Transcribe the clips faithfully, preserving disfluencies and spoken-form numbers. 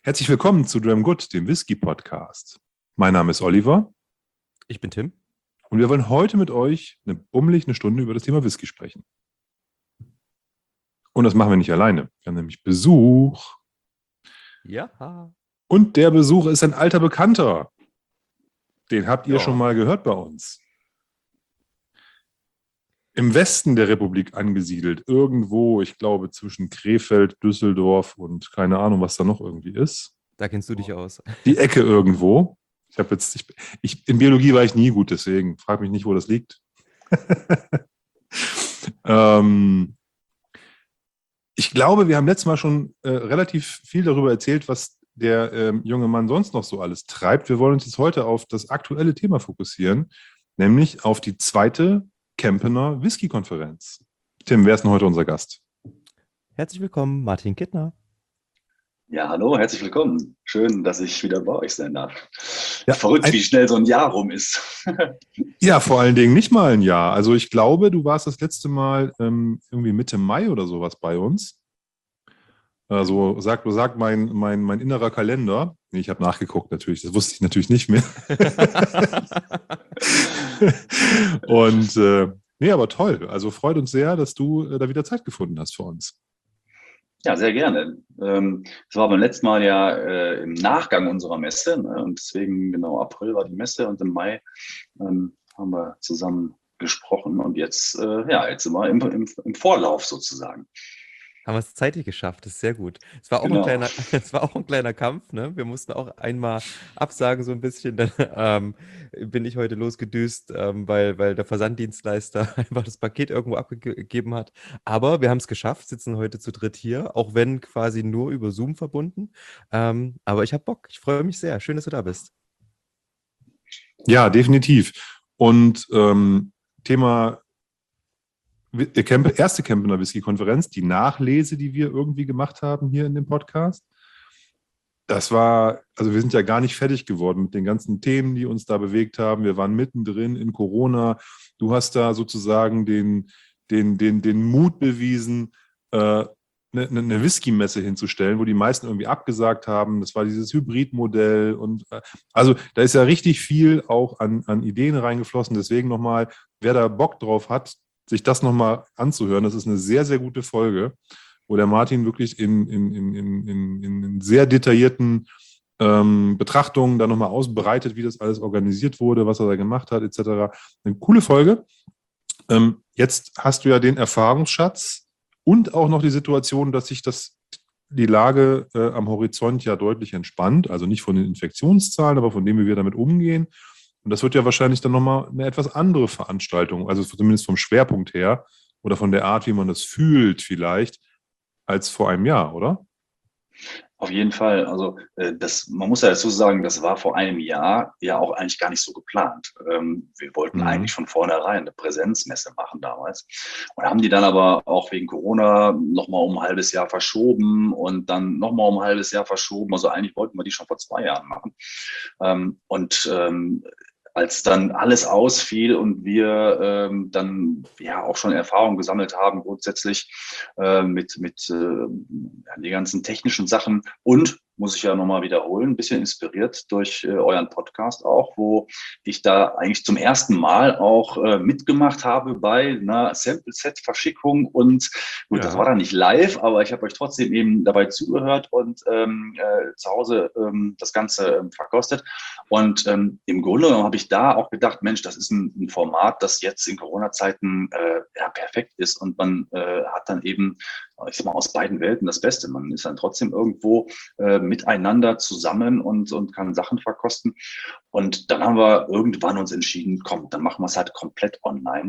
Herzlich willkommen zu Dram Good, dem Whisky-Podcast. Mein Name ist Oliver. Ich bin Tim. Und wir wollen heute mit euch eine bummelig eine Stunde über das Thema Whisky sprechen. Und das machen wir nicht alleine. Wir haben nämlich Besuch. Ja. Und der Besuch ist ein alter Bekannter. Den habt ihr Ja. schon mal gehört bei uns. Im Westen der Republik angesiedelt. Irgendwo, ich glaube, zwischen Krefeld, Düsseldorf und keine Ahnung, was da noch irgendwie ist. Da kennst du dich aus. Die Ecke irgendwo. Ich habe jetzt, ich, ich, in Biologie war ich nie gut, deswegen frag mich nicht, wo das liegt. ähm, ich glaube, wir haben letztes Mal schon äh, relativ viel darüber erzählt, was der ähm, junge Mann sonst noch so alles treibt. Wir wollen uns jetzt heute auf das aktuelle Thema fokussieren, nämlich auf die zweite Kempener Whisky-Konferenz. Tim, wer ist denn heute unser Gast? Herzlich willkommen, Martin Kittner. Ja, hallo, herzlich willkommen. Schön, dass ich wieder bei euch sein darf. Ja, Verrückt, ein, wie schnell so ein Jahr rum ist. Ja, vor allen Dingen nicht mal ein Jahr. Also ich glaube, du warst das letzte Mal ähm, irgendwie Mitte Mai oder sowas bei uns. Also sagt, sagt mein, mein, mein innerer Kalender. Nee, ich habe nachgeguckt natürlich, das wusste ich natürlich nicht mehr. Und äh, nee, aber toll. Also freut uns sehr, dass du äh, da wieder Zeit gefunden hast für uns. Ja, sehr gerne. Ähm, das war beim letzten Mal ja äh, im Nachgang unserer Messe, ne? Und deswegen genau April war die Messe und im Mai ähm, haben wir zusammen gesprochen und jetzt, äh, ja, jetzt sind wir im, im, im Vorlauf sozusagen. Haben wir es zeitlich geschafft, das ist sehr gut. Es war auch, Genau. ein, kleiner, es war auch ein kleiner Kampf, ne? Wir mussten auch einmal absagen so ein bisschen, dann ähm, bin ich heute losgedüst, ähm, weil, weil der Versanddienstleister einfach das Paket irgendwo abgegeben hat. Aber wir haben es geschafft, sitzen heute zu dritt hier, auch wenn quasi nur über Zoom verbunden. Ähm, aber ich habe Bock, ich freue mich sehr. Schön, dass du da bist. Ja, definitiv. Und ähm, Thema Camp, erste Kempener Whisky-Konferenz, die Nachlese, die wir irgendwie gemacht haben hier in dem Podcast. Das war, also wir sind ja gar nicht fertig geworden mit den ganzen Themen, die uns da bewegt haben. Wir waren mittendrin in Corona. Du hast da sozusagen den, den, den, den Mut bewiesen, äh, eine, eine Whisky-Messe hinzustellen, wo die meisten irgendwie abgesagt haben. Das war dieses Hybridmodell. Und äh, also da ist ja richtig viel auch an, an Ideen reingeflossen. Deswegen nochmal, wer da Bock drauf hat, sich das nochmal anzuhören. Das ist eine sehr, sehr gute Folge, wo der Martin wirklich in, in, in, in, in, in sehr detaillierten ähm, Betrachtungen da nochmal ausbreitet, wie das alles organisiert wurde, was er da gemacht hat, et cetera. Eine coole Folge. Ähm, jetzt hast du ja den Erfahrungsschatz und auch noch die Situation, dass sich das, die Lage äh, am Horizont ja deutlich entspannt, also nicht von den Infektionszahlen, aber von dem, wie wir damit umgehen. Und das wird ja wahrscheinlich dann nochmal eine etwas andere Veranstaltung, also zumindest vom Schwerpunkt her oder von der Art, wie man das fühlt vielleicht, als vor einem Jahr, oder? Auf jeden Fall. Also äh, das, man muss ja dazu sagen, das war vor einem Jahr ja auch eigentlich gar nicht so geplant. Ähm, wir wollten Mhm. eigentlich von vornherein eine Präsenzmesse machen damals und haben die dann aber auch wegen Corona nochmal um ein halbes Jahr verschoben und dann nochmal um ein halbes Jahr verschoben. Also eigentlich wollten wir die schon vor zwei Jahren machen. Ähm, und ähm, als dann alles ausfiel und wir ähm, dann ja auch schon Erfahrung gesammelt haben, grundsätzlich äh, mit, mit äh, ja, den ganzen technischen Sachen und, muss ich ja nochmal wiederholen, ein bisschen inspiriert durch äh, euren Podcast auch, wo ich da eigentlich zum ersten Mal auch äh, mitgemacht habe bei einer Sample-Set-Verschickung und gut, Ja. Das war dann nicht live, aber ich habe euch trotzdem eben dabei zugehört und ähm, äh, zu Hause ähm, das Ganze ähm, verkostet und ähm, im Grunde habe ich da auch gedacht, Mensch, das ist ein, ein Format, das jetzt in Corona-Zeiten äh, ja, perfekt ist und man äh, hat dann eben, ich sag mal, aus beiden Welten das Beste. Man ist dann trotzdem irgendwo äh, miteinander zusammen und, und kann Sachen verkosten. Und dann haben wir irgendwann uns entschieden, komm, dann machen wir es halt komplett online.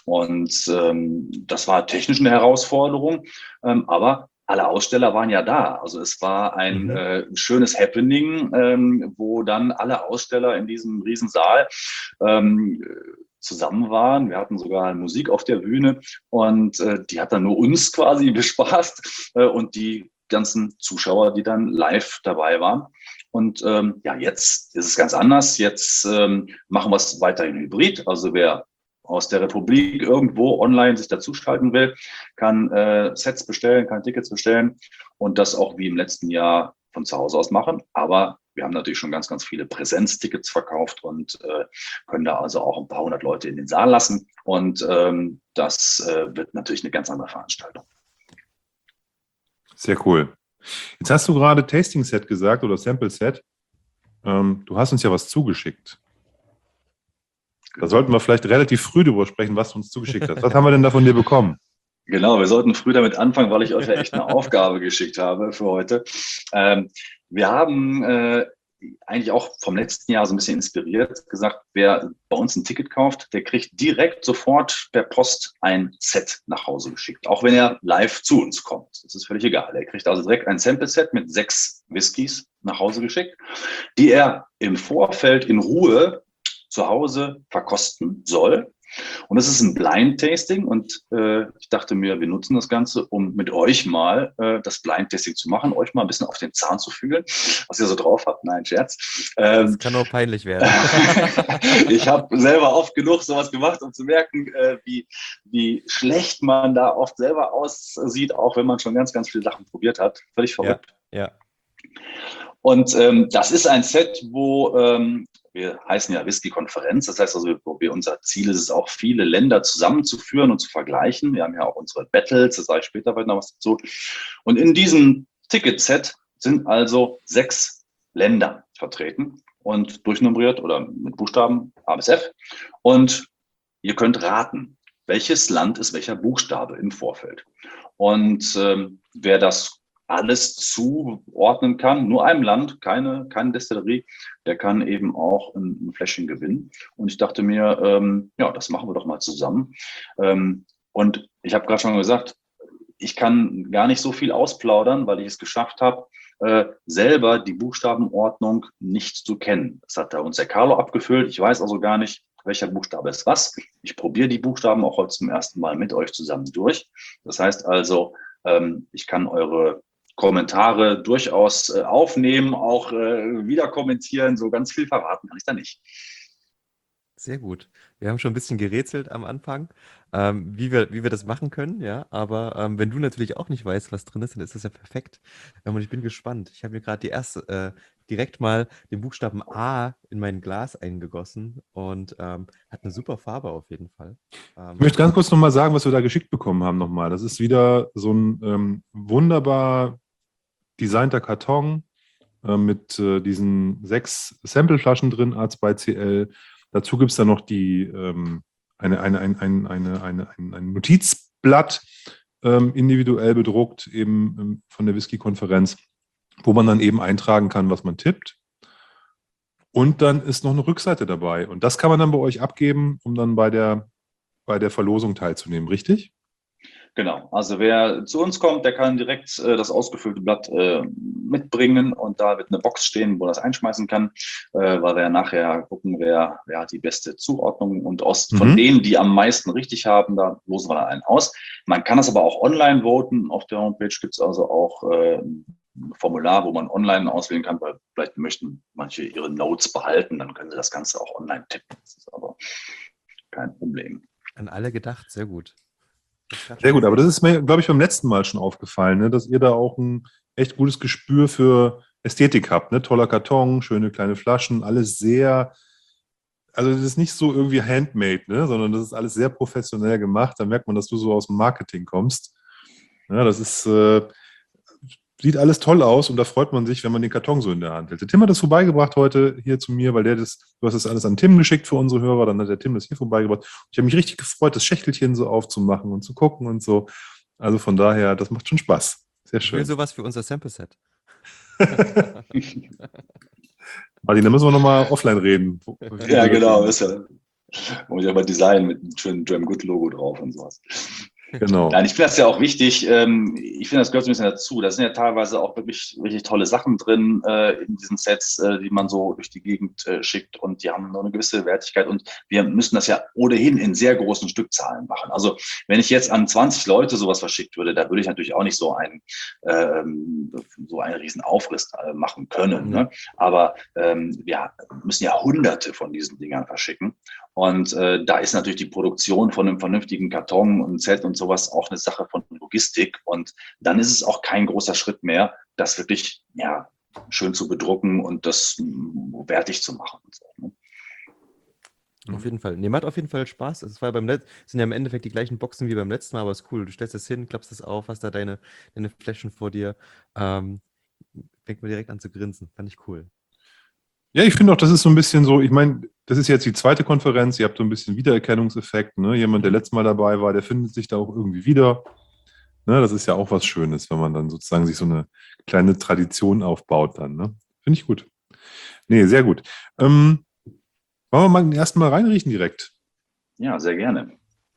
Und ähm, das war technisch eine Herausforderung, ähm, aber alle Aussteller waren ja da. Also es war ein Mhm. äh, schönes Happening, ähm, wo dann alle Aussteller in diesem Riesensaal ähm, zusammen waren. Wir hatten sogar Musik auf der Bühne und äh, die hat dann nur uns quasi bespaßt äh, und die ganzen Zuschauer, die dann live dabei waren. Und ähm, ja, jetzt ist es ganz anders. Jetzt ähm, machen wir es weiterhin hybrid. Also wer aus der Republik irgendwo online sich dazuschalten will, kann äh, Sets bestellen, kann Tickets bestellen und das auch wie im letzten Jahr von zu Hause aus machen. Aber wir haben natürlich schon ganz, ganz viele Präsenztickets verkauft und äh, können da also auch ein paar hundert Leute in den Saal lassen. Und ähm, das äh, wird natürlich eine ganz andere Veranstaltung. Sehr cool. Jetzt hast du gerade Tasting Set gesagt oder Sample Set. Ähm, du hast uns ja was zugeschickt. Da sollten wir vielleicht relativ früh drüber sprechen, was du uns zugeschickt hast. Was haben wir denn da von dir bekommen? Genau, wir sollten früh damit anfangen, weil ich euch ja echt eine Aufgabe geschickt habe für heute. Ähm, wir haben äh, eigentlich auch vom letzten Jahr so ein bisschen inspiriert gesagt, wer bei uns ein Ticket kauft, der kriegt direkt sofort per Post ein Set nach Hause geschickt, auch wenn er live zu uns kommt. Das ist völlig egal. Er kriegt also direkt ein Sample-Set mit sechs Whiskys nach Hause geschickt, die er im Vorfeld in Ruhe zu Hause verkosten soll. Und es ist ein Blind-Tasting und äh, ich dachte mir, wir nutzen das Ganze, um mit euch mal äh, das Blind-Tasting zu machen, euch mal ein bisschen auf den Zahn zu fühlen, was ihr so drauf habt. Nein, Scherz. Ähm, das kann auch peinlich werden. Ich habe selber oft genug sowas gemacht, um zu merken, äh, wie, wie schlecht man da oft selber aussieht, auch wenn man schon ganz, ganz viele Sachen probiert hat. Völlig verrückt. Ja, ja. Und ähm, das ist ein Set, wo ähm, wir heißen ja Whisky-Konferenz. Das heißt also, wo wir, unser Ziel ist es auch, viele Länder zusammenzuführen und zu vergleichen. Wir haben ja auch unsere Battles, da sage ich später weiter noch was dazu. Und in diesem Ticket-Set sind also sechs Länder vertreten und durchnummeriert oder mit Buchstaben A bis F. Und ihr könnt raten, welches Land ist welcher Buchstabe im Vorfeld. Und ähm, wer das alles zuordnen kann, nur einem Land, keine, keine Destillerie, der kann eben auch ein, ein Fläschchen gewinnen. Und ich dachte mir, ähm, ja, das machen wir doch mal zusammen. Ähm, und ich habe gerade schon gesagt, ich kann gar nicht so viel ausplaudern, weil ich es geschafft habe, äh, selber die Buchstabenordnung nicht zu kennen. Das hat da uns der Carlo abgefüllt. Ich weiß also gar nicht, welcher Buchstabe ist was. Ich probiere die Buchstaben auch heute zum ersten Mal mit euch zusammen durch. Das heißt also, ähm, ich kann eure Kommentare durchaus äh, aufnehmen, auch äh, wieder kommentieren. So ganz viel verraten kann ich da nicht. Sehr gut. Wir haben schon ein bisschen gerätselt am Anfang, ähm, wie wir, wie wir das machen können, ja. Aber ähm, wenn du natürlich auch nicht weißt, was drin ist, dann ist das ja perfekt. Ähm, und ich bin gespannt. Ich habe mir gerade die erste äh, direkt mal den Buchstaben A in mein Glas eingegossen und ähm, hat eine super Farbe auf jeden Fall. Ähm, Ich möchte ganz kurz nochmal sagen, was wir da geschickt bekommen haben nochmal. Das ist wieder so ein ähm, wunderbar designter Karton äh, mit äh, diesen sechs Sampleflaschen drin, A zwei C L. Dazu gibt es dann noch die, ähm, eine, eine, ein, ein, eine, eine, ein, ein Notizblatt ähm, individuell bedruckt, eben ähm, von der Whisky-Konferenz, wo man dann eben eintragen kann, was man tippt. Und dann ist noch eine Rückseite dabei. Und das kann man dann bei euch abgeben, um dann bei der, bei der Verlosung teilzunehmen, richtig? Genau, also wer zu uns kommt, der kann direkt äh, das ausgefüllte Blatt äh, mitbringen und da wird eine Box stehen, wo er das einschmeißen kann, äh, weil wir ja nachher gucken, wer, wer hat die beste Zuordnung und aus, Mhm. von denen, die am meisten richtig haben, da losen wir dann einen aus. Man kann das aber auch online voten. Auf der Homepage gibt es also auch äh, ein Formular, wo man online auswählen kann, weil vielleicht möchten manche ihre Notes behalten, dann können sie das Ganze auch online tippen. Das ist aber kein Problem. An alle gedacht, sehr gut. Sehr gut, aber das ist mir, glaube ich, beim letzten Mal schon aufgefallen, ne, dass ihr da auch ein echt gutes Gespür für Ästhetik habt. Ne? Toller Karton, schöne kleine Flaschen, alles sehr, also das ist nicht so irgendwie handmade, ne? Sondern das ist alles sehr professionell gemacht. Da merkt man, dass du so aus dem Marketing kommst. Ja, das ist, äh, sieht alles toll aus und da freut man sich, wenn man den Karton so in der Hand hält. Der Tim hat das vorbeigebracht heute hier zu mir, weil der das, du hast das alles an Tim geschickt für unsere Hörer, dann hat der Tim das hier vorbeigebracht. Ich habe mich richtig gefreut, das Schächtelchen so aufzumachen und zu gucken und so. Also von daher, das macht schon Spaß. Sehr Ich will schön. sowas für unser Sample-Set. Martin, da müssen wir nochmal offline reden. Ja, genau, ist ja. Muss ich aber Design mit einem schönen Dram Good Logo drauf und sowas. Genau. Nein, ich finde das ja auch wichtig. Ähm, ich finde, das gehört so ein bisschen dazu. Da sind ja teilweise auch wirklich, wirklich tolle Sachen drin äh, in diesen Sets, äh, die man so durch die Gegend äh, schickt und die haben noch eine gewisse Wertigkeit und wir müssen das ja ohnehin in sehr großen Stückzahlen machen. Also wenn ich jetzt an zwanzig Leute sowas verschickt würde, da würde ich natürlich auch nicht so einen, ähm, so einen riesen Aufriss äh, machen können. Ne? Aber ähm, wir müssen ja Hunderte von diesen Dingern verschicken. Und äh, da ist natürlich die Produktion von einem vernünftigen Karton und Set und sowas auch eine Sache von Logistik. Und dann ist es auch kein großer Schritt mehr, das wirklich ja schön zu bedrucken und das mh, wertig zu machen. Und so, ne? Auf jeden Fall. Nee, macht auf jeden Fall Spaß. Es war beim Let sind ja im Endeffekt die gleichen Boxen wie beim letzten Mal, aber ist cool. Du stellst das hin, klappst das auf, hast da deine, deine Fläschchen vor dir. Ähm, fängt man direkt an zu grinsen. Fand ich cool. Ja, ich finde auch, das ist so ein bisschen so, ich meine, das ist jetzt die zweite Konferenz, ihr habt so ein bisschen Wiedererkennungseffekt, ne? Jemand, der letztes Mal dabei war, der findet sich da auch irgendwie wieder. Ne? Das ist ja auch was Schönes, wenn man dann sozusagen sich so eine kleine Tradition aufbaut dann, ne? Finde ich gut. Nee, sehr gut. Ähm, wollen wir mal erstmal reinriechen direkt? Ja, sehr gerne.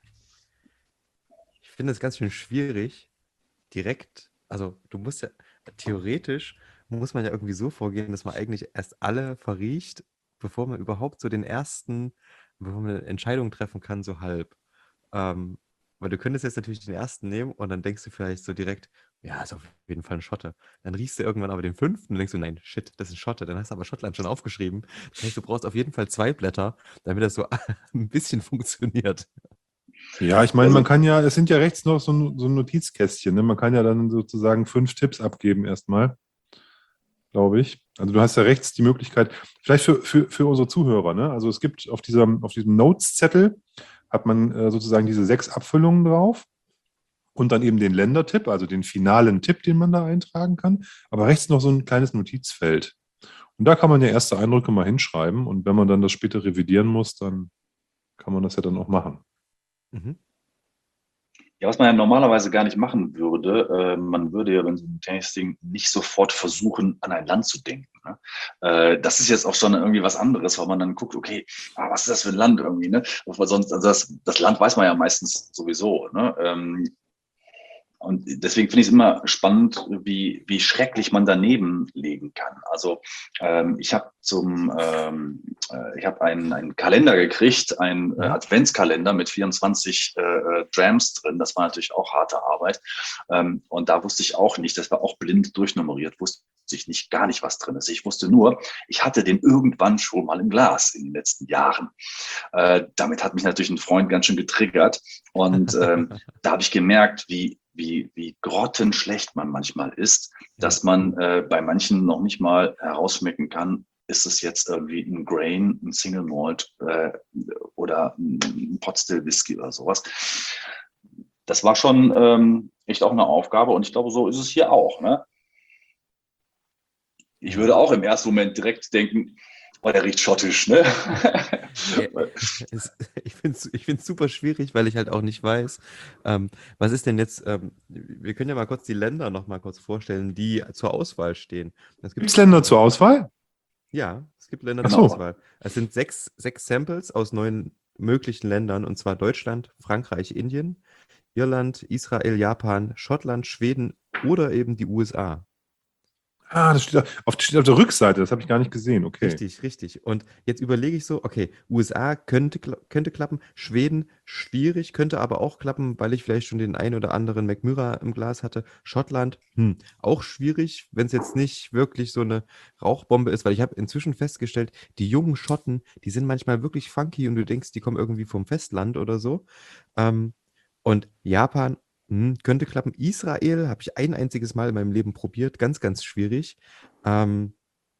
Ich finde es ganz schön schwierig, direkt, also du musst ja, theoretisch muss man ja irgendwie so vorgehen, dass man eigentlich erst alle verriecht, bevor man überhaupt so den ersten, bevor man eine Entscheidung treffen kann, so halb. Ähm, weil du könntest jetzt natürlich den ersten nehmen und dann denkst du vielleicht so direkt, ja, ist auf jeden Fall ein Schotte. Dann riechst du irgendwann aber den fünften und denkst du, nein, shit, das ist ein Schotte. Dann hast du aber Schottland schon aufgeschrieben. Das heißt, du brauchst auf jeden Fall zwei Blätter, damit das so ein bisschen funktioniert. Ja, ich meine, Also, man kann ja, es sind ja rechts noch so ein, so ein Notizkästchen, ne? Man kann ja dann sozusagen fünf Tipps abgeben erstmal, glaube ich. Also du hast ja rechts die Möglichkeit, vielleicht für, für, für unsere Zuhörer, ne? Also es gibt auf diesem, auf diesem Notes-Zettel hat man äh, sozusagen diese sechs Abfüllungen drauf und dann eben den Ländertipp, also den finalen Tipp, den man da eintragen kann. Aber rechts noch so ein kleines Notizfeld. Und da kann man ja erste Eindrücke mal hinschreiben und wenn man dann das später revidieren muss, dann kann man das ja dann auch machen. Mhm. ja, was man ja normalerweise gar nicht machen würde, äh, man würde ja beim so einem Tasting nicht sofort versuchen, an ein Land zu denken. Ne? Äh, das ist jetzt auch schon irgendwie was anderes, weil man dann guckt, okay, ah, was ist das für ein Land irgendwie, ne? Weil sonst, also das, das Land weiß man ja meistens sowieso, ne? Ähm, Und deswegen finde ich es immer spannend, wie, wie schrecklich man daneben liegen kann. Also ähm, ich habe zum, ähm, äh, ich habe einen, einen Kalender gekriegt, einen äh, Mhm. Adventskalender mit vierundzwanzig äh, Drams drin. Das war natürlich auch harte Arbeit. Ähm, und da wusste ich auch nicht, das war auch blind durchnummeriert, wusste ich nicht, gar nicht, was drin ist. Ich wusste nur, ich hatte den irgendwann schon mal im Glas in den letzten Jahren. Äh, damit hat mich natürlich ein Freund ganz schön getriggert. Und ähm, da habe ich gemerkt, wie, wie, wie grottenschlecht man manchmal ist, dass man äh, bei manchen noch nicht mal herausschmecken kann, ist es jetzt irgendwie ein Grain, ein Single Malt äh, oder ein Pot Still Whisky oder sowas. Das war schon ähm, echt auch eine Aufgabe und ich glaube, so ist es hier auch. Ne? Ich Ja. würde auch im ersten Moment direkt denken, oh, der riecht schottisch, ne? Ja, es, ich finde es ich find's super schwierig, weil ich halt auch nicht weiß, ähm, was ist denn jetzt, ähm, wir können ja mal kurz die Länder noch mal kurz vorstellen, die zur Auswahl stehen. Es Gibt gibt, es Länder zur Auswahl? ja, es gibt Länder Ach zur so. Auswahl. Es sind sechs, sechs Samples aus neun möglichen Ländern, und zwar Deutschland, Frankreich, Indien, Irland, Israel, Japan, Schottland, Schweden oder eben die U S A. Ah, das steht auf, steht auf der Rückseite, das habe ich gar nicht gesehen. Okay. Richtig, richtig. Und jetzt überlege ich so, okay, U S A könnte, kla- könnte klappen, Schweden schwierig, könnte aber auch klappen, weil ich vielleicht schon den ein oder anderen Macmyra im Glas hatte. Schottland, hm, auch schwierig, wenn es jetzt nicht wirklich so eine Rauchbombe ist, weil ich habe inzwischen festgestellt, die jungen Schotten, die sind manchmal wirklich funky und du denkst, die kommen irgendwie vom Festland oder so. Ähm, und Japan, hm, könnte klappen. Israel habe ich ein einziges Mal in meinem Leben probiert, ganz, ganz schwierig. Ähm,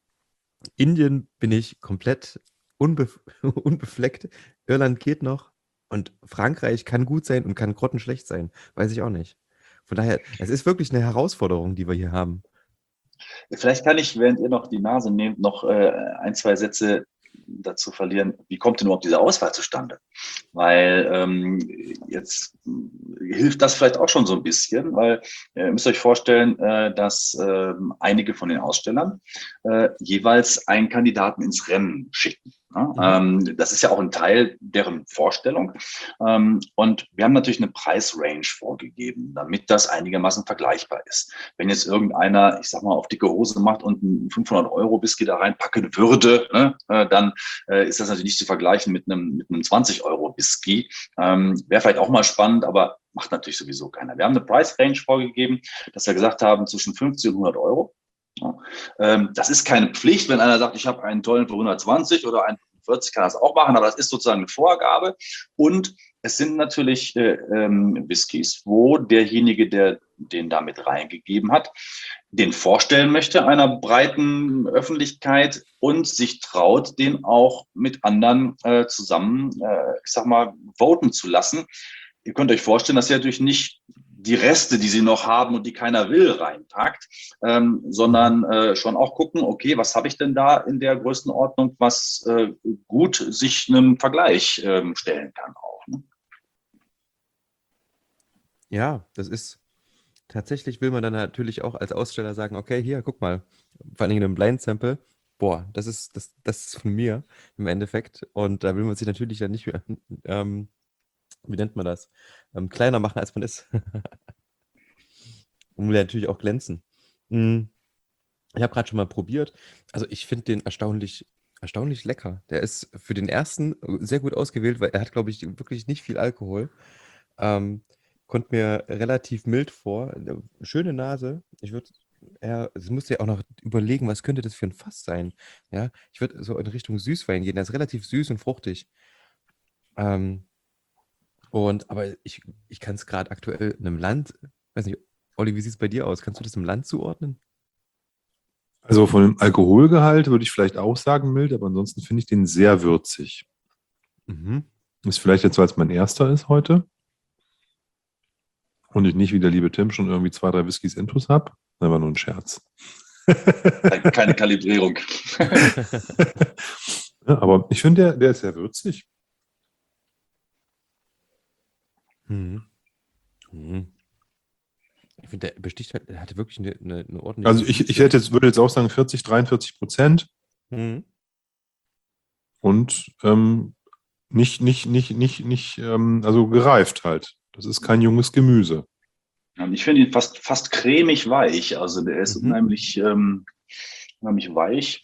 Indien bin ich komplett unbef unbefleckt. Irland geht noch. Und Frankreich kann gut sein und kann grottenschlecht sein. Weiß ich auch nicht. Von daher, es ist wirklich eine Herausforderung, die wir hier haben. Vielleicht kann ich, während ihr noch die Nase nehmt, noch äh, ein, zwei Sätze dazu verlieren. Wie kommt denn überhaupt diese Auswahl zustande? Weil ähm, jetzt äh, hilft das vielleicht auch schon so ein bisschen, weil äh, ihr müsst euch vorstellen, äh, dass äh, einige von den Ausstellern äh, jeweils einen Kandidaten ins Rennen schicken. Ne? Mhm. Ähm, das ist ja auch ein Teil deren Vorstellung. Ähm, und wir haben natürlich eine Preisrange vorgegeben, damit das einigermaßen vergleichbar ist. Wenn jetzt irgendeiner, ich sag mal, auf dicke Hose macht und einen fünfhundert Euro Whisky da reinpacken würde, ne, äh, dann äh, ist das natürlich nicht zu vergleichen mit einem, mit einem zwanzig Euro Whisky. Ähm, Wäre vielleicht auch mal spannend, aber macht natürlich sowieso keiner. Wir haben eine Price Range vorgegeben, dass wir gesagt haben, zwischen fünfzig und hundert Euro. Ja, ähm, das ist keine Pflicht, wenn einer sagt, ich habe einen tollen für hundertzwanzig oder einen für fünfundvierzig, kann das auch machen, aber das ist sozusagen eine Vorgabe. Und es sind natürlich äh, ähm, Whiskys, wo derjenige, der den damit reingegeben hat, den vorstellen möchte, einer breiten Öffentlichkeit und sich traut, den auch mit anderen äh, zusammen, äh, ich sag mal, voten zu lassen. Ihr könnt euch vorstellen, dass ihr natürlich nicht die Reste, die sie noch haben und die keiner will, reinpackt, ähm, sondern äh, schon auch gucken, okay, was habe ich denn da in der Größenordnung, was äh, gut sich einem Vergleich ähm, stellen kann auch. Ne? Ja, das ist tatsächlich will man dann natürlich auch als Aussteller sagen, okay, hier, guck mal, vor allem in einem Blind Sample, boah, das ist, das, das ist von mir im Endeffekt. Und da will man sich natürlich dann nicht, ähm, wie nennt man das, ähm, kleiner machen, als man ist. Und will natürlich auch glänzen. Mm, Ich habe gerade schon mal probiert. Also ich finde den erstaunlich, erstaunlich lecker. Der ist für den ersten sehr gut ausgewählt, weil er hat, glaube ich, wirklich nicht viel Alkohol. Ähm, Kommt mir relativ mild vor. Äh, Schöne Nase. Ich würde eher, es musste ja auch noch überlegen, was könnte das für ein Fass sein. Ja, ich würde so in Richtung Süßwein gehen. Der ist relativ süß und fruchtig. Ähm, und aber ich, ich kann es gerade aktuell in einem Land, weiß nicht, Olli, wie sieht es bei dir aus? Kannst du das im Land zuordnen? Also von dem Alkoholgehalt würde ich vielleicht auch sagen mild, aber ansonsten finde ich den sehr würzig. Mhm. Ist vielleicht jetzt, weil es mein erster ist heute und ich nicht wie der liebe Tim schon irgendwie zwei, drei Whiskys intus habe. Das war nur ein Scherz. Keine Kalibrierung. Ja, aber ich finde, der, der ist sehr würzig. Mhm. Mhm. Ich finde, der besticht halt, der hatte wirklich eine, eine, eine ordentliche Also ich, ich Süße. hätte jetzt, würde jetzt auch sagen vierzig, dreiundvierzig Prozent Mhm. und ähm, nicht, nicht, nicht, nicht, nicht, ähm, also gereift halt. Das ist kein junges Gemüse. Und ich finde ihn fast, fast cremig weich. Also der ist Mhm. unheimlich, ähm, unheimlich weich.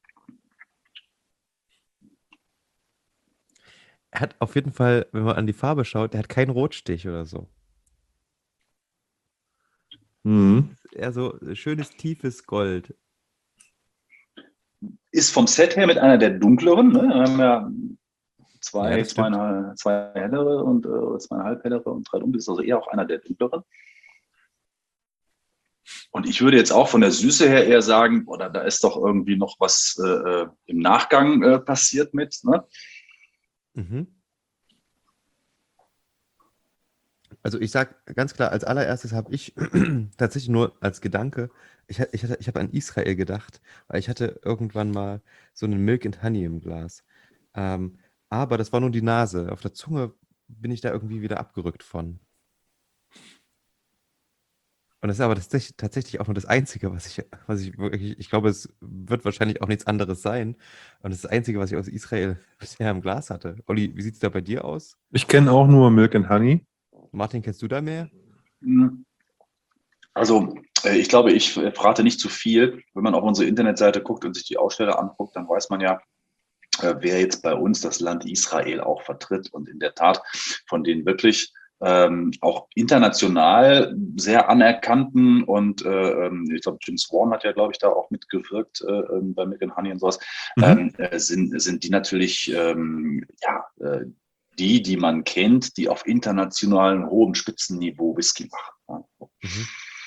Er hat auf jeden Fall, wenn man an die Farbe schaut, der hat keinen Rotstich oder so. Mhm. Eher so schönes, tiefes Gold. Ist vom Set her mit einer der dunkleren. Ne? Wir haben ja Ja, zwei, das stimmt. zweieinhalb, zwei hellere und äh, zweieinhalb hellere und drei dunkle. Ist also eher auch einer der dunkleren. Und ich würde jetzt auch von der Süße her eher sagen, oder da ist doch irgendwie noch was äh, im Nachgang äh, passiert mit. Ne? Mhm. Also ich sage ganz klar, als allererstes habe ich tatsächlich nur als Gedanke, ich, ha- ich, hatte- ich habe an Israel gedacht, weil ich hatte irgendwann mal so einen Milk and Honey im Glas. Ähm, aber das war nur die Nase. Auf der Zunge bin ich da irgendwie wieder abgerückt von. Und das ist aber tatsächlich, tatsächlich auch nur das Einzige, was ich, was ich wirklich, ich glaube, es wird wahrscheinlich auch nichts anderes sein. Und das ist das Einzige, was ich aus Israel bisher im Glas hatte. Olli, wie sieht es da bei dir aus? Ich kenne auch nur Milk and Honey. Martin, kennst du da mehr? Also äh, ich glaube, ich äh, verrate nicht zu viel. Wenn man auf unsere Internetseite guckt und sich die Aussteller anguckt, dann weiß man ja, äh, wer jetzt bei uns das Land Israel auch vertritt. Und in der Tat von den wirklich ähm, auch international sehr anerkannten und äh, ich glaube, Jim Swan hat ja, glaube ich, da auch mitgewirkt äh, bei Milk and Honey und sowas, Mhm. ähm, äh, sind, sind die natürlich ähm, ja, äh, die, die man kennt, die auf internationalem hohem Spitzenniveau Whisky machen. Ja. Mhm.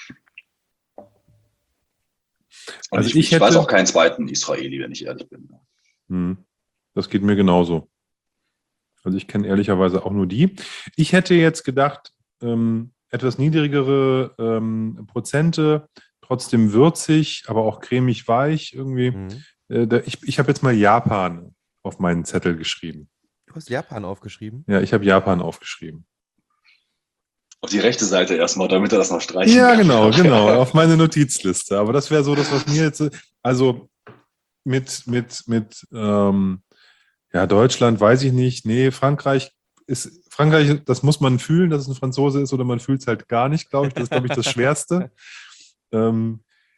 Und Also ich, ich ich weiß auch hätte, keinen zweiten Israeli, wenn ich ehrlich bin. hm, das geht mir genauso. Also ich kenne ehrlicherweise auch nur die. Ich hätte jetzt gedacht, ähm, etwas niedrigere ähm, Prozente, trotzdem würzig, aber auch cremig weich irgendwie. Mhm. Äh, da, ich ich habe jetzt mal Japan auf meinen Zettel geschrieben. Du hast Japan aufgeschrieben? Ja, ich habe Japan aufgeschrieben. Auf die rechte Seite erstmal, damit er das noch streichen Ja, kann. genau, genau, auf meine Notizliste. Aber das wäre so das, was mir jetzt, also mit, mit, mit ähm, ja, Deutschland weiß ich nicht. Nee, Frankreich ist, Frankreich, das muss man fühlen, dass es ein Franzose ist, oder man fühlt es halt gar nicht, glaube ich. Das ist, glaube ich, das Schwerste. Ähm,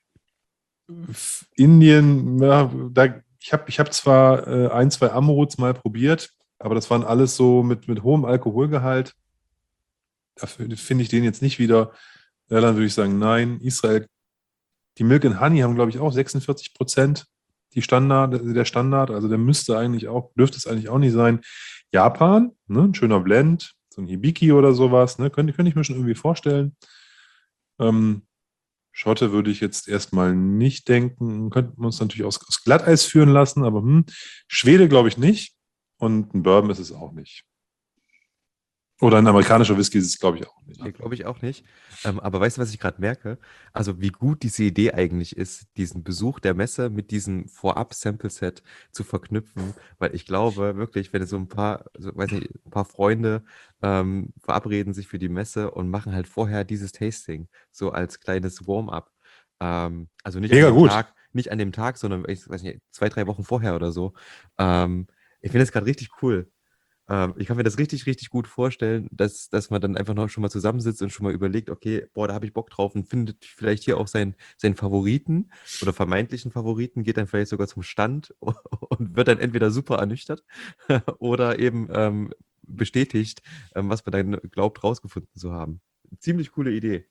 Indien, ja, da, ich habe ich hab zwar äh, ein, zwei Amruts mal probiert, aber das waren alles so mit, mit hohem Alkoholgehalt. Dafür finde ich den jetzt nicht wieder. Ja, dann würde ich sagen, nein. Israel, die Milk and Honey haben, glaube ich, auch sechsundvierzig Prozent die Standard, der Standard. Also der müsste eigentlich auch, dürfte es eigentlich auch nicht sein. Japan, ne, ein schöner Blend, so ein Hibiki oder sowas, ne, könnte, könnte ich mir schon irgendwie vorstellen. Ähm, Schotte würde ich jetzt erstmal nicht denken. Könnten wir uns natürlich aus, aus Glatteis führen lassen, aber hm, Schwede glaube ich nicht. Und ein Bourbon ist es auch nicht. Oder ein amerikanischer Whisky ist es, glaube ich, auch nicht. Nee, glaube ich auch nicht. Ähm, aber weißt du, was ich gerade merke? Also wie gut diese Idee eigentlich ist, diesen Besuch der Messe mit diesem Vorab-Sample-Set zu verknüpfen, weil ich glaube wirklich, wenn so ein paar, so, weiß nicht, ein paar Freunde ähm, verabreden sich für die Messe und machen halt vorher dieses Tasting, so als kleines Warm-up. Ähm, also nicht Mega an dem gut. Tag, nicht an dem Tag, sondern ich weiß nicht, zwei, drei Wochen vorher oder so. Ähm, ich finde das gerade richtig cool. Ähm, ich kann mir das richtig, richtig gut vorstellen, dass, dass man dann einfach noch schon mal zusammensitzt und schon mal überlegt, okay, boah, da habe ich Bock drauf und findet vielleicht hier auch seinen, seinen Favoriten oder vermeintlichen Favoriten, geht dann vielleicht sogar zum Stand und wird dann entweder super ernüchtert oder eben ähm, bestätigt, ähm, was man dann glaubt, rausgefunden zu haben. Ziemlich coole Idee.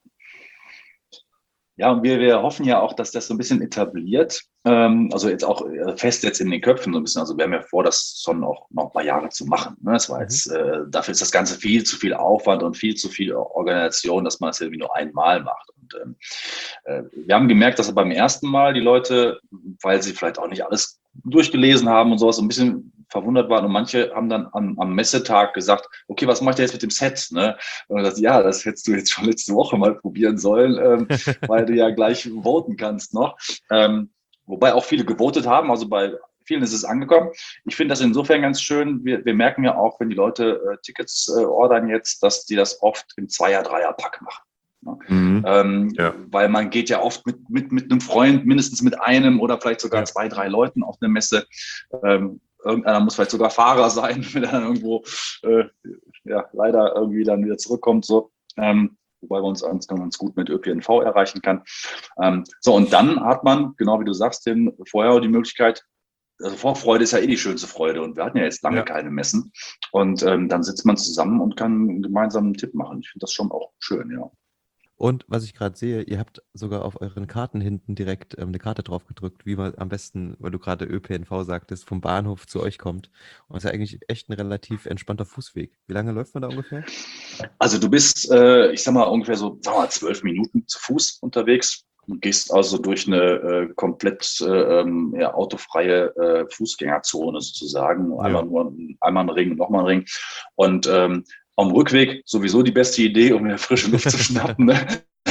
Ja, und wir, wir hoffen ja auch, dass das so ein bisschen etabliert, ähm, also jetzt auch äh, fest jetzt in den Köpfen so ein bisschen. Also wir haben ja vor, das schon auch noch ein paar Jahre zu machen. Ne? Das war Mhm. jetzt, äh, dafür ist das Ganze viel zu viel Aufwand und viel zu viel Organisation, dass man es irgendwie nur einmal macht. Und ähm, äh, wir haben gemerkt, dass beim ersten Mal die Leute, weil sie vielleicht auch nicht alles durchgelesen haben und sowas, so ein bisschen verwundert waren. Und manche haben dann am, am Messetag gesagt, okay, was macht ihr jetzt mit dem Set? Ne? Und das, ja, das hättest du jetzt schon letzte Woche mal probieren sollen, ähm, weil du ja gleich voten kannst noch. Ähm, wobei auch viele gewotet haben, also bei vielen ist es angekommen. Ich finde das insofern ganz schön. Wir, wir merken ja auch, wenn die Leute äh, Tickets äh, ordern jetzt, dass die das oft im Zweier-, Dreier-Pack machen. Ne? Mhm. Ähm, Ja. Weil man geht ja oft mit, mit, mit einem Freund, mindestens mit einem oder vielleicht sogar Ja. zwei, drei Leuten auf eine Messe. Ähm, irgendeiner muss vielleicht sogar Fahrer sein, wenn er dann irgendwo äh, ja, leider irgendwie dann wieder zurückkommt. So. Ähm, wobei man uns ganz, ganz gut mit Ö P N V erreichen kann. Ähm, so, und dann hat man, genau wie du sagst, Tim, vorher die Möglichkeit, also Vorfreude ist ja eh die schönste Freude und wir hatten ja jetzt lange Ja. keine Messen und ähm, dann sitzt man zusammen und kann gemeinsam einen Tipp machen. Ich finde das schon auch schön, ja. Und was ich gerade sehe, ihr habt sogar auf euren Karten hinten direkt ähm, eine Karte drauf gedrückt, wie man am besten, weil du gerade Ö P N V sagtest, vom Bahnhof zu euch kommt. Und das ist ja eigentlich echt ein relativ entspannter Fußweg. Wie lange läuft man da ungefähr? Also du bist, äh, ich sag mal, ungefähr so sagen wir mal, zwölf Minuten zu Fuß unterwegs. Du gehst also durch eine äh, komplett äh, ähm, ja, autofreie äh, Fußgängerzone sozusagen. Ja. Einmal nur einmal einen Ring und nochmal einen Ring. Und ähm, am Rückweg sowieso die beste Idee, um mir frische Luft zu schnappen. Ne?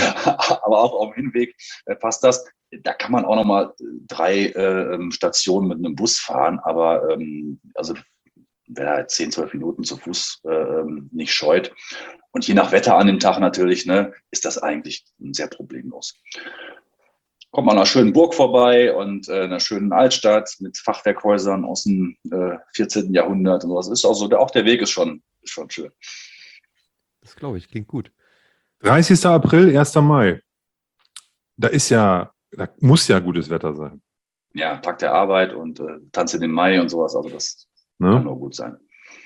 Aber auch auf dem Hinweg äh, passt das. Da kann man auch nochmal drei äh, Stationen mit einem Bus fahren. Aber ähm, also wer da zehn, zwölf Minuten zu Fuß äh, nicht scheut. Und je nach Wetter an dem Tag natürlich, ne, ist das eigentlich sehr problemlos. Kommt man an einer schönen Burg vorbei und äh, einer schönen Altstadt mit Fachwerkhäusern aus dem äh, vierzehnten. Jahrhundert und sowas. Ist auch so, der, auch der Weg ist schon, ist schon schön. Das glaube ich, klingt gut. dreißigster April, erster Mai. Da ist ja, da muss ja gutes Wetter sein. Ja, Tag der Arbeit und äh, Tanz in den Mai und sowas. Also das Ne? kann nur gut sein.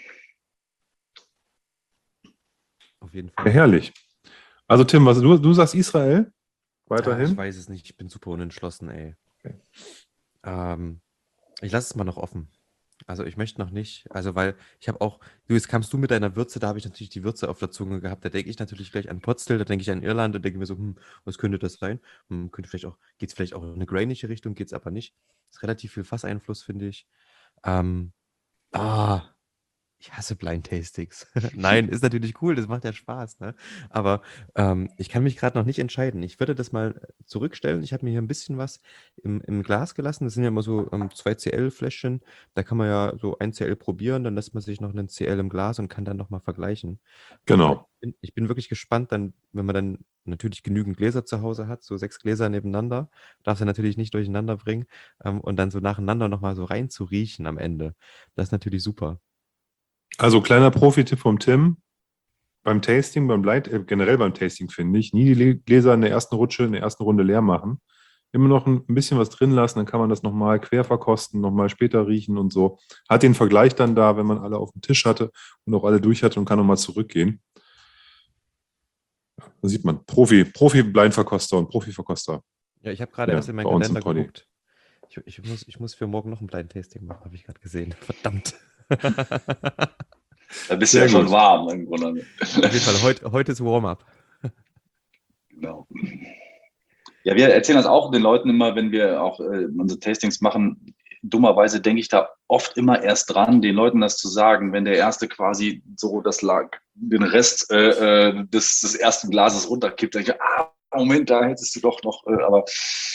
Auf jeden Ja, Fall. herrlich. Also Tim, was du, du sagst Israel? Ah, ich Weiterhin? weiß es nicht, ich bin super unentschlossen, ey. Okay. Ähm, ich lasse es mal noch offen. Also ich möchte noch nicht, also weil ich habe auch, du, jetzt kamst du mit deiner Würze, da habe ich natürlich die Würze auf der Zunge gehabt, da denke ich natürlich gleich an Potsdil, da denke ich an Irland und denke mir so, hm, was könnte das sein? Hm, könnte vielleicht auch, geht es vielleicht auch in eine grainige Richtung, geht es aber nicht. Ist relativ viel Fasseinfluss, finde ich. Ähm, ah, ich hasse Blind Tastings. Nein, ist natürlich cool, das macht ja Spaß, ne? Aber ähm, ich kann mich gerade noch nicht entscheiden. Ich würde das mal zurückstellen. Ich habe mir hier ein bisschen was im, im Glas gelassen. Das sind ja immer so ähm, zwei C L-Fläschchen. Da kann man ja so ein C L probieren, dann lässt man sich noch einen C L im Glas und kann dann nochmal vergleichen. Genau. Ich bin, ich bin wirklich gespannt, dann, wenn man dann natürlich genügend Gläser zu Hause hat, so sechs Gläser nebeneinander, darf sie natürlich nicht durcheinander bringen ähm, und dann so nacheinander nochmal so rein zu riechen am Ende. Das ist natürlich super. Also kleiner Profi-Tipp vom Tim. Beim Tasting, beim Blind, äh, generell beim Tasting finde ich, nie die Gläser in der ersten Rutsche, in der ersten Runde leer machen. Immer noch ein bisschen was drin lassen, dann kann man das nochmal quer verkosten, nochmal später riechen und so. Hat den Vergleich dann da, wenn man alle auf dem Tisch hatte und auch alle durch hatte und kann nochmal zurückgehen. Da sieht man, Profi, Profi-Blindverkoster und Profi-Verkoster. Ja, ich habe gerade Ja, erst in meinen bei uns im Kalender Poddy. geguckt. Ich, ich, muss, ich muss für morgen noch ein Blind Tasting machen, habe ich gerade gesehen. Verdammt. Da bist Sehr du ja schon gut. warm im Grunde. Auf jeden Fall, heute, heute ist Warm-up. Genau. Ja, wir erzählen das auch den Leuten immer, wenn wir auch äh, unsere Tastings machen. Dummerweise denke ich da oft immer erst dran, den Leuten das zu sagen, wenn der Erste quasi so das lag, den Rest äh, äh, des, des ersten Glases runterkippt. Dann denke ich, ah, Moment, da hättest du doch noch, äh, aber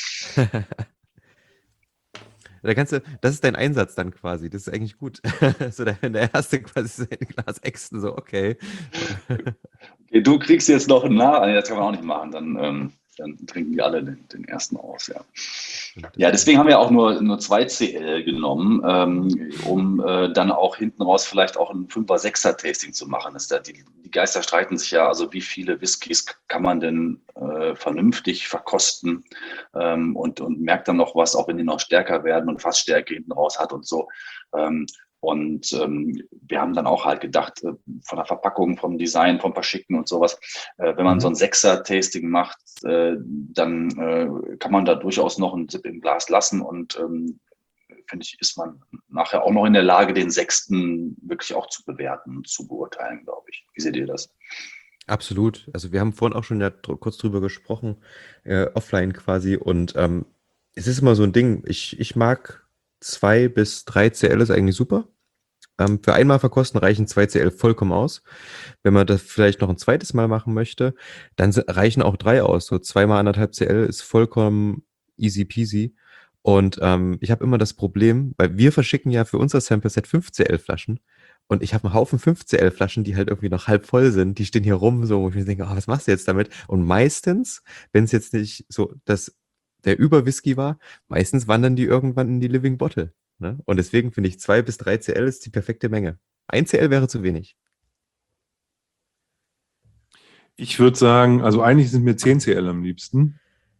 Da kannst du, das ist dein Einsatz dann quasi. Das ist eigentlich gut. So, der, wenn der Erste quasi sein Glas ächzen, so, okay. okay, du kriegst jetzt noch einen Nah, das kann man auch nicht machen, dann, ähm, dann trinken die alle den, den ersten aus, ja. Ja, deswegen haben wir auch nur, nur zwei C L genommen, ähm, um äh, dann auch hinten raus vielleicht auch ein Fünfer, Sechser Tasting zu machen. Das ist da, die, die Geister streiten sich ja, also wie viele Whiskys kann man denn äh, vernünftig verkosten ähm, und, und merkt dann noch was, auch wenn die noch stärker werden und Fassstärke hinten raus hat und so. Ähm, Und ähm, wir haben dann auch halt gedacht, äh, von der Verpackung, vom Design, vom Verschicken und sowas, äh, wenn man Mhm. so ein Sechser-Tasting macht, äh, dann äh, kann man da durchaus noch einen Sip im Glas lassen und ähm, finde ich, ist man nachher auch noch in der Lage, den Sechsten wirklich auch zu bewerten und zu beurteilen, glaube ich. Wie seht ihr das? Absolut. Also wir haben vorhin auch schon ja dr- kurz drüber gesprochen, äh, offline quasi. Und ähm, es ist immer so ein Ding. Ich, ich mag zwei bis drei C L ist eigentlich super. Ähm, für einmal verkosten reichen zwei C L vollkommen aus. Wenn man das vielleicht noch ein zweites Mal machen möchte, dann se- reichen auch drei aus. So zweimal anderthalb C L ist vollkommen easy peasy. Und ähm, ich habe immer das Problem, weil wir verschicken ja für unser Sample-Set fünf C L Flaschen. Und ich habe einen Haufen fünf C L Flaschen, die halt irgendwie noch halb voll sind. Die stehen hier rum, so, wo ich mir denke, oh, was machst du jetzt damit? Und meistens, wenn es jetzt nicht so das, der Überwhisky war, meistens wandern die irgendwann in die Living Bottle. Ne? Und deswegen finde ich zwei bis drei C L ist die perfekte Menge. Ein C L wäre zu wenig. Ich würde sagen, also eigentlich sind mir zehn C L am liebsten.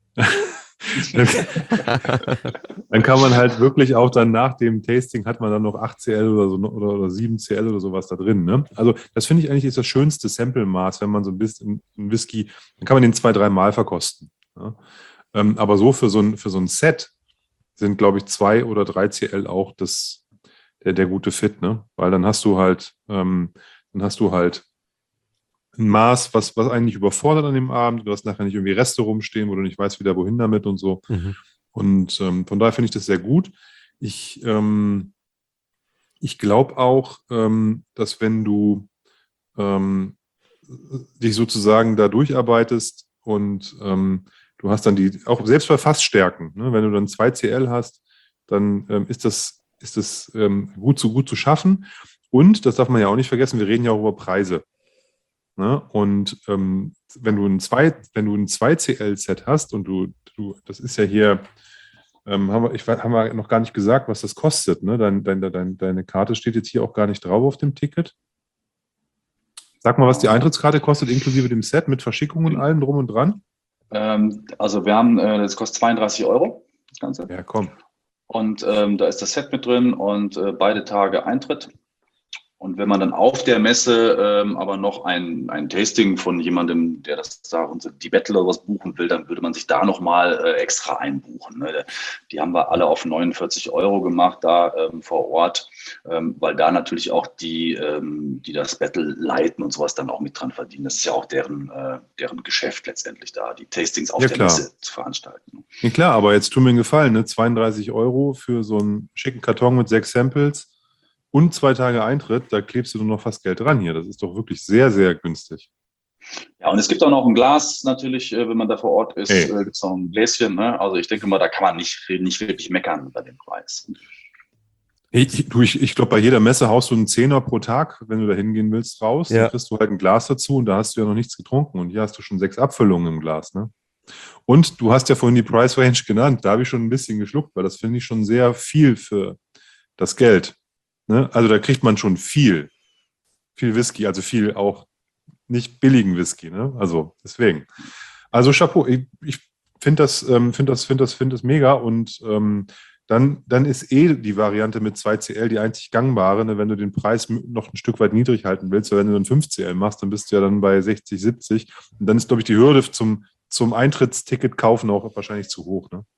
Dann kann man halt wirklich auch dann nach dem Tasting hat man dann noch acht C L oder so oder, oder sieben C L oder sowas da drin. Ne? Also das finde ich eigentlich ist das schönste Sample-Maß, wenn man so ein bisschen einen Whisky, dann kann man den zwei, drei Mal verkosten. Ne? Ähm, aber so für so ein, für so ein Set sind, glaube ich, zwei oder drei C L auch das, der, der gute Fit, ne? Weil dann hast du halt, ähm, dann hast du halt ein Maß, was, was eigentlich überfordert an dem Abend. Du hast nachher nicht irgendwie Reste rumstehen, wo du nicht weißt, wieder wohin damit und so. Mhm. Und ähm, von daher finde ich das sehr gut. Ich, ähm, ich glaube auch, ähm, dass wenn du ähm, dich sozusagen da durcharbeitest und ähm, du hast dann die, auch selbst bei Fassstärken, ne, wenn du dann zwei C L hast, dann ähm, ist das, ist das ähm, gut, zu, gut zu schaffen. Und, das darf man ja auch nicht vergessen, wir reden ja auch über Preise. Ne? Und ähm, wenn du ein zwei, wenn du ein zwei C L-Set hast und du, du, das ist ja hier, ähm, haben wir, ich, haben wir noch gar nicht gesagt, was das kostet. Ne? Dein, dein, dein, deine Karte steht jetzt hier auch gar nicht drauf auf dem Ticket. Sag mal, was die Eintrittskarte kostet, inklusive dem Set mit Verschickung und allem drum und dran. Ähm, also wir haben, äh, das kostet zweiunddreißig Euro, das Ganze. Ja, komm. Und ähm, da ist das Set mit drin und äh, beide Tage Eintritt. Und wenn man dann auf der Messe ähm, aber noch ein, ein Tasting von jemandem, der das da und die Battle oder was buchen will, dann würde man sich da nochmal äh, extra einbuchen. Ne? Die haben wir alle auf neunundvierzig Euro gemacht da ähm, vor Ort, ähm, weil da natürlich auch die, ähm, die das Battle leiten und sowas dann auch mit dran verdienen. Das ist ja auch deren, äh, deren Geschäft letztendlich da, die Tastings auf Ja, der klar. Messe zu veranstalten. Ja, klar, aber jetzt tu mir einen Gefallen, ne? zweiunddreißig Euro für so einen schicken Karton mit sechs Samples und zwei Tage Eintritt, da klebst du nur noch fast Geld dran hier. Das ist doch wirklich sehr, sehr günstig. Ja, und es gibt auch noch ein Glas natürlich, äh, wenn man da vor Ort ist, Hey. äh, gibt es noch ein Gläschen. Ne? Also ich denke mal, da kann man nicht, nicht wirklich meckern bei dem Preis. Ich, du, ich, ich glaube, bei jeder Messe haust du einen Zehner pro Tag, wenn du da hingehen willst, raus. Ja. Dann kriegst du halt ein Glas dazu und da hast du ja noch nichts getrunken. Und hier hast du schon sechs Abfüllungen im Glas. Ne? Und du hast ja vorhin die Price Range genannt. Da habe ich schon ein bisschen geschluckt, weil das finde ich schon sehr viel für das Geld. Ne? Also da kriegt man schon viel. Viel Whisky, also viel auch nicht billigen Whisky. Ne? Also deswegen. Also Chapeau, ich, ich finde das, ähm, find das, find das, find das mega und ähm, dann, dann ist eh die Variante mit zwei C L die einzig gangbare, ne, wenn du den Preis noch ein Stück weit niedrig halten willst, weil wenn du dann fünf C L machst, dann bist du ja dann bei sechzig, siebzig und dann ist, glaube ich, die Hürde zum, zum Eintrittsticket kaufen auch wahrscheinlich zu hoch. Ne?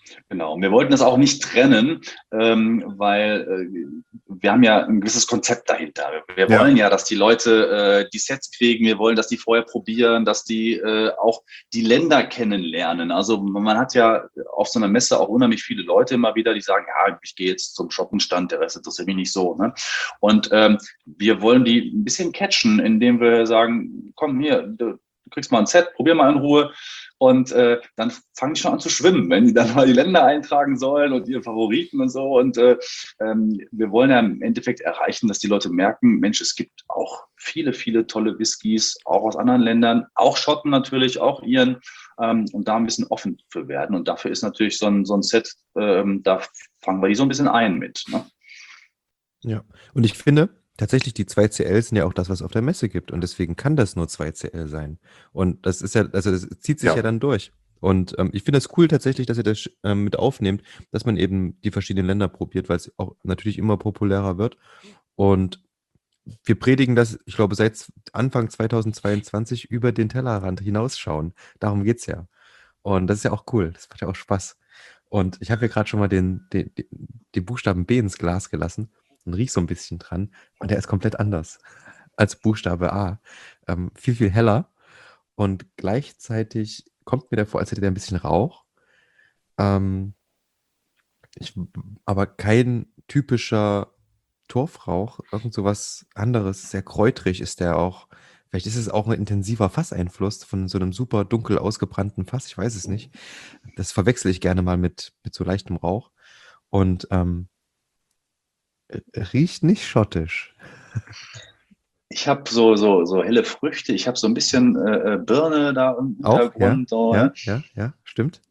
Genau. Und wir wollten das auch nicht trennen, ähm, weil äh, wir haben ja ein gewisses Konzept dahinter. Wir Ja. wollen ja, dass die Leute äh, die Sets kriegen. Wir wollen, dass die vorher probieren, dass die äh, auch die Länder kennenlernen. Also man hat ja auf so einer Messe auch unheimlich viele Leute immer wieder, die sagen, ja, ich gehe jetzt zum Shoppenstand, der Rest interessiert mich nicht so. Ne? Und ähm, wir wollen die ein bisschen catchen, indem wir sagen, komm hier, du, du kriegst mal ein Set, probier mal in Ruhe. Und äh, dann fangen die schon an zu schwimmen, wenn die dann mal die Länder eintragen sollen und ihre Favoriten und so. Und äh, ähm, wir wollen ja im Endeffekt erreichen, dass die Leute merken, Mensch, es gibt auch viele, viele tolle Whiskys, auch aus anderen Ländern, auch Schotten natürlich, auch Iren, ähm, und da ein bisschen offen für werden. Und dafür ist natürlich so ein, so ein Set, ähm, da fangen wir die so ein bisschen ein mit. Ne? Ja, und ich finde, tatsächlich die zwei C L sind ja auch das, was es auf der Messe gibt. Und deswegen kann das nur zwei C L sein. Und das ist ja, also das zieht sich ja, Ja. dann durch. Und ähm, ich finde es cool tatsächlich, dass ihr das ähm, mit aufnehmt, dass man eben die verschiedenen Länder probiert, weil es auch natürlich immer populärer wird. Und wir predigen das, ich glaube, seit Anfang zweitausendzweiundzwanzig über den Tellerrand hinausschauen. Darum geht's ja. Und das ist ja auch cool. Das macht ja auch Spaß. Und ich habe hier gerade schon mal den, den, den, den Buchstaben B ins Glas gelassen und riech so ein bisschen dran. Und der ist komplett anders als Buchstabe A. Ähm, viel, viel heller. Und gleichzeitig kommt mir der vor, als hätte der ein bisschen Rauch. Ähm, ich, aber kein typischer Torfrauch, irgend so was anderes. Sehr kräutrig ist der auch. Vielleicht ist es auch ein intensiver Fasseinfluss von so einem super dunkel ausgebrannten Fass. Ich weiß es nicht. Das verwechsel ich gerne mal mit, mit so leichtem Rauch. Und ähm, riecht nicht schottisch. Ich habe so, so, so helle Früchte, ich habe so ein bisschen äh, Birne da im Auch? Ja, Hintergrund. So, ja, ne? ja, ja, stimmt.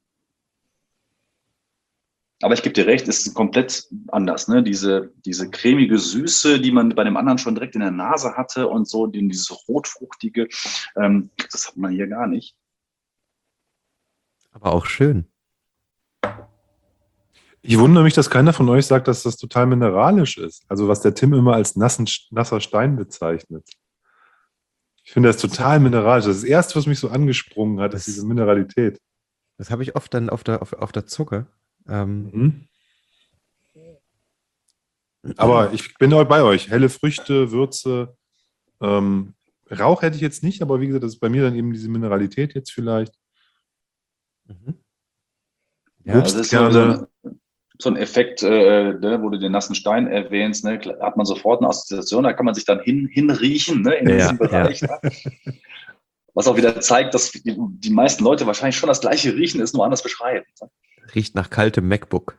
Aber ich gebe dir recht, es ist komplett anders. Ne? Diese, diese cremige Süße, die man bei dem anderen schon direkt in der Nase hatte und so, dieses rotfruchtige, ähm, das hat man hier gar nicht. Aber auch schön. Ich wundere mich, dass keiner von euch sagt, dass das total mineralisch ist. Also was der Tim immer als nassen, nasser Stein bezeichnet. Ich finde das total mineralisch. Das ist das Erste, was mich so angesprungen hat, ist Das, diese Mineralität. das habe ich oft dann auf der, auf, auf der Zunge. Ähm, Mhm. Aber ich bin auch bei euch. Helle Früchte, Würze. Ähm, Rauch hätte ich jetzt nicht, aber wie gesagt, das ist bei mir dann eben diese Mineralität jetzt vielleicht. mhm. Ja, Also Obst das ist so, so, gerne. ein, so ein Effekt, äh, ne, wo du den nassen Stein erwähnst, ne, klar, hat man sofort eine Assoziation, da kann man sich dann hin, hinriechen, ne, in ja, diesem ja. Bereich. Ne? Was auch wieder zeigt, dass die, die meisten Leute wahrscheinlich schon das gleiche riechen, ist nur anders beschreiben. Ne? Riecht nach kaltem MacBook.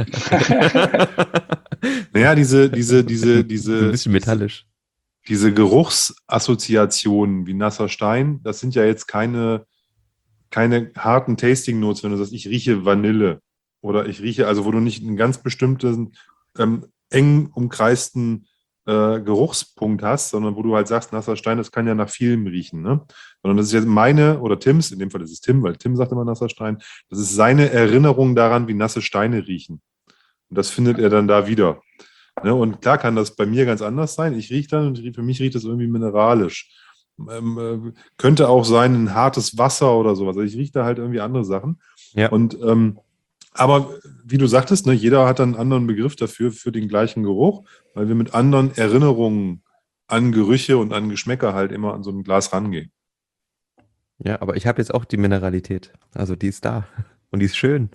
Naja, diese, diese, diese, so ein diese, bisschen diese, metallisch. diese Geruchsassoziationen wie nasser Stein, das sind ja jetzt keine, keine harten Tasting-Notes, wenn du sagst, ich rieche Vanille oder ich rieche, also wo du nicht einen ganz bestimmten, ähm, eng umkreisten äh, Geruchspunkt hast, sondern wo du halt sagst, nasser Stein, das kann ja nach vielem riechen. Ne? Sondern das ist jetzt meine oder Tims, in dem Fall ist es Tim, weil Tim sagt immer nasser Stein, das ist seine Erinnerung daran, wie nasse Steine riechen. Und das findet er dann da wieder. Ne? Und klar kann das bei mir ganz anders sein. Ich rieche dann und für mich riecht das irgendwie mineralisch. Ähm, äh, könnte auch sein, ein hartes Wasser oder sowas. Also ich rieche da halt irgendwie andere Sachen. Ja. Und ähm, aber wie du sagtest, ne, jeder hat dann einen anderen Begriff dafür, für den gleichen Geruch, weil wir mit anderen Erinnerungen an Gerüche und an Geschmäcker halt immer an so ein Glas rangehen. Ja, aber ich habe jetzt auch die Mineralität. Also die ist da. Und die ist schön.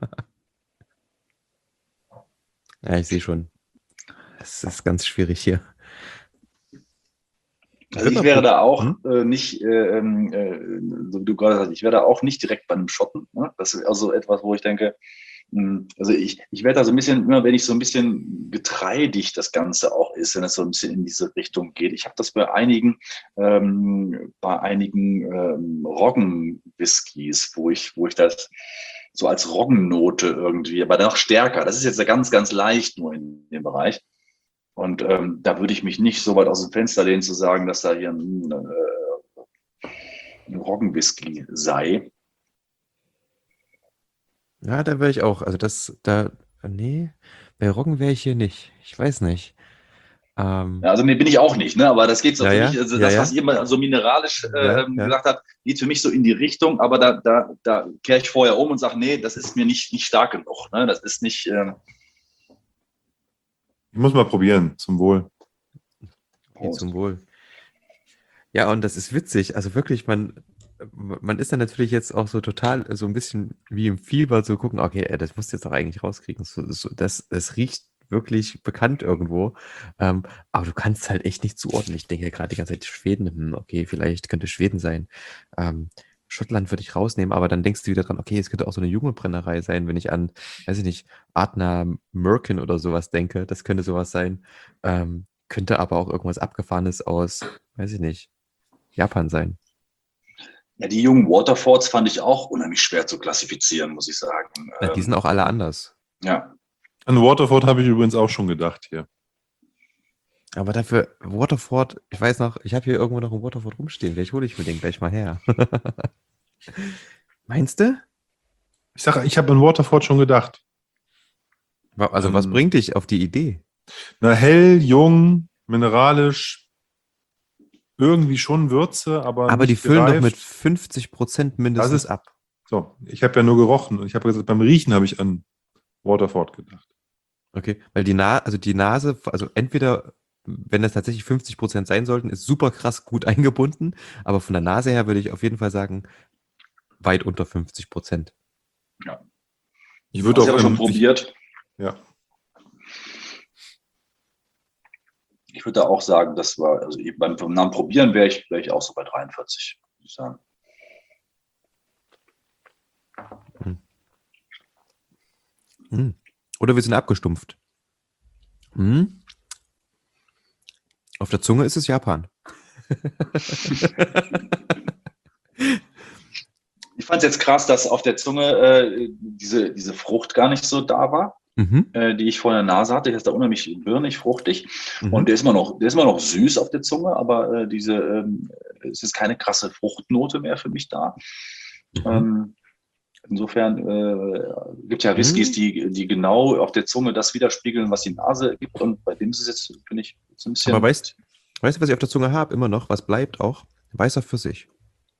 Ja, ich sehe schon. Es ist ganz schwierig hier. Also ich wäre da auch äh, nicht, äh, äh, so wie du gerade sagst, ich wäre da auch nicht direkt bei einem Schotten. Ne? Das ist also etwas, wo ich denke, mh, also ich, ich werde da so ein bisschen, immer wenn ich so ein bisschen getreidig das Ganze auch ist, wenn es so ein bisschen in diese Richtung geht. Ich habe das bei einigen, ähm, bei einigen ähm, Roggen-Whiskys, wo ich, wo ich das so als Roggennote irgendwie, aber noch stärker. Das ist jetzt ja ganz, ganz leicht nur in dem Bereich. Und ähm, da würde ich mich nicht so weit aus dem Fenster lehnen, zu sagen, dass da hier ein, äh, ein Roggenwhisky sei. Ja, da wäre ich auch. Also das, da, nee, bei Roggen wäre ich hier nicht. Ich weiß nicht. Ähm, Ja, also nee, bin ich auch nicht, ne? Aber das geht so Ja, für ja, mich, also ja, das, ja. was ihr mal so mineralisch äh, Ja, ähm, ja. gesagt habt, geht für mich so in die Richtung, aber da, da, da kehre ich vorher um und sage, nee, das ist mir nicht, nicht stark genug. Ne? Das ist nicht. Ähm, Ich muss mal probieren, zum Wohl. Okay, zum Wohl. Ja, und das ist witzig. Also wirklich, man, man ist dann natürlich jetzt auch so total so ein bisschen wie im Fieber zu gucken, okay, ey, das musst du jetzt doch eigentlich rauskriegen. So, so, das, das riecht wirklich bekannt irgendwo. Ähm, aber du kannst halt echt nicht zuordnen. Ich denke gerade die ganze Zeit Schweden, hm, okay, vielleicht könnte Schweden sein. Ähm, Schottland würde ich rausnehmen, aber dann denkst du wieder dran, okay, es könnte auch so eine junge Brennerei sein, wenn ich an, weiß ich nicht, Ardnah Merkin oder sowas denke. Das könnte sowas sein. Ähm, könnte aber auch irgendwas Abgefahrenes aus, weiß ich nicht, Japan sein. ja, die jungen Waterfords fand ich auch unheimlich schwer zu klassifizieren, muss ich sagen. Na, die Ähm, sind auch alle anders. ja. An Waterford habe ich übrigens auch schon gedacht hier. Aber dafür, Waterford, ich weiß noch, ich habe hier irgendwo noch einen Waterford rumstehen. Vielleicht hole ich mir den gleich mal her. Meinst du? Ich sage, ich habe an Waterford schon gedacht. Wa- Also, was Ähm, bringt dich auf die Idee? Na, hell, jung, mineralisch, irgendwie schon Würze, aber, Aber die nicht füllen doch gereift. mit fünfzig Prozent mindestens ist- ab. So, ich habe ja nur gerochen und ich habe gesagt, beim Riechen habe ich an Waterford gedacht. Okay, weil die Na also die Nase, also entweder, wenn das tatsächlich fünfzig Prozent sein sollten, ist super krass gut eingebunden, aber von der Nase her würde ich auf jeden Fall sagen, weit unter fünfzig Prozent. Ich würde Also ich auch habe schon ähm, ich, probiert. ja. Ich würde da auch sagen, das war, also beim, beim Namen probieren wäre ich, wäre ich auch so bei dreiundvierzig, würde ich sagen. Hm. Oder wir sind abgestumpft. Hm. Auf der Zunge ist es Japan. Ich fand es jetzt krass, dass auf der Zunge äh, diese, diese Frucht gar nicht so da war, Mhm. äh, die ich vor der Nase hatte. Der ist da unheimlich birnig, fruchtig. Mhm. Und der ist immer noch, der ist immer noch süß auf der Zunge, aber äh, diese, ähm, es ist keine krasse Fruchtnote mehr für mich da. Mhm. Ähm, insofern äh, gibt es ja Whiskys, Mhm. die, die genau auf der Zunge das widerspiegeln, was die Nase gibt. Und bei dem ist es jetzt, finde ich, jetzt ein bisschen. Aber weißt, weißt du, was ich auf der Zunge habe? Immer noch, was bleibt auch? Weißer Pfirsich.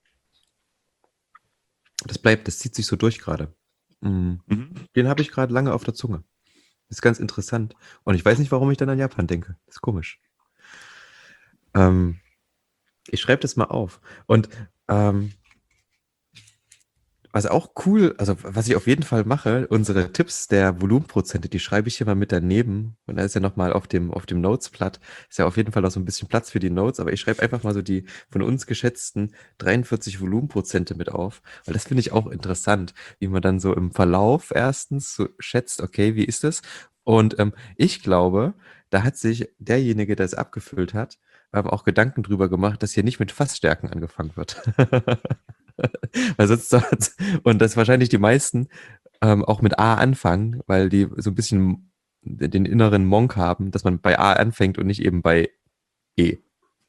Das bleibt, das zieht sich so durch gerade. Mhm. Mhm. Den habe ich gerade lange auf der Zunge. Ist ganz interessant. Und ich weiß nicht, warum ich dann an Japan denke. Das ist komisch. Ähm, ich schreibe das mal auf. Und ähm, was auch cool, also was ich auf jeden Fall mache, unsere Tipps der Volumenprozente, die schreibe ich hier mal mit daneben. Und da ist ja nochmal auf dem, auf dem Notes-Blatt, ist ja auf jeden Fall noch so ein bisschen Platz für die Notes, aber ich schreibe einfach mal so die von uns geschätzten dreiundvierzig Volumenprozente mit auf, weil das finde ich auch interessant, wie man dann so im Verlauf erstens so schätzt, okay, wie ist das? Und ähm, ich glaube, da hat sich derjenige, der es abgefüllt hat, ähm, auch Gedanken drüber gemacht, dass hier nicht mit Fassstärken angefangen wird. Weil sonst, und dass wahrscheinlich die meisten ähm, auch mit A anfangen, weil die so ein bisschen den inneren Monk haben, dass man bei A anfängt und nicht eben bei E.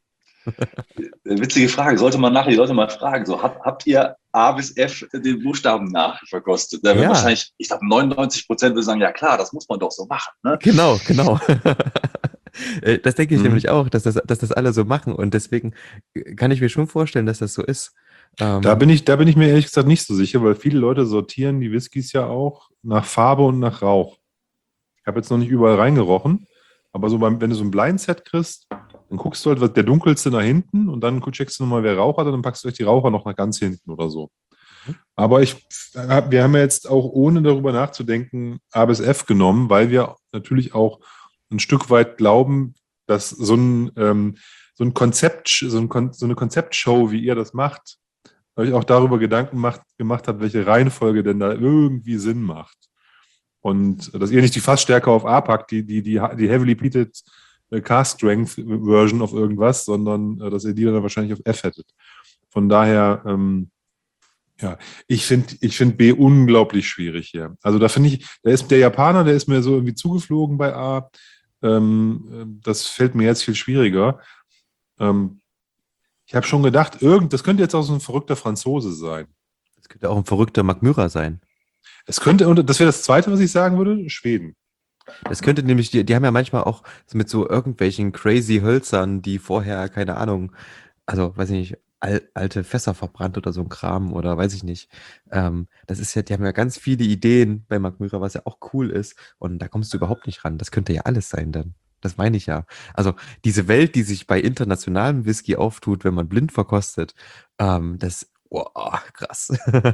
Witzige Frage, sollte man nachher die Leute mal fragen. So, habt, habt ihr A bis F den Buchstaben nachverkostet? Da wird Ja. wahrscheinlich, ich glaube, neunundneunzig Prozent würde sagen, ja klar, das muss man doch so machen. Ne? Genau, genau. Äh, Das denke ich Mhm. nämlich auch, dass das, dass das alle so machen und deswegen kann ich mir schon vorstellen, dass das so ist. Ähm, Da bin ich, da bin ich mir ehrlich gesagt nicht so sicher, weil viele Leute sortieren die Whiskys ja auch nach Farbe und nach Rauch. Ich habe jetzt noch nicht überall reingerochen, aber so beim, wenn du so ein Blindset kriegst, dann guckst du halt, was der dunkelste nach hinten und dann checkst du nochmal, wer Rauch hat und dann packst du euch die Raucher noch nach ganz hinten oder so. Mhm. Aber ich, wir haben ja jetzt auch, ohne darüber nachzudenken, A bis F genommen, weil wir natürlich auch ein Stück weit glauben, dass so ein, ähm, so ein Konzept, so, ein Kon so eine Konzeptshow, wie ihr das macht, euch auch darüber Gedanken macht, gemacht habt, welche Reihenfolge denn da irgendwie Sinn macht. Und dass ihr nicht die Fassstärke auf A packt, die, die, die, die Heavily Peated Cast Strength Version auf irgendwas, sondern äh, dass ihr die dann wahrscheinlich auf F hättet. Von daher, ähm, ja, ich finde ich find B unglaublich schwierig hier. Also da finde ich, da ist der Japaner, der ist mir so irgendwie zugeflogen bei A. Ähm, das fällt mir jetzt viel schwieriger. Ähm, ich habe schon gedacht, irgend, das könnte jetzt auch so ein verrückter Franzose sein. Das könnte auch ein verrückter Mark Myra sein. Es könnte, und das wäre das Zweite, was ich sagen würde, Schweden. Das könnte nämlich, die, die haben ja manchmal auch so mit so irgendwelchen crazy Hölzern, die vorher, keine Ahnung, also weiß ich nicht, al alte Fässer verbrannt oder so ein Kram oder weiß ich nicht. Ähm, das ist ja, die haben ja ganz viele Ideen bei Mark Myra, was ja auch cool ist. Und da kommst du überhaupt nicht ran. Das könnte ja alles sein dann. Das meine ich ja. Also diese Welt, die sich bei internationalem Whisky auftut, wenn man blind verkostet, ähm, das, oh, krass.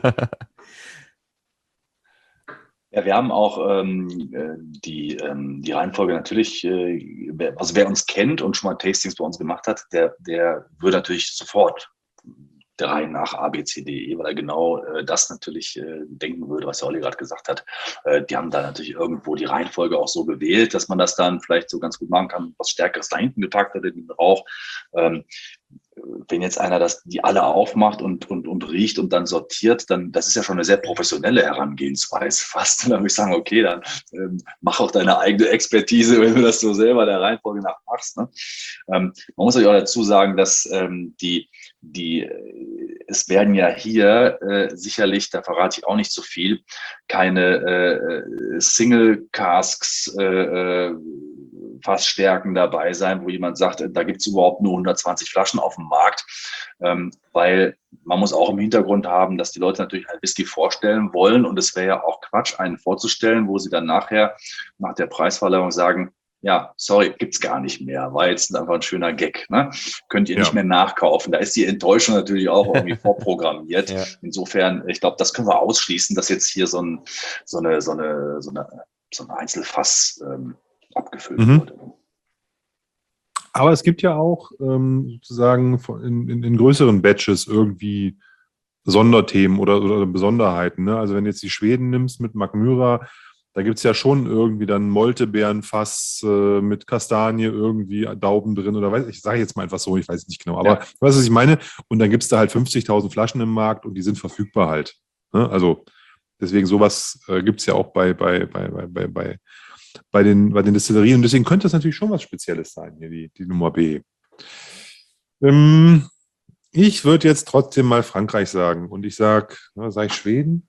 Ja, wir haben auch ähm, äh, die, ähm, die Reihenfolge natürlich, äh, wer- also wer uns kennt und schon mal Tastings bei uns gemacht hat, der, der würde natürlich sofort der Reihe nach A, B, C, D, E, weil er genau äh, das natürlich äh, denken würde, was der Olli gerade gesagt hat. Äh, die haben da natürlich irgendwo die Reihenfolge auch so gewählt, dass man das dann vielleicht so ganz gut machen kann, was Stärkeres da hinten gepackt hat in den Rauch. Ähm, wenn jetzt einer das, die alle aufmacht und, und, und riecht und dann sortiert, dann, das ist ja schon eine sehr professionelle Herangehensweise fast. Und dann würde ich sagen, okay, dann ähm, mach auch deine eigene Expertise, wenn du das so selber der Reihenfolge nach machst. Ne? Ähm, man muss natürlich auch dazu sagen, dass ähm, die, die, äh, es werden ja hier äh, sicherlich, da verrate ich auch nicht so viel, keine äh, Single Casks, äh, äh, Fassstärken dabei sein, wo jemand sagt, da gibt es überhaupt nur hundertzwanzig Flaschen auf dem Markt, ähm, weil man muss auch im Hintergrund haben, dass die Leute natürlich einen Whisky vorstellen wollen und es wäre ja auch Quatsch, einen vorzustellen, wo sie dann nachher nach der Preisverleihung sagen, ja, sorry, gibt's gar nicht mehr, war jetzt einfach ein schöner Gag, ne? Könnt ihr Ja. nicht mehr nachkaufen. Da ist die Enttäuschung natürlich auch irgendwie vorprogrammiert. Ja. Insofern, ich glaube, das können wir ausschließen, dass jetzt hier so, ein, so, eine, so, eine, so, eine, so ein Einzelfass ähm, abgefüllt Mhm. wurde. Aber es gibt ja auch ähm, sozusagen von- in, in, in größeren Batches irgendwie Sonderthemen oder, oder Besonderheiten. Ne? Also wenn du jetzt die Schweden nimmst mit Mark Myra, da gibt es ja schon irgendwie dann Moltebeerenfass äh, mit Kastanie irgendwie Dauben drin oder weiß ich, sage jetzt mal einfach so, ich weiß es nicht genau. Aber Ja. du weißt, was ich meine? Und dann gibt es da halt fünfzigtausend Flaschen im Markt und die sind verfügbar halt. Ne? Also deswegen sowas äh, gibt es ja auch bei, bei, bei, bei, bei, bei, bei, den, bei den Destillerien. Und deswegen könnte das natürlich schon was Spezielles sein, hier die, die Nummer B. Ähm, ich würde jetzt trotzdem mal Frankreich sagen. Und ich sage, sage ich Schweden?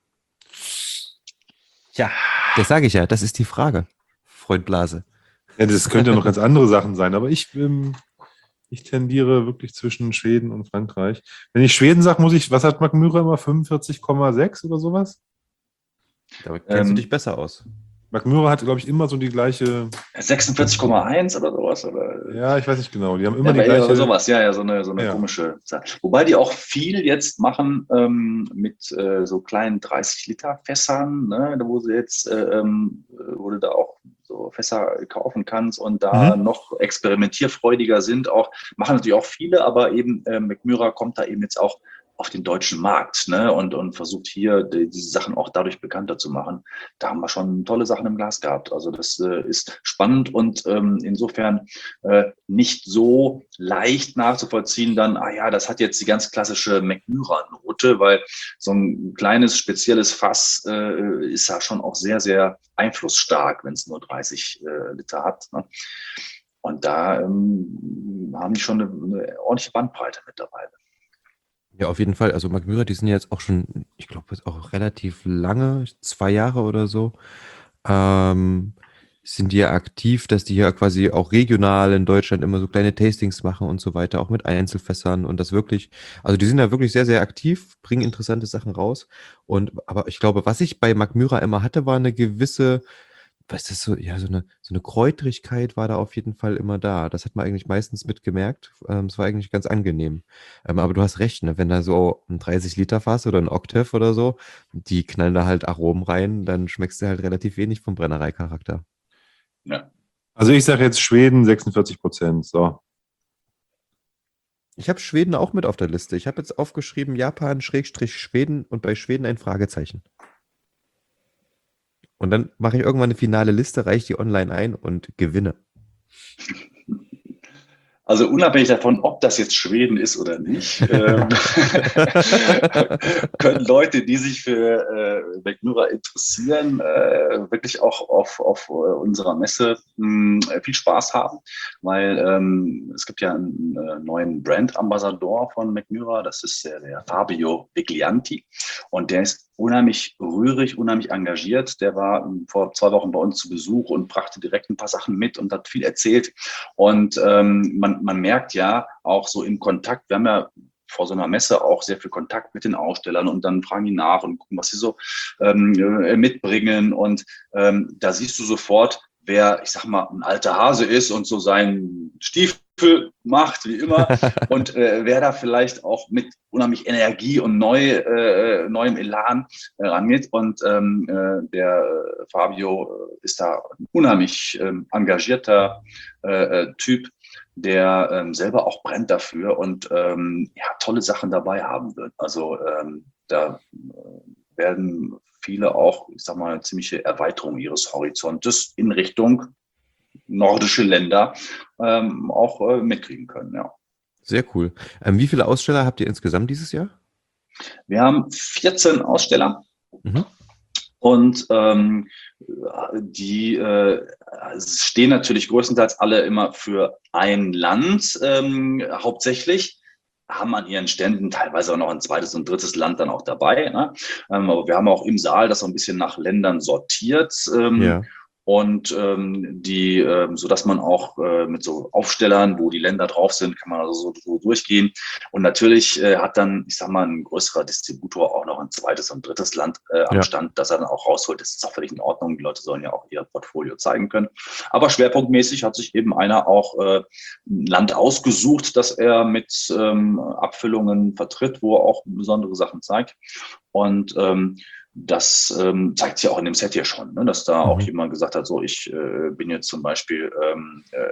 Ja, das sage ich ja. Das ist die Frage, Freund Blase. Ja, das könnte ja noch ganz andere Sachen sein, aber ich, ähm, ich tendiere wirklich zwischen Schweden und Frankreich. Wenn ich Schweden sage, muss ich, was hat Mark Myra immer, fünfundvierzig Komma sechs oder sowas? Da kennst du dich Ähm, besser aus. Mark Myra hat, glaube ich, immer so die gleiche, sechsundvierzig Komma eins oder sowas. Oder? ja, ich weiß nicht genau, die haben immer Ja, die aber gleiche. sowas, ja, ja, so eine, so eine Ja. komische Zahl. Wobei die auch viel jetzt machen ähm, mit äh, so kleinen dreißig Liter Fässern, ne, wo sie jetzt, äh, ähm, wo du da auch so Fässer kaufen kannst und da Mhm. noch experimentierfreudiger sind, auch, machen natürlich auch viele, aber eben äh, Mac Myra kommt da eben jetzt auch auf den deutschen Markt, ne, und, und versucht hier die, diese Sachen auch dadurch bekannter zu machen. Da haben wir schon tolle Sachen im Glas gehabt. Also das äh, ist spannend und ähm, insofern äh, nicht so leicht nachzuvollziehen dann, ah ja, das hat jetzt die ganz klassische Mac Myra-Note, weil so ein kleines, spezielles Fass äh, ist ja schon auch sehr, sehr einflussstark, wenn es nur dreißig äh, Liter hat. Ne? Und da ähm, haben die schon eine, eine ordentliche Bandbreite mittlerweile. Ja, auf jeden Fall. Also Mark Myra, die sind jetzt auch schon, ich glaube, jetzt auch relativ lange, zwei Jahre oder so, ähm, sind die ja aktiv, dass die ja quasi auch regional in Deutschland immer so kleine Tastings machen und so weiter, auch mit Einzelfässern und das wirklich, also die sind da wirklich sehr, sehr aktiv, bringen interessante Sachen raus. Und aber ich glaube, was ich bei Mark Myra immer hatte, war eine gewisse, was ist so, ja, so eine, so eine Kräutrigkeit war da auf jeden Fall immer da. Das hat man eigentlich meistens mitgemerkt. Ähm, es war eigentlich ganz angenehm. Ähm, aber du hast recht, ne? Wenn da so ein dreißig Liter Fass oder ein Octave oder so, die knallen da halt Aromen rein, dann schmeckst du halt relativ wenig vom Brennereicharakter. Ja. Also ich sage jetzt Schweden sechsundvierzig Prozent. So. Ich habe Schweden auch mit auf der Liste. Ich habe jetzt aufgeschrieben Japan, Schrägstrich Schweden und bei Schweden ein Fragezeichen. Und dann mache ich irgendwann eine finale Liste, reiche die online ein und gewinne. Also unabhängig davon, ob das jetzt Schweden ist oder nicht, ähm, können Leute, die sich für äh, Mac Myra interessieren, äh, wirklich auch auf, auf unserer Messe mh, viel Spaß haben, weil ähm, es gibt ja einen äh, neuen Brand-Ambassador von Mac Myra, das ist der, der Fabio Viglianti und der ist unheimlich rührig, unheimlich engagiert. Der war vor zwei Wochen bei uns zu Besuch und brachte direkt ein paar Sachen mit und hat viel erzählt. Und ähm, man, man merkt ja auch so im Kontakt, wir haben ja vor so einer Messe auch sehr viel Kontakt mit den Ausstellern und dann fragen die nach und gucken, was sie so ähm, mitbringen. Und ähm, da siehst du sofort, wer, ich sag mal, ein alter Hase ist und so seinen Stiefel macht, wie immer, und äh, wer da vielleicht auch mit unheimlich Energie und neu, äh, neuem Elan äh, rangeht. Und ähm, äh, der äh, Fabio ist da ein unheimlich ähm, engagierter äh, Typ, der ähm, selber auch brennt dafür und ähm, ja, tolle Sachen dabei haben wird. Also ähm, da äh, werden viele auch, ich sag mal, eine ziemliche Erweiterung ihres Horizontes in Richtung nordische Länder ähm, auch äh, mitkriegen können, ja. Sehr cool. Ähm, wie viele Aussteller habt ihr insgesamt dieses Jahr? Wir haben vierzehn Aussteller. Mhm. Und ähm, die äh, stehen natürlich größtenteils alle immer für ein Land ähm, hauptsächlich, haben an ihren Ständen teilweise auch noch ein zweites und drittes Land dann auch dabei. Ne? Ähm, aber wir haben auch im Saal das so ein bisschen nach Ländern sortiert. Ähm, Ja. Und ähm, die, ähm, so dass man auch äh, mit so Aufstellern, wo die Länder drauf sind, kann man also so, so durchgehen. Und natürlich äh, hat dann, ich sag mal, ein größerer Distributor auch noch ein zweites und drittes Land äh, am Ja. Stand, das er dann auch rausholt. Das ist auch völlig in Ordnung. Die Leute sollen ja auch ihr Portfolio zeigen können. Aber schwerpunktmäßig hat sich eben einer auch äh, ein Land ausgesucht, das er mit ähm, Abfüllungen vertritt, wo er auch besondere Sachen zeigt. Und ähm, das ähm, zeigt sich auch in dem Set hier schon, ne? Dass da Mhm. auch jemand gesagt hat, so ich äh, bin jetzt zum Beispiel ähm, äh,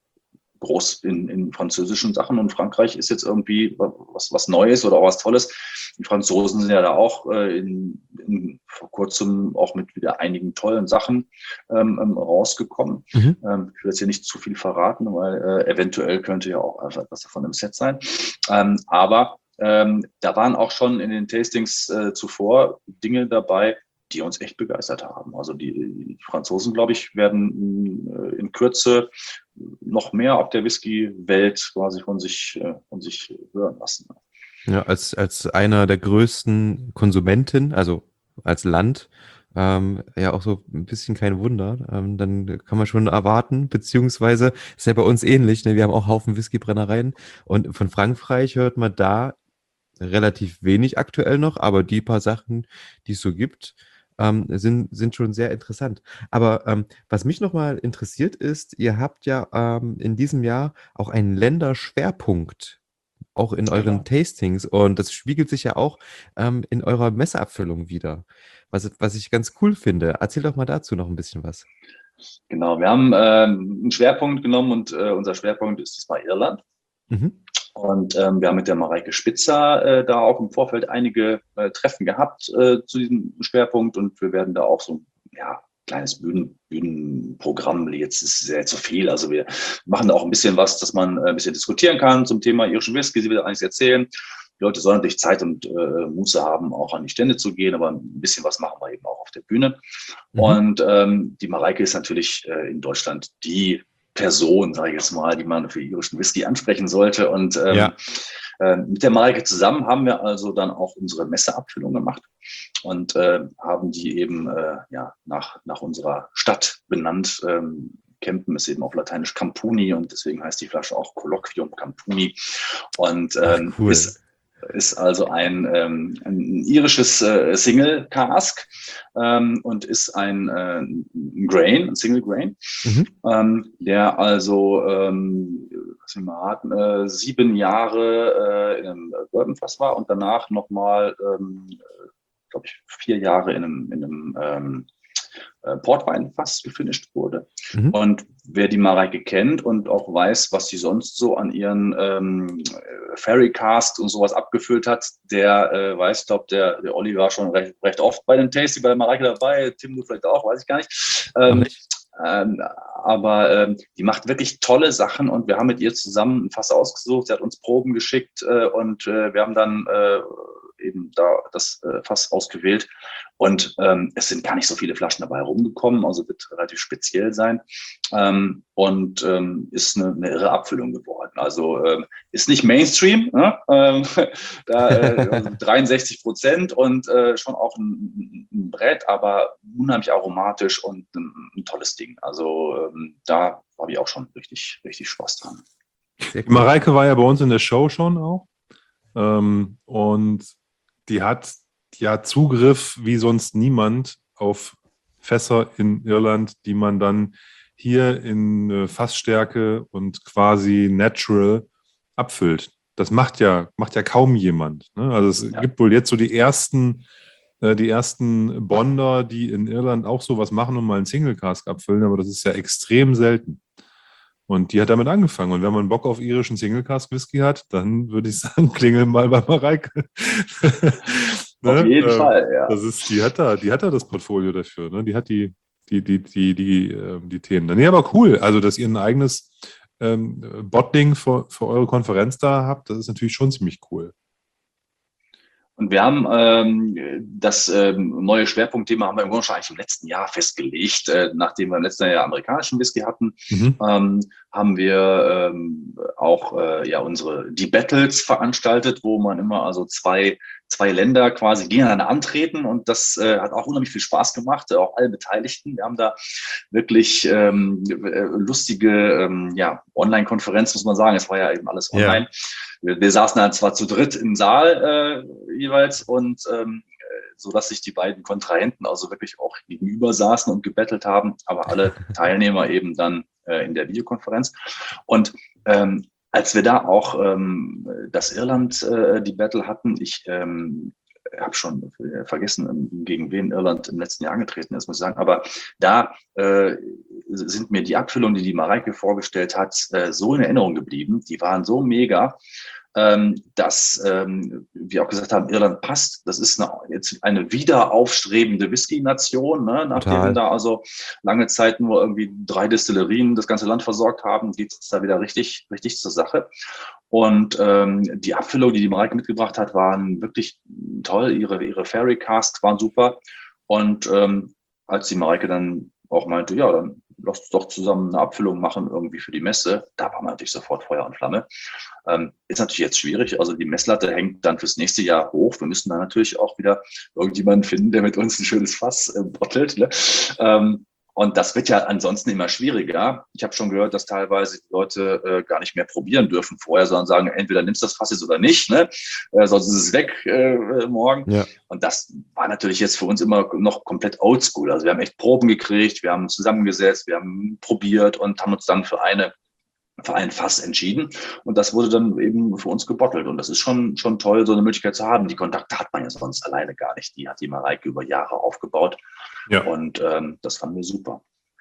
groß in, in französischen Sachen und Frankreich ist jetzt irgendwie was, was Neues oder auch was Tolles. Die Franzosen sind ja da auch äh, in, in, vor kurzem auch mit wieder einigen tollen Sachen ähm, rausgekommen. Mhm. Ähm, ich will jetzt hier nicht zu viel verraten, weil äh, eventuell könnte ja auch einfach etwas davon im Set sein. Ähm, aber Ähm, da waren auch schon in den Tastings äh, zuvor Dinge dabei, die uns echt begeistert haben. Also die, die Franzosen, glaube ich, werden äh, in Kürze noch mehr auf der Whisky-Welt quasi von sich, äh, von sich hören lassen. Ja, als, als einer der größten Konsumenten, also als Land, ähm, ja auch so ein bisschen kein Wunder. Ähm, dann kann man schon erwarten, beziehungsweise ist ja bei uns ähnlich, ne? Wir haben auch Haufen Whiskybrennereien und von Frankreich hört man da relativ wenig aktuell noch, aber die paar Sachen, die es so gibt, ähm, sind, sind schon sehr interessant. Aber ähm, was mich nochmal interessiert ist, ihr habt ja ähm, in diesem Jahr auch einen Länderschwerpunkt, auch in euren Genau. Tastings, und das spiegelt sich ja auch ähm, in eurer Messeabfüllung wieder, was, was ich ganz cool finde. Erzähl doch mal dazu noch ein bisschen was. Genau, wir haben ähm, einen Schwerpunkt genommen und äh, unser Schwerpunkt ist diesmal Irland. Mhm. Und ähm, wir haben mit der Mareike Spitzer äh, da auch im Vorfeld einige äh, Treffen gehabt äh, zu diesem Schwerpunkt und wir werden da auch so ein ja, kleines Bühnen, Bühnenprogramm, jetzt ist sehr zu viel, also wir machen da auch ein bisschen was, dass man äh, ein bisschen diskutieren kann zum Thema irischen Whisky, sie will einiges erzählen. Die Leute sollen natürlich Zeit und äh, Muße haben, auch an die Stände zu gehen, aber ein bisschen was machen wir eben auch auf der Bühne. Mhm. Und ähm, die Mareike ist natürlich äh, in Deutschland die Person, sage ich jetzt mal, die man für irischen Whisky ansprechen sollte. Und ähm, Ja. äh, mit der Mareike zusammen haben wir also dann auch unsere Messeabfüllung gemacht und äh, haben die eben äh, ja, nach, nach unserer Stadt benannt. Ähm, Campen ist eben auf Lateinisch Campuni und deswegen heißt die Flasche auch Colloquium Campuni. Und ähm, Ach, cool. ist ist also ein, ähm, ein irisches äh, Single Cask ähm, und ist ein, äh, ein Grain, ein Single Grain, Mhm. ähm, der also ähm, was wir mal hatten, äh, sieben Jahre äh, in einem Bourbonfass war und danach nochmal, ähm, glaube ich, vier Jahre in einem, in einem ähm, Portwein fast gefinisht wurde. Mhm. Und wer die Mareike kennt und auch weiß, was sie sonst so an ihren ähm, Ferry Cast und sowas abgefüllt hat, der äh, weiß, ich glaube, der, der Olli war schon recht, recht oft bei dem Tasting bei der Mareike dabei, Tim, du vielleicht auch, weiß ich gar nicht. Ähm, Noch nicht? ähm, aber ähm, die macht wirklich tolle Sachen und wir haben mit ihr zusammen ein Fass ausgesucht, sie hat uns Proben geschickt äh, und äh, wir haben dann äh, eben da das äh, Fass ausgewählt. Und ähm, es sind gar nicht so viele Flaschen dabei rumgekommen, also wird relativ speziell sein. Ähm, und ähm, ist eine, eine irre Abfüllung geworden. Also ähm, ist nicht Mainstream, ne? ähm, da, äh, also dreiundsechzig Prozent und äh, schon auch ein, ein Brett, aber unheimlich aromatisch und ein, ein tolles Ding. Also ähm, da habe ich auch schon richtig, richtig Spaß dran. Die Mareike war ja bei uns in der Show schon auch. Ähm, und die hat ja Zugriff wie sonst niemand auf Fässer in Irland, die man dann hier in äh, Fassstärke und quasi natural abfüllt. Das macht ja, macht ja kaum jemand. Ne? Also es Ja. gibt wohl jetzt so die ersten, äh, die ersten Bonder, die in Irland auch sowas machen und mal einen Single Cask abfüllen, aber das ist ja extrem selten. Und die hat damit angefangen. Und wenn man Bock auf irischen Single Cask Whisky hat, dann würde ich sagen, klingel mal bei Mareike. Ne? Auf jeden Ähm, Fall, ja. Das ist, die hat da, die hat da das Portfolio dafür. Ne? Die hat die, die, die, die, die, ähm, die Themen. Nee, aber cool. Also, dass ihr ein eigenes ähm, Botling für, für eure Konferenz da habt, das ist natürlich schon ziemlich cool. Und wir haben ähm, das ähm, neue Schwerpunktthema haben wir im Grunde schon eigentlich im letzten Jahr festgelegt. Äh, nachdem wir im letzten Jahr amerikanischen Whisky hatten, Mhm. ähm, haben wir ähm, auch äh, ja unsere die Battles veranstaltet, wo man immer also zwei zwei Länder quasi gegeneinander antreten und das äh, hat auch unheimlich viel Spaß gemacht, äh, auch alle Beteiligten. Wir haben da wirklich ähm, lustige ähm, ja Online-Konferenz, muss man sagen. Es war ja eben alles online. Ja. Wir, wir saßen dann zwar zu dritt im Saal äh, jeweils und ähm, so dass sich die beiden Kontrahenten also wirklich auch gegenüber saßen und gebettelt haben, aber alle Teilnehmer eben dann äh, in der Videokonferenz. Und ähm, als wir da auch ähm, das Irland äh, die Battle hatten, ich ähm, habe schon vergessen, gegen wen Irland im letzten Jahr angetreten ist, muss ich sagen. Aber da äh, sind mir die Abfüllungen, die die Mareike vorgestellt hat, äh, so in Erinnerung geblieben. Die waren so mega, ähm, dass ähm, wir auch gesagt haben, Irland passt. Das ist eine, jetzt eine wieder aufstrebende Whisky-Nation, ne? Nachdem Total. da also lange Zeit nur irgendwie drei Destillerien das ganze Land versorgt haben, geht es da wieder richtig, richtig zur Sache. Und ähm, die Abfüllungen, die die Mareike mitgebracht hat, waren wirklich toll. Ihre, ihre Fairy Casks waren super. Und ähm, als die Mareike dann auch meinte, ja, dann lass uns doch zusammen eine Abfüllung machen irgendwie für die Messe, da war man natürlich sofort Feuer und Flamme. Ähm, ist natürlich jetzt schwierig. Also die Messlatte hängt dann fürs nächste Jahr hoch. Wir müssen dann natürlich auch wieder irgendjemanden finden, der mit uns ein schönes Fass äh, bottelt. Ne? Ähm, Und das wird ja ansonsten immer schwieriger. Ich habe schon gehört, dass teilweise die Leute äh, gar nicht mehr probieren dürfen vorher, sondern sagen, entweder nimmst du das Fass jetzt oder nicht, ne? äh, sonst ist es weg äh, morgen. Ja. Und das war natürlich jetzt für uns immer noch komplett oldschool. Also wir haben echt Proben gekriegt, wir haben zusammengesetzt, wir haben probiert und haben uns dann für eine für ein Fass entschieden. Und das wurde dann eben für uns gebottelt. Und das ist schon, schon toll, so eine Möglichkeit zu haben. Die Kontakte hat man ja sonst alleine gar nicht. Die hat die Mareike über Jahre aufgebaut. Ja. Und ähm, das fanden wir super.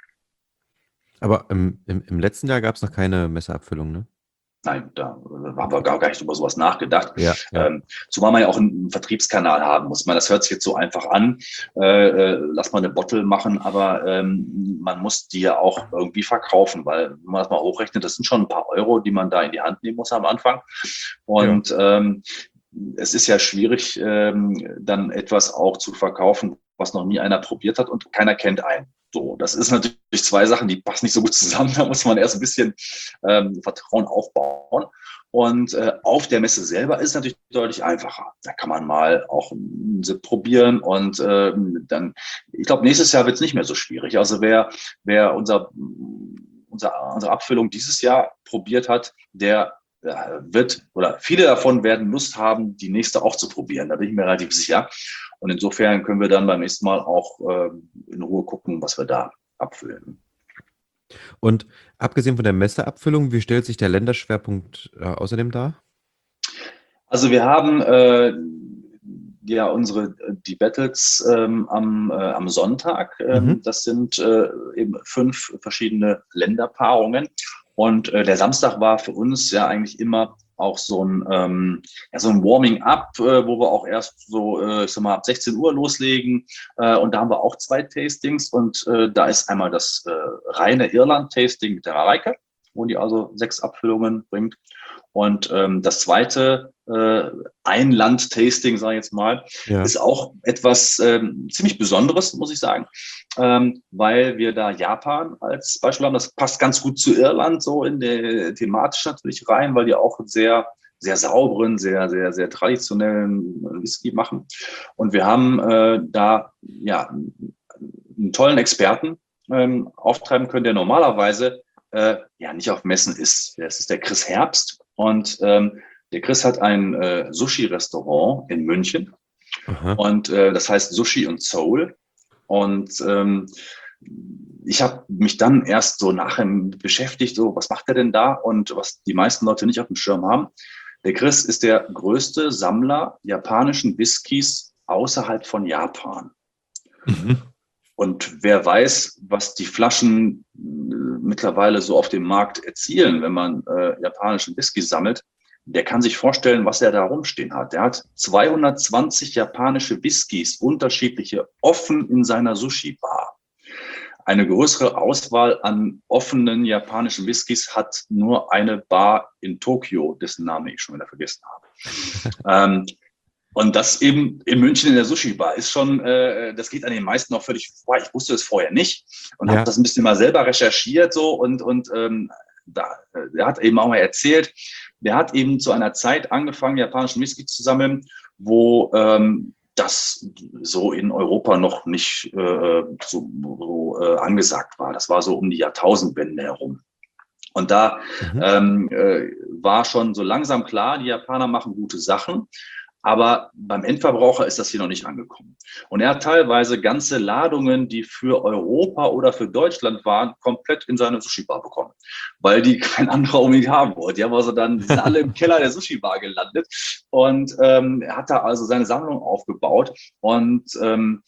Aber im, im, im letzten Jahr gab es noch keine Messerabfüllung, ne? Nein, da haben wir gar, gar nicht über sowas nachgedacht. Ja, ja. Ähm, zumal man ja auch einen Vertriebskanal haben muss. Man, das hört sich jetzt so einfach an. Äh, äh, lass mal eine Bottle machen, aber ähm, man muss die ja auch irgendwie verkaufen, weil wenn man das mal hochrechnet, das sind schon ein paar Euro, die man da in die Hand nehmen muss am Anfang. Und ja. ähm, es ist ja schwierig, ähm, dann etwas auch zu verkaufen, was noch nie einer probiert hat und keiner kennt einen. So, das ist natürlich zwei Sachen, die passen nicht so gut zusammen. Da muss man erst ein bisschen ähm, Vertrauen aufbauen. Und äh, auf der Messe selber ist es natürlich deutlich einfacher. Da kann man mal auch einen Sip probieren und äh, dann, ich glaube, nächstes Jahr wird es nicht mehr so schwierig. Also wer, wer unser, unser, unsere Abfüllung dieses Jahr probiert hat, der wird oder viele davon werden Lust haben, die nächste auch zu probieren. Da bin ich mir relativ sicher. Und insofern können wir dann beim nächsten Mal auch äh, in Ruhe gucken, was wir da abfüllen. Und abgesehen von der Messeabfüllung, wie stellt sich der Länderschwerpunkt äh, außerdem dar? Also wir haben äh, ja unsere die Battles ähm, am, äh, am Sonntag. Ähm, Mhm. Das sind äh, eben fünf verschiedene Länderpaarungen. Und äh, der Samstag war für uns ja eigentlich immer auch so ein, ähm, ja, so ein Warming-up, äh, wo wir auch erst so, äh, ich sag mal, ab sechzehn Uhr loslegen. Äh, und da haben wir auch zwei Tastings. Und äh, da ist einmal das äh, reine Irland-Tasting mit der Mareike, wo die also sechs Abfüllungen bringt. Und ähm, das zweite äh, Ein-Land-Tasting, sage ich jetzt mal, Ja. ist auch etwas ähm, ziemlich Besonderes, muss ich sagen, ähm, weil wir da Japan als Beispiel haben. Das passt ganz gut zu Irland, so in der thematisch natürlich rein, weil die auch sehr, sehr sauberen, sehr, sehr, sehr traditionellen Whisky machen. Und wir haben äh, da ja einen tollen Experten ähm, auftreiben können, der normalerweise äh, ja nicht auf Messen ist. Das ist der Chris Herbst. Und ähm, der Chris hat ein äh, Sushi-Restaurant in München. Aha. Und äh, das heißt Sushi und Soul. Und ähm, ich habe mich dann erst so nachher beschäftigt, so was macht er denn da? Und was die meisten Leute nicht auf dem Schirm haben. Der Chris ist der größte Sammler japanischen Whiskys außerhalb von Japan. Mhm. Und wer weiß, was die Flaschen äh, mittlerweile so auf dem Markt erzielen, wenn man äh, japanischen Whisky sammelt, der kann sich vorstellen, was er da rumstehen hat. Der hat zweihundertzwanzig japanische Whiskys, unterschiedliche, offen in seiner Sushi-Bar. Eine größere Auswahl an offenen japanischen Whiskys hat nur eine Bar in Tokio, dessen Namen ich schon wieder vergessen habe. ähm, Und das eben in München in der Sushi-Bar ist schon, äh, das geht an den meisten noch völlig vorbei. Ich wusste es vorher nicht und Ja. habe das ein bisschen mal selber recherchiert so und, und ähm, da, der hat eben auch mal erzählt, der hat eben zu einer Zeit angefangen, japanischen Whisky zu sammeln, wo ähm, das so in Europa noch nicht äh, so, so äh, angesagt war. Das war so um die Jahrtausendwende herum. Und da Mhm. ähm, äh, war schon so langsam klar, die Japaner machen gute Sachen. Aber beim Endverbraucher ist das hier noch nicht angekommen. Und er hat teilweise ganze Ladungen, die für Europa oder für Deutschland waren, komplett in seine Sushi-Bar bekommen, weil die kein anderer unbedingt haben wollte. Die haben also dann, die sind alle im Keller der Sushi-Bar gelandet. Und ähm, er hat da also seine Sammlung aufgebaut und ähm,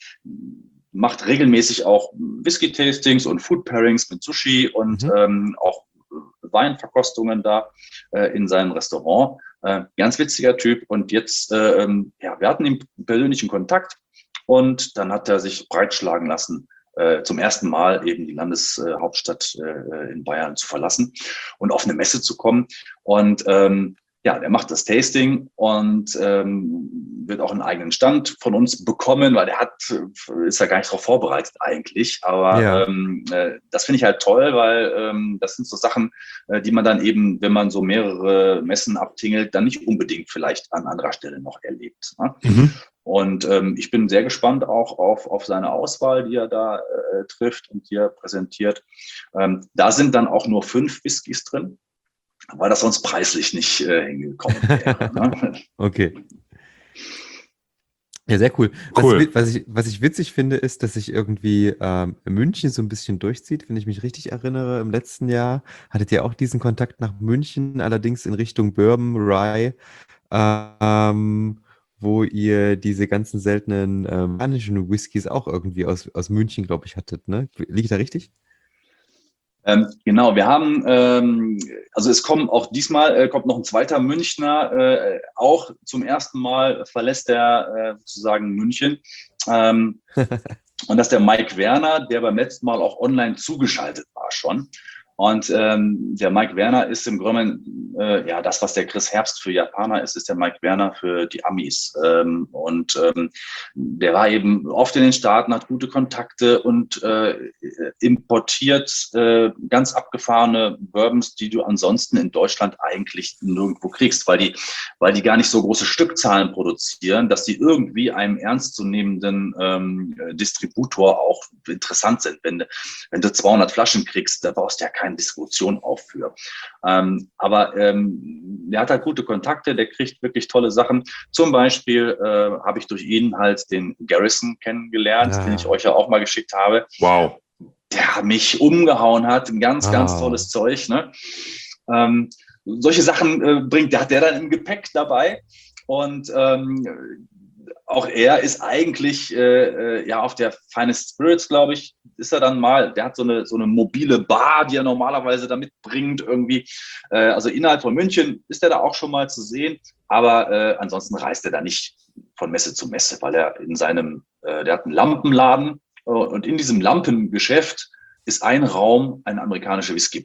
macht regelmäßig auch Whisky-Tastings und Food-Pairings mit Sushi und Mhm. ähm, auch Weinverkostungen da äh, in seinem Restaurant. Äh, ganz witziger Typ. Und jetzt, äh, ja, wir hatten ihn persönlichen Kontakt und dann hat er sich breitschlagen lassen, äh, zum ersten Mal eben die Landeshauptstadt äh, in Bayern zu verlassen und auf eine Messe zu kommen. Und ähm, ja, der macht das Tasting und ähm, wird auch einen eigenen Stand von uns bekommen, weil der hat, ist ja gar nicht darauf vorbereitet eigentlich. Aber Ja. ähm, äh, das finde ich halt toll, weil ähm, das sind so Sachen, äh, die man dann eben, wenn man so mehrere Messen abtingelt, dann nicht unbedingt vielleicht an anderer Stelle noch erlebt. Ne? Mhm. Und ähm, ich bin sehr gespannt auch auf, auf seine Auswahl, die er da äh, trifft und die er präsentiert. Ähm, da sind dann auch nur fünf Whiskys drin, weil das sonst preislich nicht äh, hingekommen wäre. Ne? Okay. Ja, sehr cool. Cool. Was, was, ich, was ich witzig finde, ist, dass sich irgendwie ähm, München so ein bisschen durchzieht, wenn ich mich richtig erinnere. Im letzten Jahr hattet ihr auch diesen Kontakt nach München, allerdings in Richtung Bourbon, Rye, ähm, wo ihr diese ganzen seltenen ähm, spanischen Whiskys auch irgendwie aus, aus München, glaube ich, hattet. Ne? Liege ich da richtig? Ähm, genau, wir haben, ähm, also es kommen auch diesmal, äh, kommt noch ein zweiter Münchner, äh, auch zum ersten Mal verlässt er äh, sozusagen München. Ähm, und das ist der Mike Werner, der beim letzten Mal auch online zugeschaltet war schon. Und ähm, der Mike Werner ist im Grunde äh, ja das, was der Chris Herbst für Japaner ist, ist der Mike Werner für die Amis. Ähm, und ähm, der war eben oft in den Staaten, hat gute Kontakte und äh, importiert äh, ganz abgefahrene Bourbons, die du ansonsten in Deutschland eigentlich nirgendwo kriegst, weil die, weil die gar nicht so große Stückzahlen produzieren, dass die irgendwie einem ernstzunehmenden ähm, Distributor auch interessant sind. Wenn, wenn du zweihundert Flaschen kriegst, da brauchst du ja keine Diskussion auf für. Ähm, aber ähm, der hat halt gute Kontakte, der kriegt wirklich tolle Sachen. Zum Beispiel äh, habe ich durch ihn halt den Garrison kennengelernt, Ah. den ich euch ja auch mal geschickt habe. Wow. Der mich umgehauen hat. Ein ganz, Ah. ganz tolles Zeug. Ne? Ähm, solche Sachen äh, bringt, der hat der dann im Gepäck dabei. Und ähm, auch er ist eigentlich äh, ja auf der Finest Spirits, glaube ich, ist er dann mal. Der hat so eine, so eine mobile Bar, die er normalerweise da mitbringt irgendwie. Äh, also innerhalb von München ist er da auch schon mal zu sehen. Aber äh, ansonsten reist er da nicht von Messe zu Messe, weil er in seinem, äh, der hat einen Lampenladen äh, und in diesem Lampengeschäft ist ein Raum eine amerikanische Whiskybar.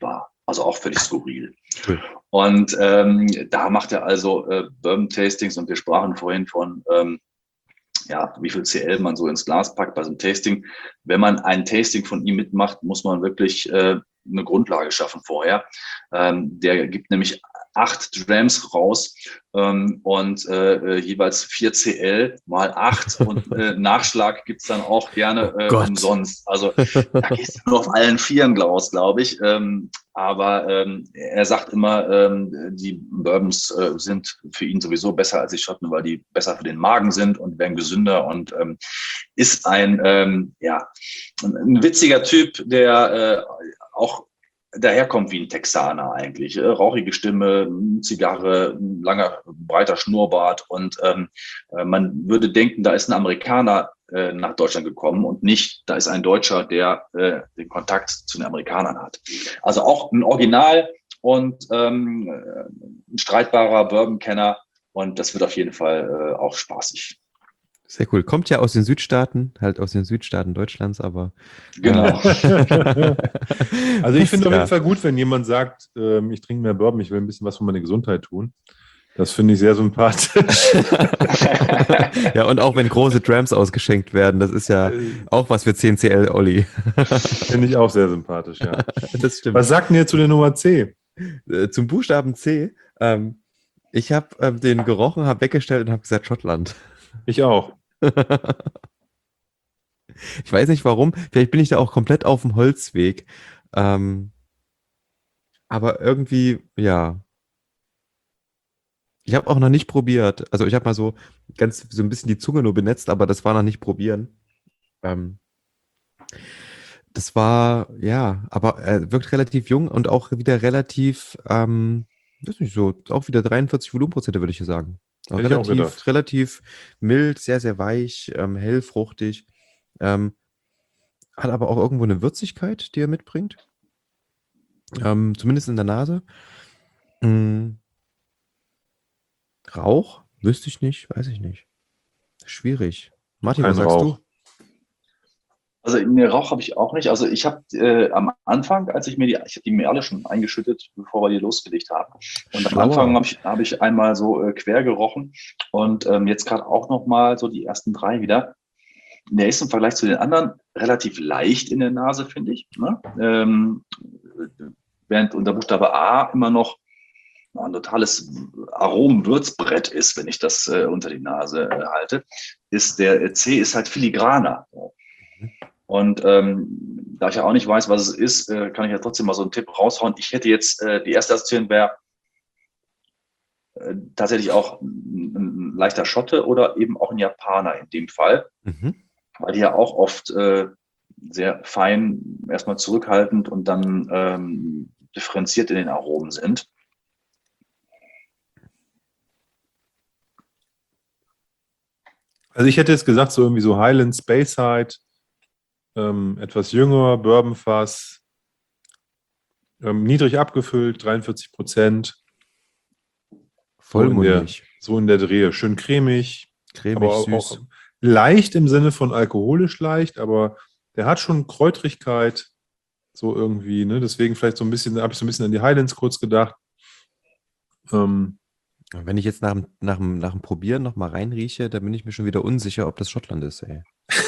Also auch völlig skurril. Cool. Und ähm, da macht er also äh, Bourbon-Tastings und wir sprachen vorhin von, ähm, ja, wie viel C L man so ins Glas packt bei so einem Tasting. Wenn man ein Tasting von ihm mitmacht, muss man wirklich äh, eine Grundlage schaffen vorher. Ähm, der gibt nämlich acht Drams raus ähm, und äh, jeweils vier C L mal acht und äh, Nachschlag gibt's dann auch gerne äh, Oh umsonst. Also da gehst du nur auf allen Vieren raus, glaube ich. Ähm, aber ähm, er sagt immer, ähm, die Bourbons äh, sind für ihn sowieso besser als die Schotten, weil die besser für den Magen sind und werden gesünder und ähm, ist ein, ähm, ja, ein witziger Typ, der äh, auch daherkommt wie ein Texaner eigentlich. Äh, rauchige Stimme, Zigarre, ein langer, breiter Schnurrbart und ähm, äh, man würde denken, da ist ein Amerikaner äh, nach Deutschland gekommen und nicht, da ist ein Deutscher, der äh, den Kontakt zu den Amerikanern hat. Also auch ein Original und ähm, ein streitbarer Bourbon-Kenner und das wird auf jeden Fall äh, auch spaßig. Sehr cool. Kommt ja aus den Südstaaten, halt aus den Südstaaten Deutschlands, aber. Genau. Äh, Also ich finde auf ja. jeden Fall gut, wenn jemand sagt, ähm, ich trinke mehr Bourbon, ich will ein bisschen was für meine Gesundheit tun. Das finde ich sehr sympathisch. Ja, und auch wenn große Drams ausgeschenkt werden, das ist ja auch was für zehn C L, Olli. Finde ich auch sehr sympathisch, ja. Das stimmt. Was sagt denn ihr zu der Nummer C? Äh, Zum Buchstaben C. Ähm, ich habe ähm, den gerochen, habe weggestellt und habe gesagt Schottland. Ich auch. Ich weiß nicht warum. Vielleicht bin ich da auch komplett auf dem Holzweg. Ähm, aber irgendwie, ja. Ich habe auch noch nicht probiert. Also ich habe mal so ganz so ein bisschen die Zunge nur benetzt, aber das war noch nicht probieren. Ähm, das war, ja, aber er wirkt relativ jung und auch wieder relativ, ähm, weiß nicht so, auch wieder dreiundvierzig Volumenprozente, würde ich hier sagen. Auch Hätte ich auch relativ, gedacht. relativ mild, sehr, sehr weich, ähm, hell, fruchtig. Ähm, hat aber auch irgendwo eine Würzigkeit, die er mitbringt. Ähm, zumindest in der Nase. Mm, Rauch? Wüsste ich nicht, weiß ich nicht. Schwierig. Martin, Kein was sagst Rauch. du? Also ne, Rauch habe ich auch nicht. Also ich habe äh, am Anfang, als ich mir die, ich habe die mir alle schon eingeschüttet, bevor wir die losgelegt haben. Und am Schlauer. Anfang habe ich, hab ich einmal so äh, quer gerochen und ähm, jetzt gerade auch noch mal so die ersten drei wieder. Der ist im Vergleich zu den anderen relativ leicht in der Nase, finde ich. Ne? Ähm, während unter Buchstabe A immer noch ein totales Aromenwürzbrett ist, wenn ich das äh, unter die Nase äh, halte, ist der C ist halt filigraner. Und ähm, da ich ja auch nicht weiß, was es ist, äh, kann ich ja trotzdem mal so einen Tipp raushauen. Ich hätte jetzt, äh, die erste Assoziation wäre äh, tatsächlich auch ein, ein leichter Schotte oder eben auch ein Japaner in dem Fall, Mhm. weil die ja auch oft äh, sehr fein, erstmal zurückhaltend und dann ähm, differenziert in den Aromen sind. Also ich hätte jetzt gesagt, so irgendwie so Highland Speyside, ähm, etwas jünger, Bourbonfass, ähm, niedrig abgefüllt, dreiundvierzig Prozent. So in der, Vollmundig. so in der Drehe. Schön cremig, Cremig, aber auch, süß. auch leicht im Sinne von alkoholisch leicht, aber der hat schon Kräutrigkeit, so irgendwie, ne? Deswegen vielleicht so ein bisschen, habe ich so ein bisschen an die Highlands kurz gedacht. Ähm, Wenn ich jetzt nach, dem- nach, dem- nach dem Probieren nochmal reinrieche, dann bin ich mir schon wieder unsicher, ob das Schottland ist, ey.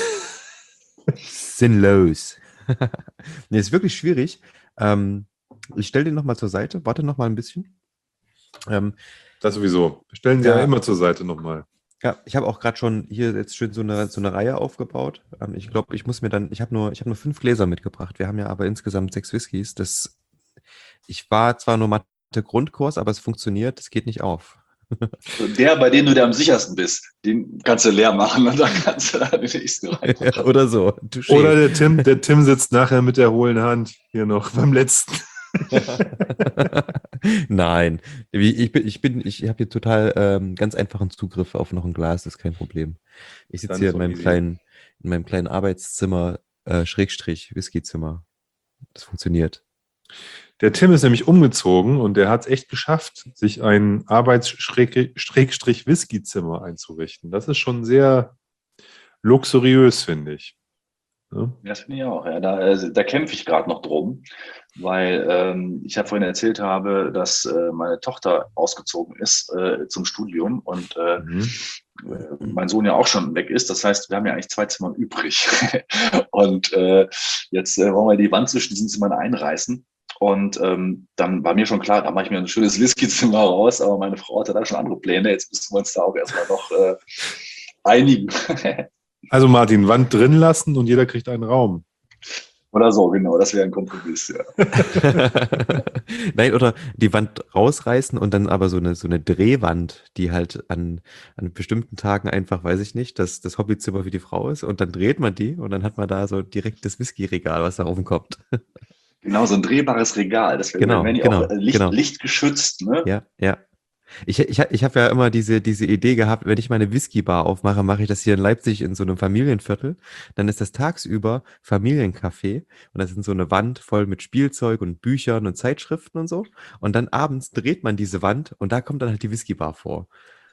Sinnlos. Nee, ist wirklich schwierig. Ähm, ich stelle den nochmal zur Seite, warte nochmal ein bisschen. Ähm, das sowieso. Wir stellen sie ja, Ja. immer zur Seite nochmal. ja, ich habe auch gerade schon hier jetzt schön so eine, so eine Reihe aufgebaut. Ähm, ich glaube, ich muss mir dann, ich habe nur, ich habe nur fünf Gläser mitgebracht. Wir haben ja aber insgesamt sechs Whiskys. Das, ich war zwar nur Mathe Grundkurs, aber es funktioniert, es geht nicht auf. Der, bei dem du dir am sichersten bist, den kannst du leer machen und dann kannst du da den nächsten rein. Ja, oder so. Touché. Oder der Tim, der Tim sitzt nachher mit der hohlen Hand hier noch beim letzten. Nein, Wie- ich bin, ich bin, ich habe hier total ähm, ganz einfachen Zugriff auf noch ein Glas, das ist kein Problem. Ich sitze Dann hier ist in doch meinem easy. kleinen, in meinem kleinen Arbeitszimmer, äh, Schrägstrich, Whiskyzimmer. Das funktioniert. Der Tim ist nämlich umgezogen und der hat es echt geschafft, sich ein Arbeits-Whisky-Zimmer einzurichten. Das ist schon sehr luxuriös, finde ich. Ne? Ja, das finde ich auch. Ja, da, also, da kämpfe ich gerade noch drum, weil ähm, ich ja vorhin erzählt habe, dass äh, meine Tochter ausgezogen ist äh, zum Studium und äh, Mhm. mein Sohn ja auch schon weg ist. Das heißt, wir haben ja eigentlich zwei Zimmer übrig. Und äh, jetzt äh, wollen wir die Wand zwischen diesen Zimmern einreißen. Und ähm, dann war mir schon klar, da mache ich mir ein schönes Whisky-Zimmer raus, aber meine Frau hatte da schon andere Pläne. Jetzt müssen wir uns da auch erstmal noch äh, einigen. Also Martin, Wand drin lassen und jeder kriegt einen Raum. Oder so, genau, das wäre ein Kompromiss, ja. Nein, oder die Wand rausreißen und dann aber so eine, so eine Drehwand, die halt an, an bestimmten Tagen einfach, weiß ich nicht, dass das Hobbyzimmer für die Frau ist und dann dreht man die und dann hat man da so direkt das Whisky-Regal, was da oben kommt. Genau, so ein drehbares Regal. Das wäre, Genau, wenn die genau, auch äh, Licht, genau. lichtgeschützt, ne? Ja, ja. Ich, ich, ich habe ja immer diese, diese Idee gehabt, wenn ich meine Whisky-Bar aufmache, mache ich das hier in Leipzig in so einem Familienviertel. Dann ist das tagsüber Familiencafé und das ist so eine Wand voll mit Spielzeug und Büchern und Zeitschriften und so. Und dann abends dreht man diese Wand und da kommt dann halt die Whisky-Bar vor.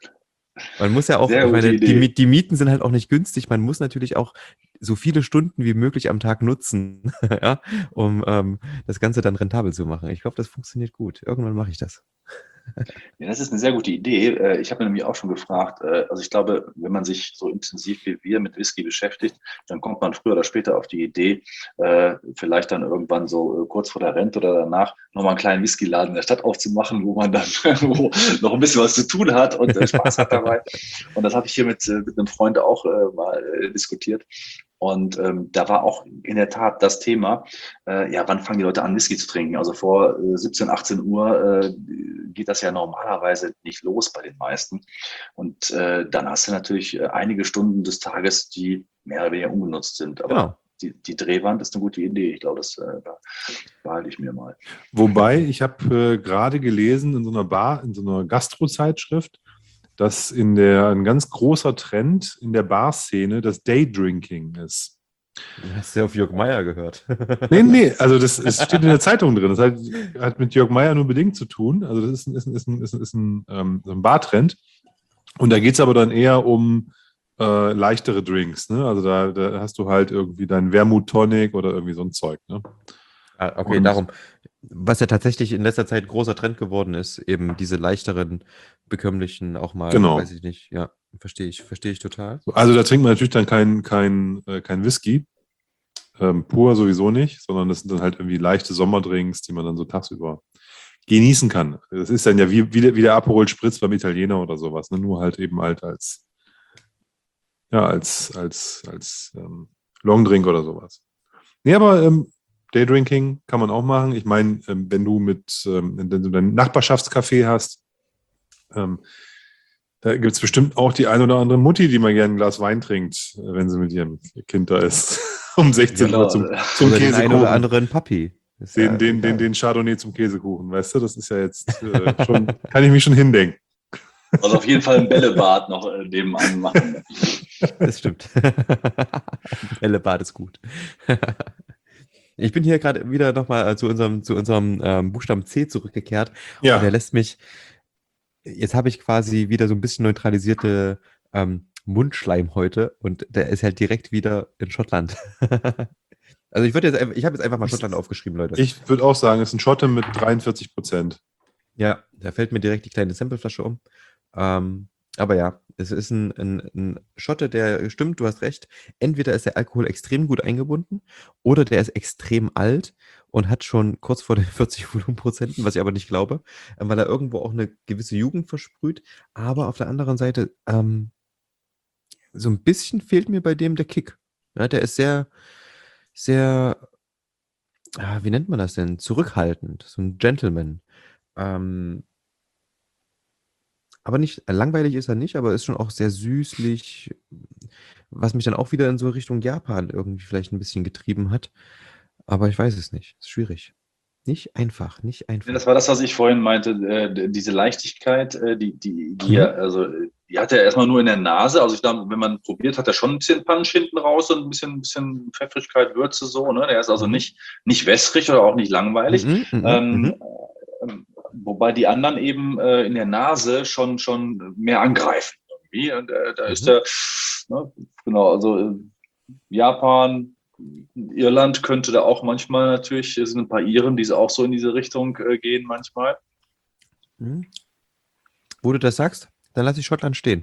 Man muss ja auch, Sehr ich gute meine, die, Idee. Miet- die Mieten sind halt auch nicht günstig. Man muss natürlich auch so viele Stunden wie möglich am Tag nutzen, ja, um ähm, das Ganze dann rentabel zu machen. Ich glaube, das funktioniert gut. Irgendwann mache ich das. Ja, das ist eine sehr gute Idee. Äh, Ich habe mir nämlich auch schon gefragt, äh, also ich glaube, wenn man sich so intensiv wie wir mit Whisky beschäftigt, dann kommt man früher oder später auf die Idee, äh, vielleicht dann irgendwann so äh, kurz vor der Rente oder danach nochmal einen kleinen Whiskyladen in der Stadt aufzumachen, wo man dann wo noch ein bisschen was zu tun hat und äh, Spaß hat dabei. Und das habe ich hier mit, äh, mit einem Freund auch äh, mal äh, diskutiert. Und ähm, da war auch in der Tat das Thema, äh, ja, wann fangen die Leute an, Whisky zu trinken? Also vor äh, siebzehn, achtzehn Uhr äh, geht das ja normalerweise nicht los bei den meisten. Und äh, dann hast du natürlich äh, einige Stunden des Tages, die mehr oder weniger ungenutzt sind. Aber Genau. die, die Drehwand ist eine gute Idee. Ich glaube, das äh, da behalte ich mir mal. Wobei, ich habe äh, gerade gelesen in so einer Bar, in so einer Gastro-Zeitschrift, dass in der ein ganz großer Trend in der Barszene das Daydrinking ist. Hast du auf Jörg Meier gehört? Nee, nee, also das, es steht in der Zeitung drin. Das hat, hat mit Jörg Meier nur bedingt zu tun. Also das ist ein, ist ein, ist ein, ist ein, ist ein, ähm, so ein Bartrend. Und da geht es aber dann eher um äh, leichtere Drinks. Ne? Also da, da hast du halt irgendwie deinen Wermut Tonic oder irgendwie so ein Zeug. Ne? Ah, okay, Und darum. Was ja tatsächlich in letzter Zeit großer Trend geworden ist, eben diese leichteren, bekömmlichen auch mal, Genau. weiß ich nicht, ja, verstehe ich, verstehe ich total. Also da trinkt man natürlich dann kein, kein, äh, kein Whisky, ähm, pur sowieso nicht, sondern das sind dann halt irgendwie leichte Sommerdrinks, die man dann so tagsüber genießen kann. Das ist dann ja wie, wie, der, wie der Aperol Spritz beim Italiener oder sowas, ne? Nur halt eben halt als, ja, als, als, als ähm, Longdrink oder sowas. Nee, aber ähm, Daydrinking kann man auch machen. Ich meine, ähm, wenn du mit, ähm, wenn du dein Nachbarschaftscafé hast, ähm, da gibt es bestimmt auch die ein oder andere Mutti, die mal gerne ein Glas Wein trinkt, äh, wenn sie mit ihrem Kind da ist. Um sechzehn Genau. Uhr zum, zum Oder den einen oder Käsekuchen. anderen Papi. Ist Den, ja den, egal. den, den Chardonnay zum Käsekuchen, weißt du? Das ist ja jetzt äh, schon, kann ich mich schon hindenken. Also auf jeden Fall ein Bällebad noch äh, nebenan machen. Das stimmt. Bällebad ist gut. Ich bin hier gerade wieder nochmal zu unserem, zu unserem ähm, Buchstaben C zurückgekehrt. Und der Ja, lässt mich, jetzt habe ich quasi wieder so ein bisschen neutralisierte ähm, Mundschleim heute und der ist halt direkt wieder in Schottland. Also ich würde jetzt, einfach- ich habe jetzt einfach mal Ich- Schottland aufgeschrieben, Leute. ich würde auch sagen, es ist ein Schotte mit dreiundvierzig Prozent. Ja, da fällt mir direkt die kleine Sampleflasche um. Ähm, aber ja, es ist ein, ein, ein Schotte, der stimmt, du hast recht. Entweder ist der Alkohol extrem gut eingebunden oder der ist extrem alt und hat schon kurz vor den vierzig Volumenprozenten, was ich aber nicht glaube, äh, weil er irgendwo auch eine gewisse Jugend versprüht. Aber auf der anderen Seite, ähm, so ein bisschen fehlt mir bei dem der Kick. Ja, der ist sehr, sehr, ah, wie nennt man das denn? Zurückhaltend, so ein Gentleman. Ähm, aber nicht, äh, langweilig ist er nicht, aber ist schon auch sehr süßlich, was mich dann auch wieder in so Richtung Japan irgendwie vielleicht ein bisschen getrieben hat. Aber ich weiß es nicht. Ist schwierig. Nicht einfach, nicht Ja, einfach. das war das, was ich vorhin meinte, äh, diese Leichtigkeit, äh, die, die, die, Mhm. ja, also, äh, die hat er erstmal nur in der Nase. Also ich glaube, wenn man probiert, hat er schon ein bisschen Punch hinten raus und ein bisschen, ein bisschen Pfeffrigkeit, Würze so. Ne? Der ist also Mhm. nicht, nicht wässrig oder auch nicht langweilig. Mhm, mhm, Ähm, mhm. ähm, wobei die anderen eben äh, in der Nase schon, schon mehr angreifen irgendwie. Und äh, da ist Mhm. der, ne, genau, also äh, Japan, Irland könnte da auch manchmal natürlich, es sind ein paar Iren, die auch so in diese Richtung äh, gehen manchmal. Hm. Wo du das sagst, dann lasse ich Schottland stehen.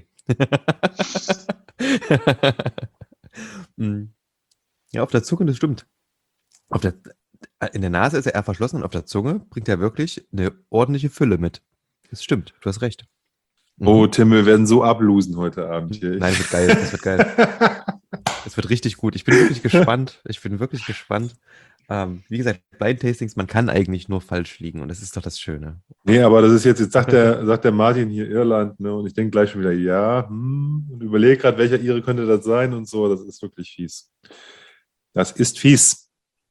Hm. Ja, auf der Zunge, das stimmt. Auf der, in der Nase ist er eher verschlossen und auf der Zunge bringt er wirklich eine ordentliche Fülle mit. Das stimmt, du hast recht. Mhm. Oh, Tim, wir werden so ablosen heute Abend hier. Nein, das wird geil, das wird geil. Das wird richtig gut. Ich bin wirklich gespannt. Ich bin wirklich gespannt. Ähm, wie gesagt, Blind Tastings, man kann eigentlich nur falsch liegen und das ist doch das Schöne. Nee, aber das ist jetzt, jetzt sagt der, sagt der Martin hier Irland, ne? Und ich denke gleich schon wieder, ja, hm, und überlege gerade, welcher Ire könnte das sein und so. Das ist wirklich fies. Das ist fies.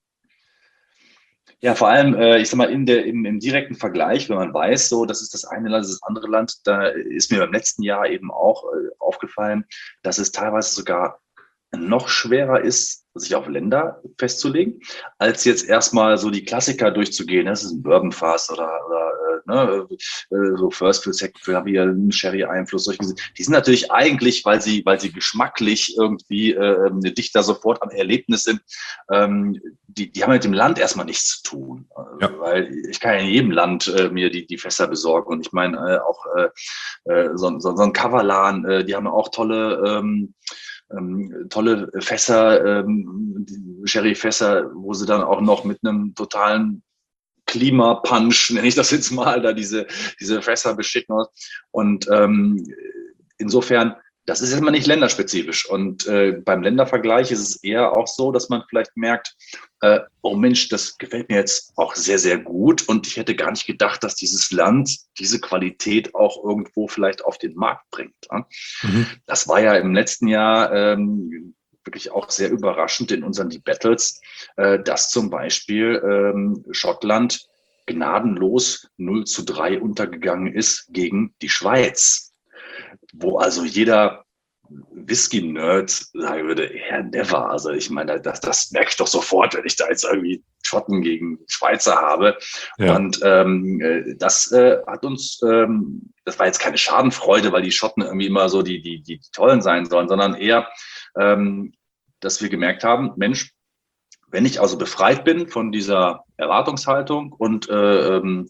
Ja, vor allem, äh, ich sag mal, in der, im, im direkten Vergleich, wenn man weiß, so, das ist das eine Land, das ist das andere Land, da ist mir beim letzten Jahr eben auch äh, aufgefallen, dass es teilweise sogar noch schwerer ist, sich auf Länder festzulegen, als jetzt erstmal so die Klassiker durchzugehen. Das ist ein Bourbon-Fass oder, oder äh, ne, so First Fill, Second Fill, haben wir einen Sherry-Einfluss. Solche, die sind natürlich eigentlich, weil sie, weil sie geschmacklich irgendwie äh, dichter sofort am Erlebnis sind, ähm, die, die haben mit dem Land erstmal nichts zu tun. Ja. Weil ich kann ja in jedem Land äh, mir die, die Fässer besorgen. Und ich meine äh, auch äh, so, so, so ein Kavalan, äh, die haben auch tolle ähm, Ähm, tolle Fässer, ähm, Sherry-Fässer, wo sie dann auch noch mit einem totalen Klimapunch, nenne ich das jetzt mal, da diese, diese Fässer beschicken. Und ähm, insofern, das ist erstmal nicht länderspezifisch. Und äh, beim Ländervergleich ist es eher auch so, dass man vielleicht merkt, äh, oh Mensch, das gefällt mir jetzt auch sehr, sehr gut. Und ich hätte gar nicht gedacht, dass dieses Land diese Qualität auch irgendwo vielleicht auf den Markt bringt. Ja? Mhm. Das war ja im letzten Jahr ähm, wirklich auch sehr überraschend in unseren Die Battles, äh, dass zum Beispiel ähm, Schottland gnadenlos null zu drei untergegangen ist gegen die Schweiz. Wo also jeder Whisky-Nerd sagen würde, ja, never. Also ich meine, das, das merke ich doch sofort, wenn ich da jetzt irgendwie Schotten gegen Schweizer habe. Ja. Und ähm, das äh, hat uns, ähm, das war jetzt keine Schadenfreude, weil die Schotten irgendwie immer so die, die, die Tollen sein sollen, sondern eher, ähm, dass wir gemerkt haben, Mensch, wenn ich also befreit bin von dieser Erwartungshaltung und äh, ähm,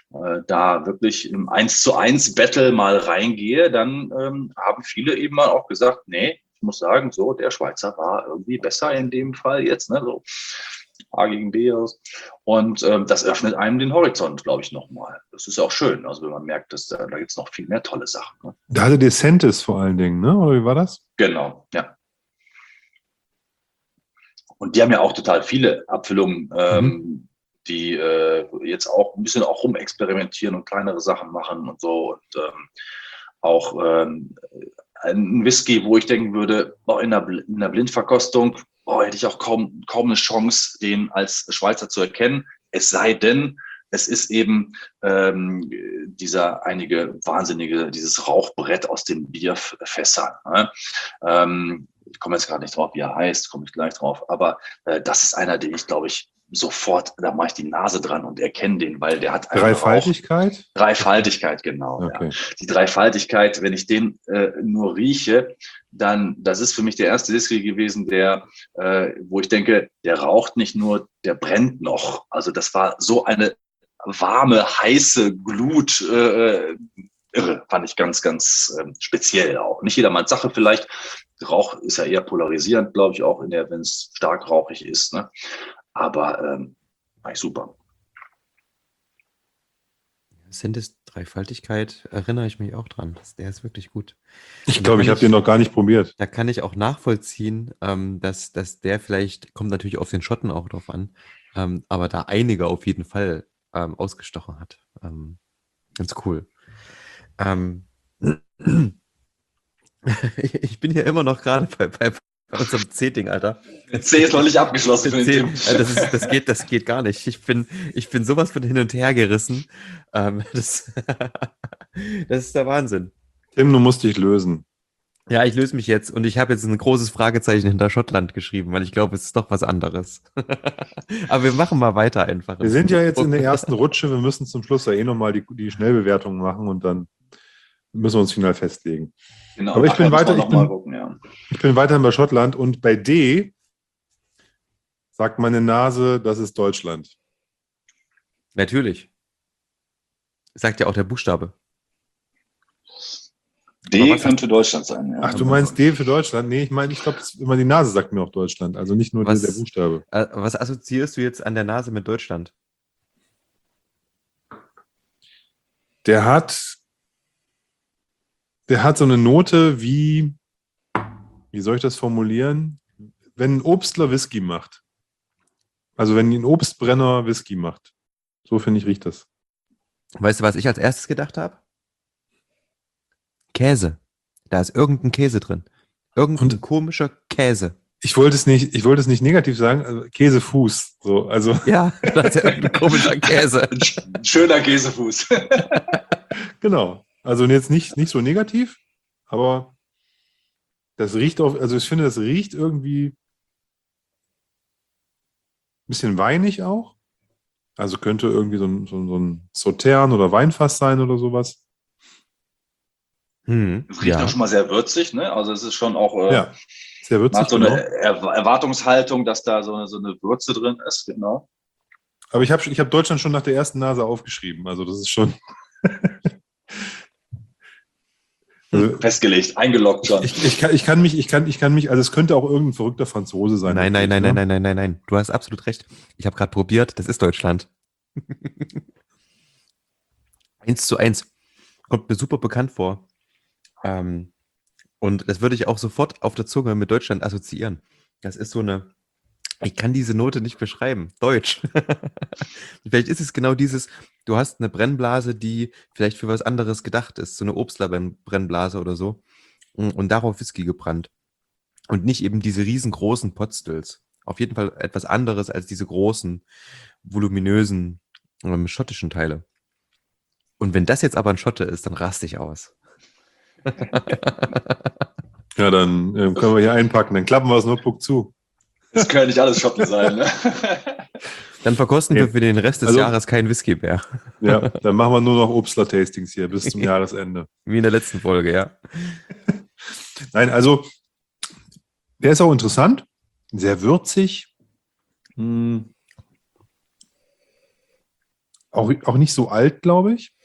da wirklich im eins zu eins Battle mal reingehe, dann ähm, haben viele eben mal auch gesagt, nee, ich muss sagen, so, der Schweizer war irgendwie besser in dem Fall jetzt, ne, so A gegen B aus. Und ähm, das öffnet einem den Horizont, glaube ich, nochmal. Das ist auch schön, also wenn man merkt, dass da, da gibt es noch viel mehr tolle Sachen. Ne? Da hatte DeSantis vor allen Dingen, ne, oder wie war das? Genau, ja. Und die haben ja auch total viele Abfüllungen, ähm, mhm. die äh, jetzt auch ein bisschen auch rumexperimentieren und kleinere Sachen machen und so. Und ähm, auch ähm, ein Whisky, wo ich denken würde, oh, in, der, in der Blindverkostung oh, hätte ich auch kaum, kaum eine Chance, den als Schweizer zu erkennen. Es sei denn, es ist eben ähm, dieser einige wahnsinnige, dieses Rauchbrett aus den Bierfässern. Ne? Ähm, ich komme jetzt gerade nicht drauf, wie er heißt, komme ich gleich drauf. Aber äh, das ist einer, den ich, glaube ich, sofort, da mache ich die Nase dran und erkenne den, weil der hat einfach Dreifaltigkeit? Auch, Dreifaltigkeit, genau. Okay. Ja. Die Dreifaltigkeit, wenn ich den äh, nur rieche, dann, das ist für mich der erste Whisky gewesen, der, äh, wo ich denke, der raucht nicht nur, der brennt noch. Also das war so eine warme, heiße Glut, äh, irre, fand ich ganz, ganz äh, speziell auch. Nicht jedermanns Sache vielleicht. Rauch ist ja eher polarisierend, glaube ich, auch in der, wenn es stark rauchig ist, ne? Aber ähm, war ich super. Sintes Dreifaltigkeit, erinnere ich mich auch dran. Das, der ist wirklich gut. Ich glaube, ich habe den noch gar nicht probiert. Da kann ich auch nachvollziehen, ähm, dass, dass der vielleicht, kommt natürlich auf den Schotten auch drauf an, ähm, aber da einige auf jeden Fall ähm, ausgestochen hat. Ähm, ganz cool. Ähm, ich bin hier immer noch gerade bei, bei, bei unserem C-Ding, Alter. C ist noch nicht abgeschlossen. Für C, das, ist, das, geht, das geht gar nicht. Ich bin, ich bin sowas von hin und her gerissen. Ähm, das, das ist der Wahnsinn. Tim, du musst dich lösen. Ja, ich löse mich jetzt und ich habe jetzt ein großes Fragezeichen hinter Schottland geschrieben, weil ich glaube, es ist doch was anderes. Aber wir machen mal weiter einfach. Wir sind ja jetzt in der ersten Rutsche. Wir müssen zum Schluss ja eh nochmal die, die Schnellbewertung machen und dann müssen wir uns final festlegen. Genau, aber ich bin, weiter, ich, bin, gucken, ja. ich bin weiterhin bei Schottland und bei D sagt meine Nase, das ist Deutschland. Natürlich. Sagt ja auch der Buchstabe. D könnte Deutschland sein. Ja. Ach, du meinst D für Deutschland? Nee, ich meine, ich glaube, immer die Nase sagt mir auch Deutschland. Also nicht nur Was- der Buchstabe. Äh, was assoziierst du jetzt an der Nase mit Deutschland? Der hat, der hat so eine Note wie, wie soll ich das formulieren? Wenn ein Obstler Whisky macht. Also wenn ein Obstbrenner Whisky macht. So finde ich, riecht das. Weißt du, was ich als erstes gedacht habe? Käse. Da ist irgendein Käse drin. Irgendein Und- komischer Käse. Ich wollte es nicht, ich wollte es nicht negativ sagen, also Käsefuß. So, also Ja, das ist ja irgendein komischer Käse. Ein sch- ein schöner Käsefuß. genau. Also jetzt nicht, nicht so negativ, aber das riecht auch, also ich finde, das riecht irgendwie ein bisschen weinig auch. Also könnte irgendwie so ein, so ein, so ein Sautern oder Weinfass sein oder sowas. Hm, Es riecht ja. auch schon mal sehr würzig, ne? Also es ist schon auch, äh, Ja, sehr man würzig, hat so genau. eine Er- Erwartungshaltung, dass da so eine, so eine Würze drin ist, genau. Aber ich habe ich hab Deutschland schon nach der ersten Nase aufgeschrieben. Also das ist schon... also, Festgelegt, eingeloggt schon. ich, ich, kann, ich, kann mich, ich, kann, ich kann mich, also es könnte auch irgendein verrückter Franzose sein. Nein, nein, nein, natürlich, nein, ne? nein, nein, nein, nein. Du hast absolut recht. Ich habe gerade probiert, das ist Deutschland. Eins zu eins. Kommt mir super bekannt vor. Ähm, und das würde ich auch sofort auf der Zunge mit Deutschland assoziieren. Das ist so eine, ich kann diese Note nicht beschreiben. Deutsch. Vielleicht ist es genau dieses, du hast eine Brennblase, die vielleicht für was anderes gedacht ist. So eine Obstler-Brennblase oder so. Und darauf Whisky gebrannt. Und nicht eben diese riesengroßen Potstills. Auf jeden Fall etwas anderes als diese großen, voluminösen, ähm, schottischen Teile. Und wenn das jetzt aber ein Schotte ist, dann raste ich aus. Ja, dann äh, können wir hier einpacken. Dann klappen wir das Notebook zu. Das können ja nicht alles Schotten sein, ne? Dann verkosten Nee. wir für den Rest des Also- Jahres kein Whisky mehr. Ja, dann machen wir nur noch Obstler-Tastings hier bis zum Jahresende. Wie in der letzten Folge, ja. Nein, also der ist auch interessant, sehr würzig, hm. auch, auch nicht so alt, glaube ich,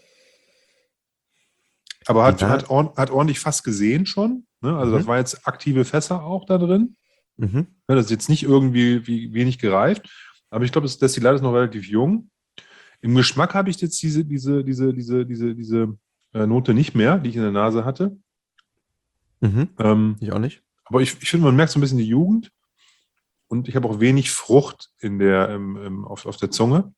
aber hat, Ja. hat, ord- hat ordentlich Fass gesehen schon. Ne? Also das Mhm. war jetzt aktive Fässer auch da drin. Mhm. Ja, das ist jetzt nicht irgendwie wie, wenig gereift, aber ich glaube, das Destillat ist noch relativ jung. Im Geschmack habe ich jetzt diese, diese, diese, diese, diese, diese äh, Note nicht mehr, die ich in der Nase hatte. Mhm. Ähm, Ich auch nicht. Aber ich, ich finde, man merkt so ein bisschen die Jugend und ich habe auch wenig Frucht in der, ähm, ähm, auf, auf der Zunge.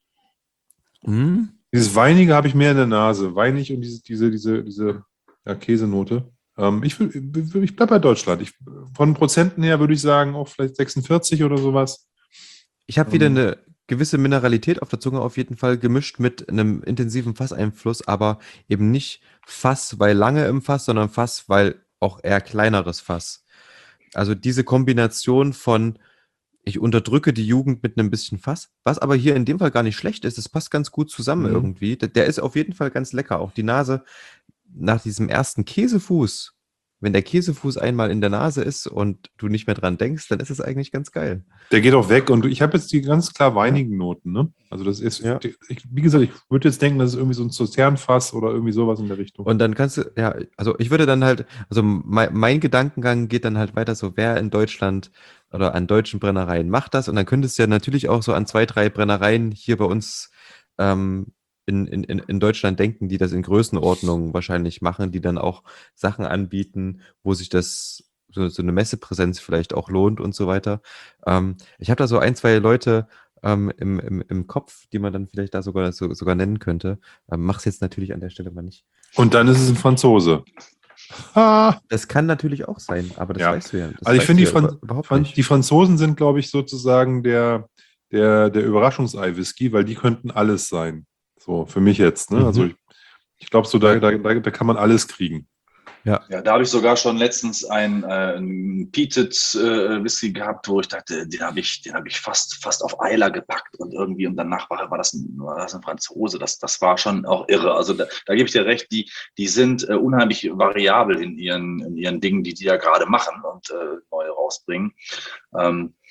Mhm. Dieses Weinige habe ich mehr in der Nase. Weinig und diese, diese, diese, diese ja, Käsenote. Ähm, ich will- ich bleibe bei Deutschland. Ich, von Prozenten her würde ich sagen, auch vielleicht sechsundvierzig oder sowas. Ich habe wieder Ähm. eine gewisse Mineralität auf der Zunge auf jeden Fall gemischt mit einem intensiven Fasseinfluss, aber eben nicht Fass, weil lange im Fass, sondern Fass, weil auch eher kleineres Fass. Also diese Kombination von ich unterdrücke die Jugend mit einem bisschen Fass, was aber hier in dem Fall gar nicht schlecht ist. Es passt ganz gut zusammen Mhm. irgendwie. Der, der ist auf jeden Fall ganz lecker. Auch die Nase nach diesem ersten Käsefuß, wenn der Käsefuß einmal in der Nase ist und du nicht mehr dran denkst, dann ist es eigentlich ganz geil. Der geht auch weg und ich habe jetzt die ganz klar weinigen Noten. Ne? Also das ist, Ja. ich, wie gesagt, ich würde jetzt denken, das ist irgendwie so ein Sauternfass oder irgendwie sowas in der Richtung. Und dann kannst du, ja, also ich würde dann halt, also mein, mein Gedankengang geht dann halt weiter so, wer in Deutschland oder an deutschen Brennereien macht das? Und dann könntest du ja natürlich auch so an zwei, drei Brennereien hier bei uns ähm, in, in, in in Deutschland denken, die das in Größenordnung wahrscheinlich machen, die dann auch Sachen anbieten, wo sich das so, so eine Messepräsenz vielleicht auch lohnt und so weiter. Ähm, ich habe da so ein, zwei Leute ähm, im, im, im Kopf, die man dann vielleicht da sogar, so, sogar nennen könnte. Ähm, mach's jetzt natürlich an der Stelle mal nicht. Und dann ist es ein Franzose. Ah, Das kann natürlich auch sein, aber das Ja. weißt du ja. Das Also ich weißt finde, du die, ja Fran über- überhaupt Fran nicht. die Franzosen sind, glaube ich, sozusagen der, der, der Überraschungsei-Whisky, weil die könnten alles sein. So, für mich jetzt. Ne? Mhm. Also ich, ich glaube, so da, da, da, da kann man alles kriegen. Ja, da habe ich sogar schon letztens einen, äh, einen Peated äh, Whisky gehabt, wo ich dachte, den habe ich, den habe ich fast, fast auf Eiler gepackt und irgendwie und danach war, war, das, ein, war das ein Franzose. Das, das war schon auch irre. Also da, da gebe ich dir recht, die, die sind äh, unheimlich variabel in ihren, in ihren Dingen, die die da gerade machen und äh, neu rausbringen. Ähm,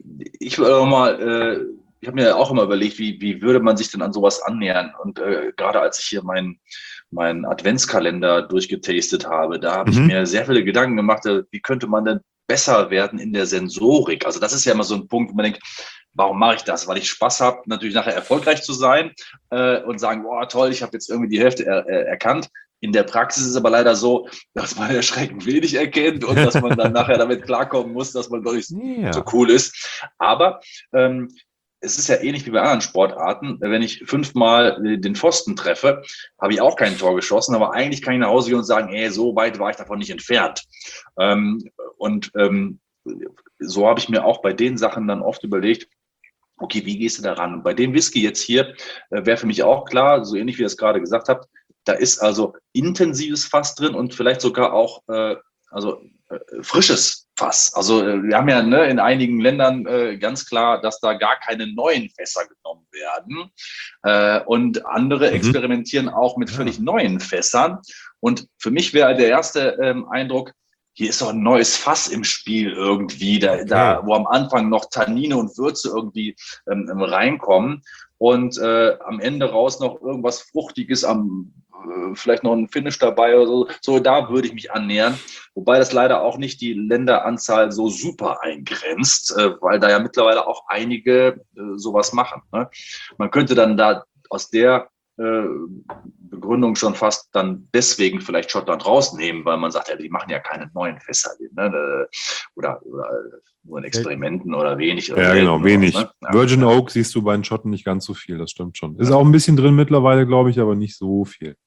ich würde auch mal, äh, ich habe mir auch immer überlegt, wie, wie würde man sich denn an sowas annähern? Und äh, gerade als ich hier meinen meinen Adventskalender durchgetastet habe, da habe ich Mhm. mir sehr viele Gedanken gemacht, äh, wie könnte man denn besser werden in der Sensorik? Also das ist ja immer so ein Punkt, wo man denkt, warum mache ich das? Weil ich Spaß habe, natürlich nachher erfolgreich zu sein äh, und sagen, boah, toll, ich habe jetzt irgendwie die Hälfte er, er, erkannt. In der Praxis ist es aber leider so, dass man erschreckend wenig erkennt und dass man dann nachher damit klarkommen muss, dass man doch nicht so Ja. cool ist. Aber ähm, es ist ja ähnlich wie bei anderen Sportarten. Wenn ich fünfmal den Pfosten treffe, habe ich auch kein Tor geschossen, aber eigentlich kann ich nach Hause gehen und sagen, ey, so weit war ich davon nicht entfernt. Ähm, und ähm, so habe ich mir auch bei den Sachen dann oft überlegt, okay, wie gehst du da ran? Und bei dem Whisky jetzt hier äh, wäre für mich auch klar, so ähnlich wie ihr es gerade gesagt habt, da ist also intensives Fass drin und vielleicht sogar auch äh, also äh, frisches Fass. Also äh, wir haben ja ne, in einigen Ländern äh, ganz klar, dass da gar keine neuen Fässer genommen werden. Äh, und andere Mhm. experimentieren auch mit Ja. völlig neuen Fässern. Und für mich wäre der erste ähm, Eindruck, hier ist doch ein neues Fass im Spiel irgendwie, da, Okay. da wo am Anfang noch Tannine und Würze irgendwie ähm, reinkommen und äh, am Ende raus noch irgendwas Fruchtiges, am äh, vielleicht noch ein Finish dabei oder so. So, da würde ich mich annähern. Wobei das leider auch nicht die Länderanzahl so super eingrenzt, äh, weil da ja mittlerweile auch einige äh, sowas machen. Ne? Man könnte dann da aus der äh, Begründung schon fast dann deswegen vielleicht Schottland rausnehmen, weil man sagt, ja, die machen ja keine neuen Fässer, ne? oder, oder nur in Experimenten oder wenig. Oder Ja, selten genau, oder wenig. was, ne? Ja. Virgin Oak siehst du bei den Schotten nicht ganz so viel, das stimmt schon. Ist auch ein bisschen drin mittlerweile, glaube ich, aber nicht so viel.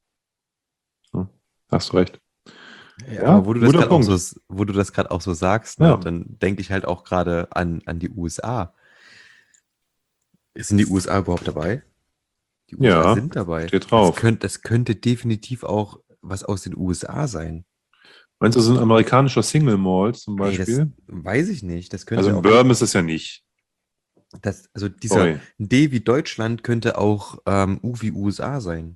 Ja, hast du recht. Ja, Ja, aber wo du das guter gerade auch Punkt. so, wo du das gerade auch so sagst, ne, Ja. dann denke ich halt auch gerade an, an die U S A. Sind die U S A überhaupt dabei? Die U S A Ja, sind dabei. steht drauf. Das könnte, das könnte definitiv auch was aus den U S A sein. Meinst du, das ist ein amerikanischer Single Malt zum Ey, das Beispiel? weiß ich nicht. Das könnte Also ein auch, Bourbon ist es ja nicht. das, also dieser Sorry. D wie Deutschland könnte auch ähm, U wie U S A sein.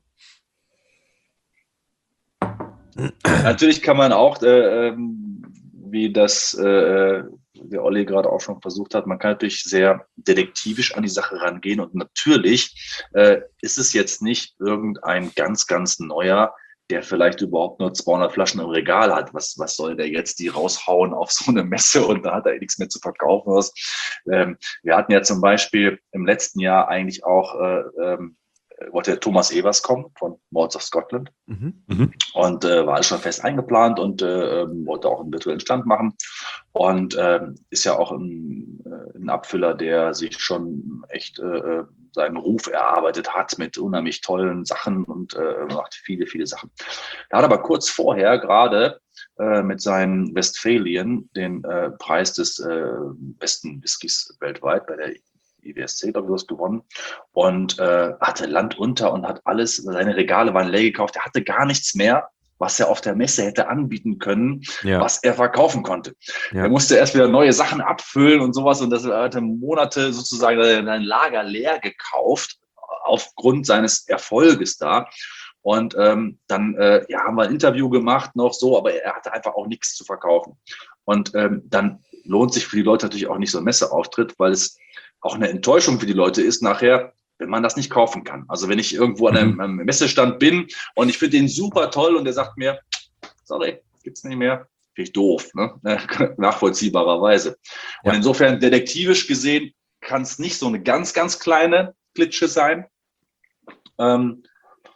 Natürlich kann man auch, äh, ähm, wie das äh, der Olli gerade auch schon versucht hat, man kann natürlich sehr detektivisch an die Sache rangehen und natürlich äh, ist es jetzt nicht irgendein ganz, ganz neuer, der vielleicht überhaupt nur zweihundert Flaschen im Regal hat. Was, was soll der jetzt die raushauen auf so eine Messe und da hat er eh nichts mehr zu verkaufen. Was. Ähm, wir hatten ja zum Beispiel im letzten Jahr eigentlich auch äh, ähm, wollte der Thomas Evers kommen von Malts of Scotland. Mhm. Mhm. Und äh, war alles schon fest eingeplant und äh, wollte auch einen virtuellen Stand machen. Und äh, ist ja auch ein, äh, ein Abfüller, der sich schon echt äh, seinen Ruf erarbeitet hat mit unheimlich tollen Sachen und äh, macht viele, viele Sachen. Er hat aber kurz vorher gerade äh, mit seinen Westphalien den äh, Preis des äh, besten Whiskys weltweit bei der I W S C, glaube ich, gewonnen und äh, hatte Land unter und hat alles, seine Regale waren leer gekauft, er hatte gar nichts mehr, was er auf der Messe hätte anbieten können, Ja. was er verkaufen konnte. Ja. Er musste erst wieder neue Sachen abfüllen und sowas und das hatte Monate sozusagen sein Lager leer gekauft aufgrund seines Erfolges da. Und ähm, dann äh, ja, haben wir ein Interview gemacht noch so, aber er hatte einfach auch nichts zu verkaufen. Und ähm, dann lohnt sich für die Leute natürlich auch nicht so ein Messeauftritt, weil es auch eine Enttäuschung für die Leute ist nachher, wenn man das nicht kaufen kann. Also wenn ich irgendwo an einem, einem Messestand bin und ich finde den super toll und der sagt mir, sorry, gibt's nicht mehr, finde ich doof, ne? Nachvollziehbarerweise. Und Ja. insofern detektivisch gesehen kann es nicht so eine ganz, ganz kleine Klitsche sein. Ähm,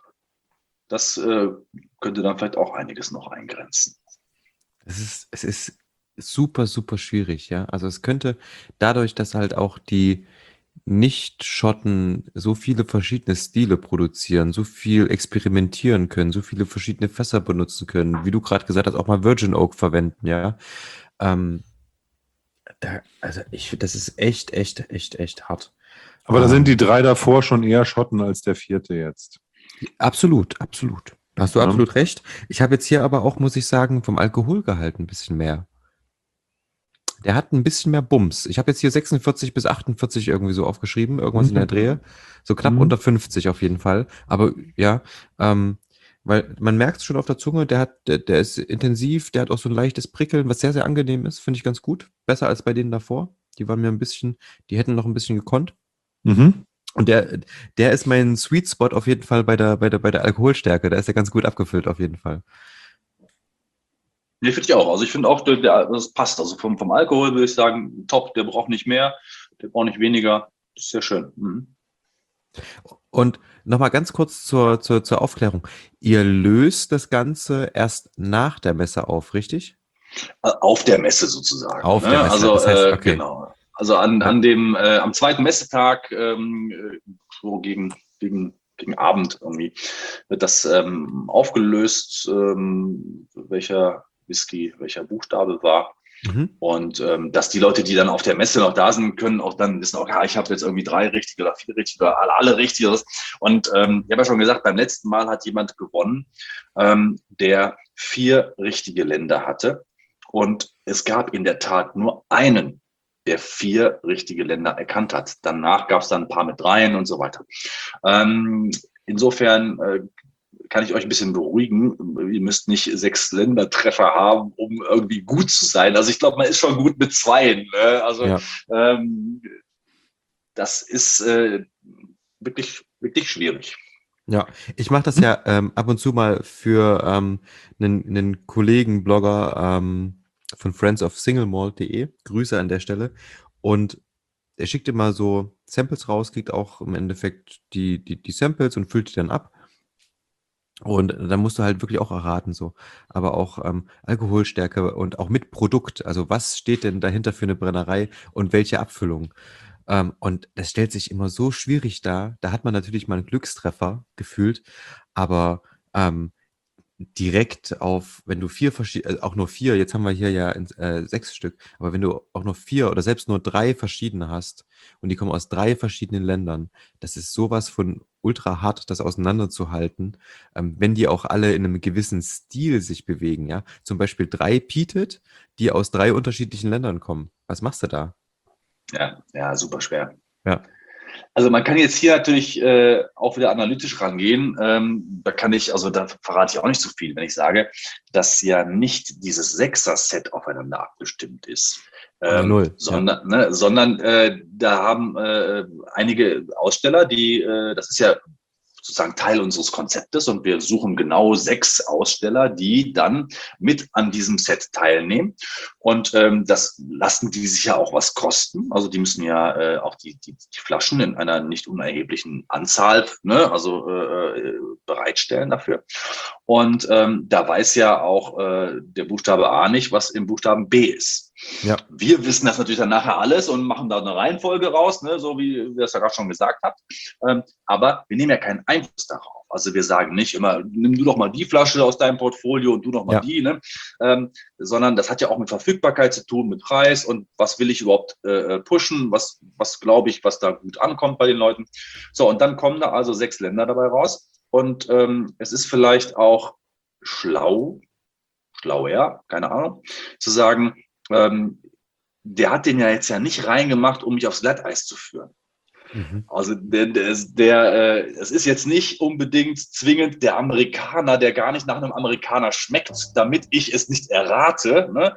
das äh, könnte dann vielleicht auch einiges noch eingrenzen. Es ist, es ist super, super schwierig, ja. Also es könnte dadurch, dass halt auch die Nicht-Schotten so viele verschiedene Stile produzieren, so viel experimentieren können, so viele verschiedene Fässer benutzen können, wie du gerade gesagt hast, auch mal Virgin Oak verwenden, ja. Ähm, da, also ich finde, das ist echt, echt, echt, echt hart. Aber da Ähm, sind die drei davor schon eher Schotten als der vierte jetzt. Absolut, absolut. Da hast du Ja. absolut recht. Ich habe jetzt hier aber auch, muss ich sagen, vom Alkoholgehalt ein bisschen mehr. Der hat ein bisschen mehr Bums. Ich habe jetzt hier sechsundvierzig bis achtundvierzig irgendwie so aufgeschrieben, irgendwas in der Mhm. Drehe. So knapp Mhm. unter fünfzig auf jeden Fall. Aber ja, ähm, weil man merkt es schon auf der Zunge, der hat, der, der ist intensiv, der hat auch so ein leichtes Prickeln, was sehr, sehr angenehm ist, finde ich ganz gut. Besser als bei denen davor. Die waren mir ein bisschen, die hätten noch ein bisschen gekonnt. Mhm. Und der, der ist mein Sweet Spot auf jeden Fall bei der, bei der, bei der Alkoholstärke. Da ist er ganz gut abgefüllt auf jeden Fall. Nee, finde ich auch. Also ich finde auch, der, der, das passt. Also vom, vom Alkohol würde ich sagen, top, der braucht nicht mehr, der braucht nicht weniger. Das ist sehr schön. Mhm. Und nochmal ganz kurz zur, zur, zur Aufklärung. Ihr löst das Ganze erst nach der Messe auf, richtig? Auf der Messe sozusagen. Auf Ne? der Messe, Also das heißt, äh, okay. genau. Also an, Ja. an dem äh, am zweiten Messetag, ähm, äh, so gegen, gegen, gegen Abend irgendwie, wird das ähm, aufgelöst, ähm, welcher Whisky, welcher Buchstabe war. Mhm. Und ähm, dass die Leute, die dann auf der Messe noch da sind, können auch dann wissen, okay, ich habe jetzt irgendwie drei richtige oder vier richtige oder alle, alle richtige. Und ähm, ich habe ja schon gesagt, beim letzten Mal hat jemand gewonnen, ähm, der vier richtige Länder hatte. Und es gab in der Tat nur einen, der vier richtige Länder erkannt hat. Danach gab es dann ein paar mit dreien und so weiter. Ähm, insofern äh, kann ich euch ein bisschen beruhigen. Ihr müsst nicht sechs Ländertreffer haben, um irgendwie gut zu sein. Also ich glaube, man ist schon gut mit zweien. Ne? Also Ja. ähm, das ist äh, wirklich, wirklich schwierig. Ja, ich mache das Hm? ja ähm, ab und zu mal für ähm, einen, einen Kollegen, Blogger ähm, von friends of single malt punkt de. Grüße an der Stelle. Und er schickt immer so Samples raus, kriegt auch im Endeffekt die, die, die Samples und füllt die dann ab. Und dann musst du halt wirklich auch erraten, so. Aber auch ähm, Alkoholstärke und auch mit Produkt. Also was steht denn dahinter für eine Brennerei und welche Abfüllung? Ähm, und das stellt sich immer so schwierig dar. Da hat man natürlich mal einen Glückstreffer gefühlt, aber ähm, direkt auf, wenn du vier verschiedene, auch nur vier, jetzt haben wir hier ja in, äh, sechs Stück, aber wenn du auch nur vier oder selbst nur drei verschiedene hast und die kommen aus drei verschiedenen Ländern, das ist sowas von ultra hart, das auseinanderzuhalten, ähm, wenn die auch alle in einem gewissen Stil sich bewegen, ja. Zum Beispiel drei Pietet, die aus drei unterschiedlichen Ländern kommen. Was machst du da? Ja, ja, super schwer. Ja. Also man kann jetzt hier natürlich äh, auch wieder analytisch rangehen. Ähm, da kann ich, also da verrate ich auch nicht so viel, wenn ich sage, dass ja nicht dieses Sechser-Set aufeinander abgestimmt ist. Ja, Ähm, null. Ja. sondern, ne, sondern äh, da haben äh, einige Aussteller, die, äh, das ist ja sozusagen Teil unseres Konzeptes und wir suchen genau sechs Aussteller, die dann mit an diesem Set teilnehmen. Und ähm, das lassen die sich ja auch was kosten. Also die müssen ja äh, auch die, die, die Flaschen in einer nicht unerheblichen Anzahl, ne, also äh, bereitstellen dafür. Und ähm, da weiß ja auch äh, der Buchstabe A nicht, was im Buchstaben B ist. Ja. Wir wissen das natürlich dann nachher alles und machen da eine Reihenfolge raus, ne, so wie ihr das ja gerade schon gesagt habt. Ähm, aber wir nehmen ja keinen Einfluss darauf. Also wir sagen nicht immer, nimm du doch mal die Flasche aus deinem Portfolio und du doch mal Ja. die, ne? Ähm, sondern das hat ja auch mit Verfügbarkeit zu tun, mit Preis und was will ich überhaupt äh, pushen, was, was glaube ich, was da gut ankommt bei den Leuten. So, und dann kommen da also sechs Länder dabei raus und ähm, es ist vielleicht auch schlau, schlauer, keine Ahnung, zu sagen, ähm, der hat den ja jetzt ja nicht reingemacht, um mich aufs Glatteis zu führen. Mhm. Also der, der, der äh, es ist jetzt nicht unbedingt zwingend der Amerikaner, der gar nicht nach einem Amerikaner schmeckt, damit ich es nicht errate, ne?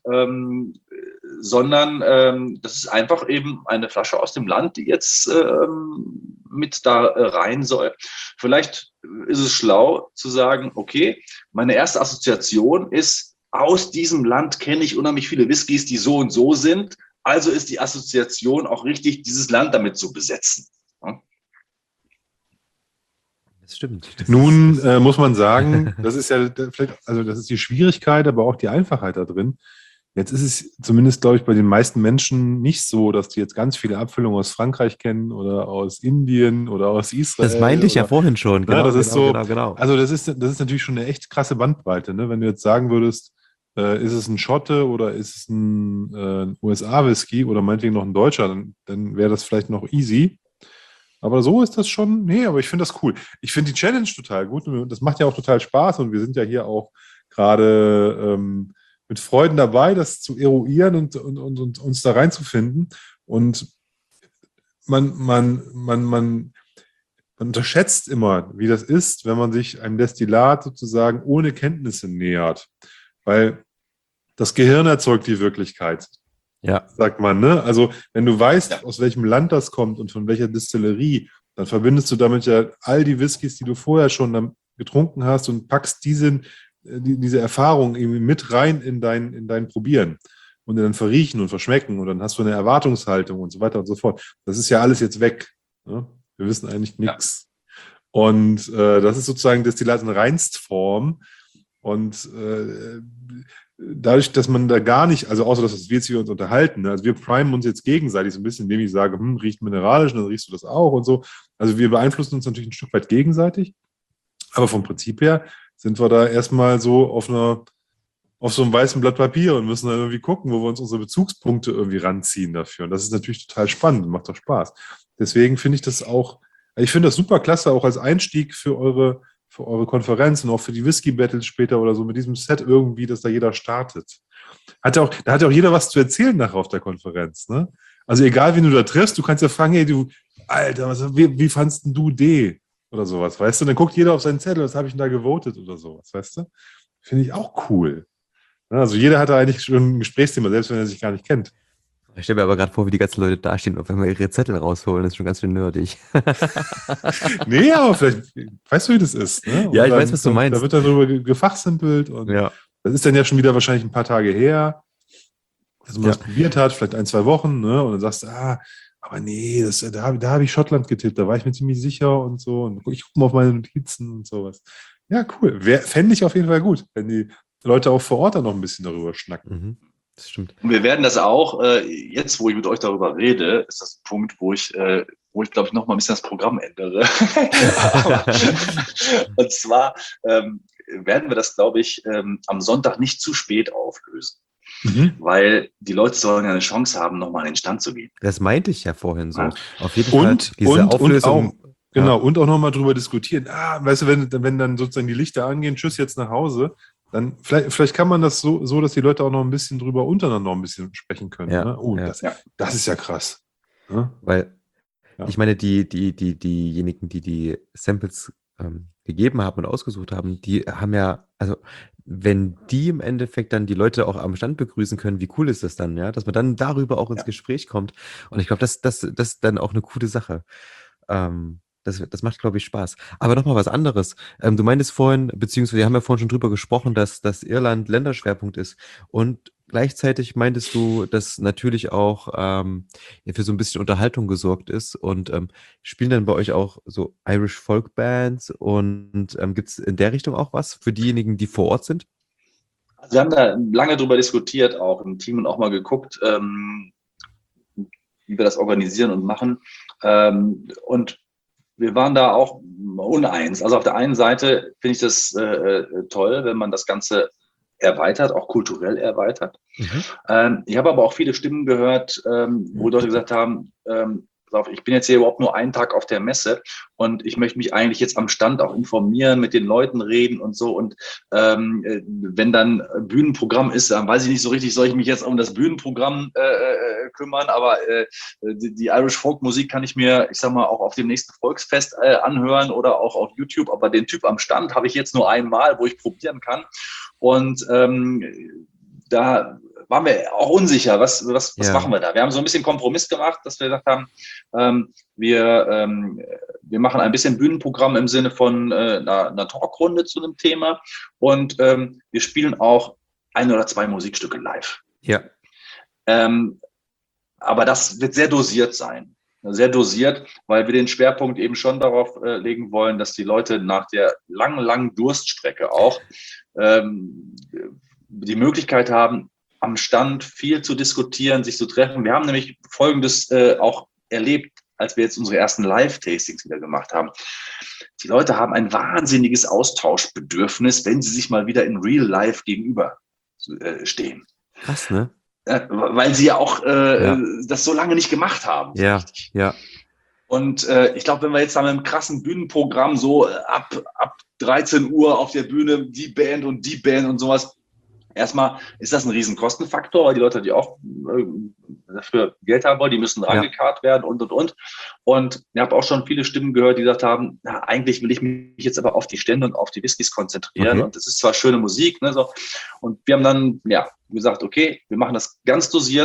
ähm, sondern ähm, das ist einfach eben eine Flasche aus dem Land, die jetzt ähm, mit da äh, rein soll. Vielleicht ist es schlau zu sagen, okay, meine erste Assoziation ist, aus diesem Land kenne ich unheimlich viele Whiskys, die so und so sind. Also ist die Assoziation auch richtig, dieses Land damit zu besetzen. Ja? Das stimmt. Das Nun ist, das äh, muss man sagen, das ist ja vielleicht, also das ist die Schwierigkeit, aber auch die Einfachheit da drin. Jetzt ist es zumindest, glaube ich, bei den meisten Menschen nicht so, dass die jetzt ganz viele Abfüllungen aus Frankreich kennen oder aus Indien oder aus Israel. das meinte ich ja oder, vorhin schon. na, Genau, das ist genau, so, genau, genau. also das ist, das ist natürlich schon eine echt krasse Bandbreite. Ne? Wenn du jetzt sagen würdest, äh, ist es ein Schotte oder ist es ein, äh, ein U S A-Whisky oder meinetwegen noch ein Deutscher, dann, dann wäre das vielleicht noch easy. Aber so ist das schon, nee, aber ich finde das cool. Ich finde die Challenge total gut und das macht ja auch total Spaß und wir sind ja hier auch gerade ähm, mit Freuden dabei, das zu eruieren und, und, und, und uns da reinzufinden. Und man, man, man, man, man unterschätzt immer, wie das ist, wenn man sich einem Destillat sozusagen ohne Kenntnisse nähert. Weil das Gehirn erzeugt die Wirklichkeit. Ja. sagt man, ne? Also wenn du weißt, Ja. aus welchem Land das kommt und von welcher Distillerie, dann verbindest du damit ja all die Whiskys, die du vorher schon dann getrunken hast und packst diese, die, diese Erfahrung irgendwie mit rein in dein, in dein Probieren und in dein Verriechen und Verschmecken und dann hast du eine Erwartungshaltung und so weiter und so fort. Das ist ja alles jetzt weg. Ne? Wir wissen eigentlich nichts. Und äh, das ist sozusagen Destillat in Reinstform. Und äh, dadurch, dass man da gar nicht, also außer dass wir jetzt hier uns unterhalten, ne? Also wir primen uns jetzt gegenseitig so ein bisschen, indem ich sage, hm, riecht mineralisch, und dann riechst du das auch und so. Also wir beeinflussen uns natürlich ein Stück weit gegenseitig. Aber vom Prinzip her sind wir da erstmal so auf einer, auf so einem weißen Blatt Papier und müssen dann irgendwie gucken, wo wir uns unsere Bezugspunkte irgendwie ranziehen dafür. Und das ist natürlich total spannend und macht doch Spaß. Deswegen finde ich das auch, ich finde das super klasse, auch als Einstieg für eure, für eure Konferenz und auch für die Whisky-Battles später oder so, mit diesem Set irgendwie, dass da jeder startet. Hat ja auch, da hat ja auch jeder was zu erzählen nachher auf der Konferenz, ne? Also egal, wen du da triffst, du kannst ja fragen, hey, du, Alter, was, wie, wie fandst denn du D? Oder sowas, weißt du? Dann guckt jeder auf seinen Zettel, was habe ich denn da gewotet oder sowas, weißt du? Finde ich auch cool. Also jeder hat da eigentlich schon ein Gesprächsthema, selbst wenn er sich gar nicht kennt. Ich stelle mir aber gerade vor, wie die ganzen Leute dastehen und wenn wir ihre Zettel rausholen, das ist schon ganz schön nerdig. Nee, aber vielleicht, weißt du, wie das ist, ne? Und Ja, ich dann, weiß, was du meinst. Da wird darüber gefachsimpelt und Ja. das ist dann ja schon wieder wahrscheinlich ein paar Tage her, dass man Ja. das probiert hat, vielleicht ein, zwei Wochen, ne? Und dann sagst du, ah, aber nee, das, da, hab- da habe ich Schottland getippt, da war ich mir ziemlich sicher und so. Und ich gucke mal auf meine Notizen und sowas. Ja, cool. Fände ich auf jeden Fall gut, wenn die Leute auch vor Ort dann noch ein bisschen darüber schnacken. Mhm. Das stimmt. Und wir werden das auch, äh, jetzt, wo ich mit euch darüber rede, ist das ein Punkt, wo ich, äh, wo ich glaube ich, noch mal ein bisschen das Programm ändere. Aber, und zwar ähm, werden wir das, glaube ich, ähm, am Sonntag nicht zu spät auflösen. Mhm. Weil die Leute sollen ja eine Chance haben, nochmal in den Stand zu gehen. Das meinte ich ja vorhin so. Ja. Auf jeden Und, Fall diese und, und Auflösung. auch, genau, und auch nochmal drüber diskutieren. Ah, weißt du, wenn, wenn dann sozusagen die Lichter angehen, tschüss, jetzt nach Hause, dann vielleicht, vielleicht kann man das so, so, dass die Leute auch noch ein bisschen drüber untereinander noch ein bisschen sprechen können. Ja, Ne? Oh, ja. das, das ist ja krass. Ne? Weil Ja. ich meine, die, die, die, diejenigen, die die Samples ähm, gegeben haben und ausgesucht haben, die haben ja, also wenn die im Endeffekt dann die Leute auch am Stand begrüßen können, wie cool ist das dann, ja, dass man dann darüber auch ins Ja. Gespräch kommt. Und ich glaube, das, das, das ist dann auch eine coole Sache. Ähm, das, das macht, glaube ich, Spaß. Aber nochmal was anderes. Ähm, du meintest vorhin, beziehungsweise wir haben ja vorhin schon drüber gesprochen, dass, dass Irland Länderschwerpunkt ist. Und gleichzeitig meintest du, dass natürlich auch ähm, ja, für so ein bisschen Unterhaltung gesorgt ist. Und ähm, spielen dann bei euch auch so Irish Folk Bands? Und ähm, gibt es in der Richtung auch was für diejenigen, die vor Ort sind? Also wir haben da lange drüber diskutiert, auch im Team und auch mal geguckt, ähm, wie wir das organisieren und machen. Ähm, und wir waren da auch uneins. Also auf der einen Seite finde ich das äh, toll, wenn man das Ganze erweitert, auch kulturell erweitert. Mhm. Ähm, ich habe aber auch viele Stimmen gehört, ähm, wo Leute gesagt haben, ähm, pass auf, ich bin jetzt hier überhaupt nur einen Tag auf der Messe und ich möchte mich eigentlich jetzt am Stand auch informieren, mit den Leuten reden und so. Und ähm, äh, wenn dann Bühnenprogramm ist, dann weiß ich nicht so richtig, soll ich mich jetzt um das Bühnenprogramm äh, äh, kümmern. Aber äh, die, die Irish Folk Musik kann ich mir, ich sag mal, auch auf dem nächsten Volksfest äh, anhören oder auch auf YouTube. Aber den Typ am Stand habe ich jetzt nur einmal, wo ich probieren kann. Und ähm, da waren wir auch unsicher, was, was, was Ja. machen wir da? Wir haben so ein bisschen Kompromiss gemacht, dass wir gesagt haben, ähm, wir, ähm, wir machen ein bisschen Bühnenprogramm im Sinne von äh, einer, einer Talkrunde zu einem Thema und ähm, wir spielen auch ein oder zwei Musikstücke live. Ja. Ähm, aber das wird sehr dosiert sein. Sehr dosiert, weil wir den Schwerpunkt eben schon darauf äh, legen wollen, dass die Leute nach der langen, langen Durststrecke auch ähm, die Möglichkeit haben, am Stand viel zu diskutieren, sich zu treffen. Wir haben nämlich Folgendes äh, auch erlebt, als wir jetzt unsere ersten Live-Tastings wieder gemacht haben. Die Leute haben ein wahnsinniges Austauschbedürfnis, wenn sie sich mal wieder in Real Life gegenüber äh, stehen. Krass, ne? Äh, weil sie ja auch äh, Ja. das so lange nicht gemacht haben. So Ja, richtig. ja. Und äh, ich glaube, wenn wir jetzt da mit einem krassen Bühnenprogramm so äh, ab, ab dreizehn Uhr auf der Bühne die Band und die Band und sowas, erstmal ist das ein riesen Kostenfaktor, weil die Leute, die auch äh, dafür Geld haben wollen, die müssen rangekarrt werden und, und, und. Und ich habe auch schon viele Stimmen gehört, die gesagt haben, na, eigentlich will ich mich jetzt aber auf die Stände und auf die Whiskys konzentrieren. Okay. Und es ist zwar schöne Musik, ne, so. Und wir haben dann, ja, gesagt, okay, wir machen das ganz dosiert.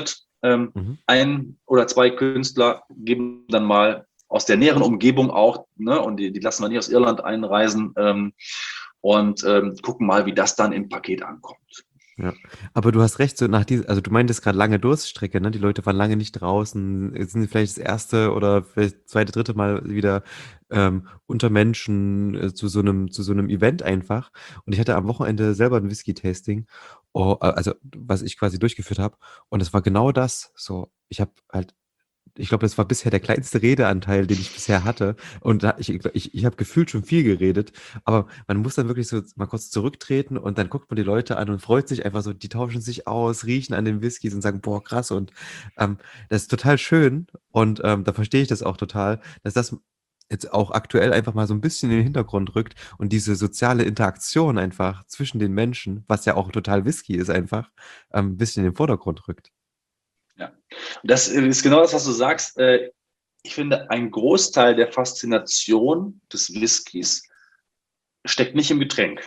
Ähm, Mhm. ein oder zwei Künstler geben dann mal aus der näheren Umgebung auch, ne, und die, die lassen wir nicht aus Irland einreisen, ähm, und ähm, gucken mal, wie das dann im Paket ankommt. Ja, aber du hast recht, so nach diesem, also du meintest gerade lange Durststrecke, ne? Die Leute waren lange nicht draußen, jetzt sind vielleicht das erste oder vielleicht zweite, dritte Mal wieder ähm, unter Menschen äh, zu so einem, zu so einem Event einfach. Und ich hatte am Wochenende selber ein Whisky-Tasting, oh, äh, also was ich quasi durchgeführt habe. Und es war genau das. So, ich habe halt ich glaube, das war bisher der kleinste Redeanteil, den ich bisher hatte. Und da, ich, ich, ich habe gefühlt schon viel geredet, aber man muss dann wirklich so mal kurz zurücktreten und dann guckt man die Leute an und freut sich einfach so, die tauschen sich aus, riechen an den Whiskys und sagen, boah, krass. Und ähm, das ist total schön. Und ähm, da verstehe ich das auch total, dass das jetzt auch aktuell einfach mal so ein bisschen in den Hintergrund rückt und diese soziale Interaktion einfach zwischen den Menschen, was ja auch total Whisky ist, einfach ähm, ein bisschen in den Vordergrund rückt. Ja, und das ist genau das, was du sagst. Äh, Ich finde, ein Großteil der Faszination des Whiskys steckt nicht im Getränk,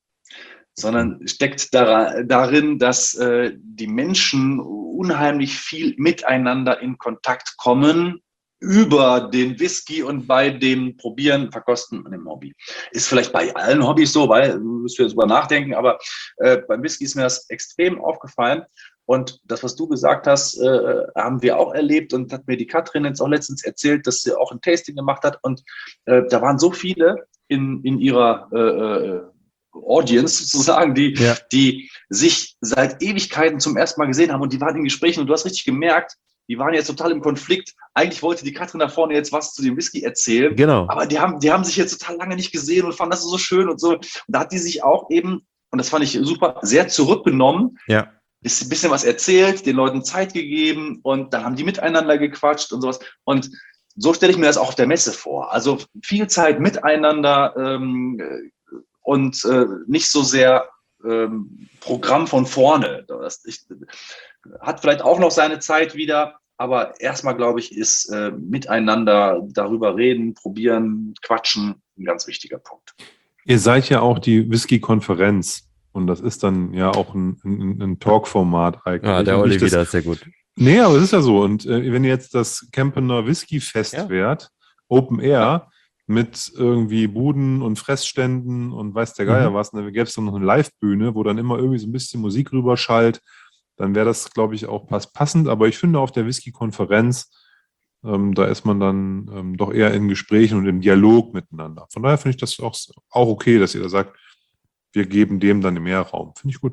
sondern steckt dar darin, dass äh, die Menschen unheimlich viel miteinander in Kontakt kommen über den Whisky und bei dem Probieren, Verkosten und dem Hobby. Ist vielleicht bei allen Hobbys so, weil, müssen wir drüber nachdenken, aber äh, beim Whisky ist mir das extrem aufgefallen. Und das, was du gesagt hast, äh, haben wir auch erlebt und hat mir die Katrin jetzt auch letztens erzählt, dass sie auch ein Tasting gemacht hat. Und äh, da waren so viele in, in ihrer äh, Audience sozusagen, die, Ja. die sich seit Ewigkeiten zum ersten Mal gesehen haben und die waren in Gesprächen und du hast richtig gemerkt, die waren jetzt total im Konflikt. Eigentlich wollte die Katrin da vorne jetzt was zu dem Whisky erzählen, Genau. aber die haben, die haben sich jetzt total lange nicht gesehen und fanden das so schön und so. Und da hat die sich auch eben, und das fand ich super, sehr zurückgenommen, Ja. ein bisschen was erzählt, den Leuten Zeit gegeben und dann haben die miteinander gequatscht und sowas. Und so stelle ich mir das auch auf der Messe vor. Also viel Zeit miteinander ähm, und äh, nicht so sehr ähm, Programm von vorne. Das ich, hat vielleicht auch noch seine Zeit wieder, aber erstmal, glaube ich, ist äh, miteinander darüber reden, probieren, quatschen ein ganz wichtiger Punkt. Ihr seid ja auch die Whisky-Konferenz und das ist dann ja auch ein, ein, ein Talk-Format eigentlich. Ah, der Und Olli nicht das, wieder, sehr gut. nee, aber es ist ja so. Und äh, wenn ihr jetzt das Kempener Whisky-Fest Ja. wärt, Open Air, mit irgendwie Buden und Fressständen und weiß der Geier Mhm. was, dann gäbe es dann noch eine Live-Bühne, wo dann immer irgendwie so ein bisschen Musik rüberschallt, dann wäre das, glaube ich, auch pass passend. Aber ich finde, auf der Whisky-Konferenz, ähm, da ist man dann ähm, doch eher in Gesprächen und im Dialog miteinander. Von daher finde ich das auch, auch okay, dass ihr da sagt, wir geben dem dann mehr Raum. Finde ich gut.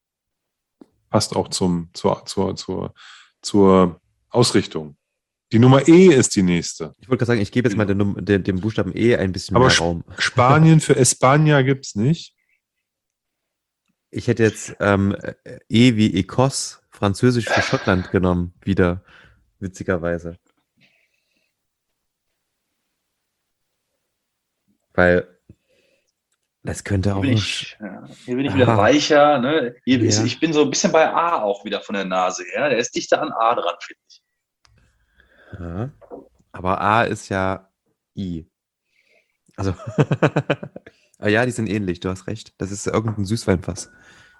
Passt auch zum, zur, zur, zur, zur Ausrichtung. Die Nummer E ist die nächste. Ich wollte gerade sagen, ich gebe jetzt mal den, Num- den, dem Buchstaben E ein bisschen Aber mehr Sp- Raum. Spanien für Espanja gibt es nicht. Ich hätte jetzt ähm, äh, E wie Écosse, Französisch für Schottland genommen, wieder, witzigerweise. Weil das könnte Hier auch bin ein ich, ja, hier bin ich wieder Aha. weicher. Ne? Hier ist, Ja. ich bin so ein bisschen bei A auch wieder von der Nase her. Der ist dichter an A dran, finde ich. Ja. Aber A ist ja I. Also, ah ja, die sind ähnlich, du hast recht. Das ist irgendein Süßweinfass.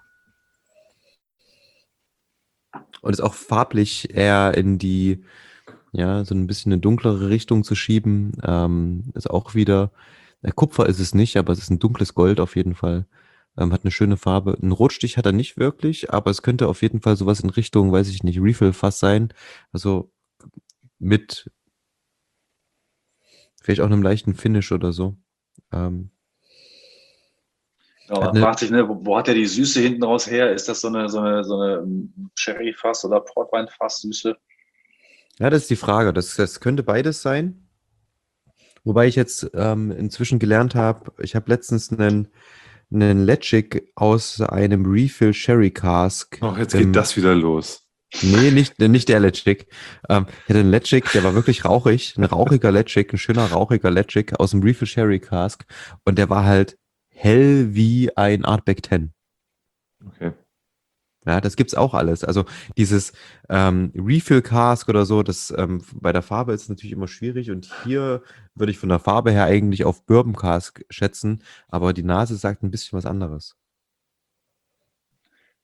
Und ist auch farblich eher in die, ja, so ein bisschen eine dunklere Richtung zu schieben. Ähm, ist auch wieder, äh, Kupfer ist es nicht, aber es ist ein dunkles Gold auf jeden Fall. Ähm, hat eine schöne Farbe. Ein Rotstich hat er nicht wirklich, aber es könnte auf jeden Fall sowas in Richtung, weiß ich nicht, Refill-Fass sein. Also mit vielleicht auch einem leichten Finish oder so. Ähm, Ja, hat man eine, fragt sich, ne, wo, wo hat er die Süße hinten raus her? Ist das so eine, so eine, so eine Sherry-Fass oder Portwein-Fass-Süße? ja, das ist die Frage. Das, das könnte beides sein. Wobei ich jetzt ähm, inzwischen gelernt habe, ich habe letztens einen, einen Lechick aus einem Refill Sherry Cask. Ach, jetzt im, geht das wieder los. Nee, nicht, nicht der Lechick. Ähm, ich hatte einen Lechick, der war wirklich rauchig. Ein rauchiger Lechick, ein schöner rauchiger Lechick aus dem Refill Sherry Cask. Und der war halt hell wie ein Artback zehn. Okay. Ja, das gibt's auch alles. Also dieses ähm, Refill Cask oder so, das ähm, bei der Farbe ist natürlich immer schwierig und hier würde ich von der Farbe her eigentlich auf Bourbon Cask schätzen, aber die Nase sagt ein bisschen was anderes.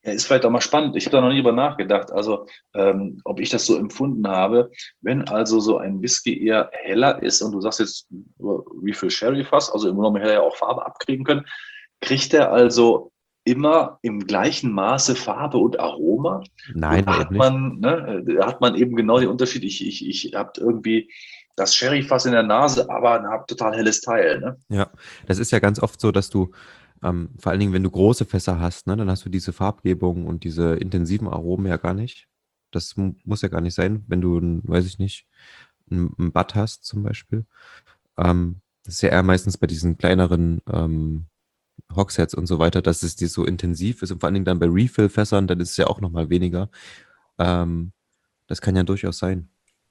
Ja, ist vielleicht auch mal spannend. Ich habe da noch nie drüber nachgedacht, also ähm, ob ich das so empfunden habe. Wenn also so ein Whisky eher heller ist und du sagst jetzt Refill Sherry Fass, also im Grunde hätte er ja auch Farbe abkriegen können, kriegt er also immer im gleichen Maße Farbe und Aroma? Nein, Oder eben hat nicht. man, ne, äh, hat man eben genau den Unterschied? Ich, ich, ich habe irgendwie das Sherry Fass in der Nase, aber ein total helles Teil. Ne? Ja, das ist ja ganz oft so, dass du, ähm, vor allen Dingen, wenn du große Fässer hast, ne, dann hast du diese Farbgebung und diese intensiven Aromen ja gar nicht. Das mu- muss ja gar nicht sein, wenn du, ein, weiß ich nicht, ein, ein Bud hast zum Beispiel. Ähm, das ist ja eher meistens bei diesen kleineren ähm, Hogsheads und so weiter, dass es dir so intensiv ist und vor allen Dingen dann bei Refill-Fässern, dann ist es ja auch nochmal weniger. Ähm, das kann ja durchaus sein.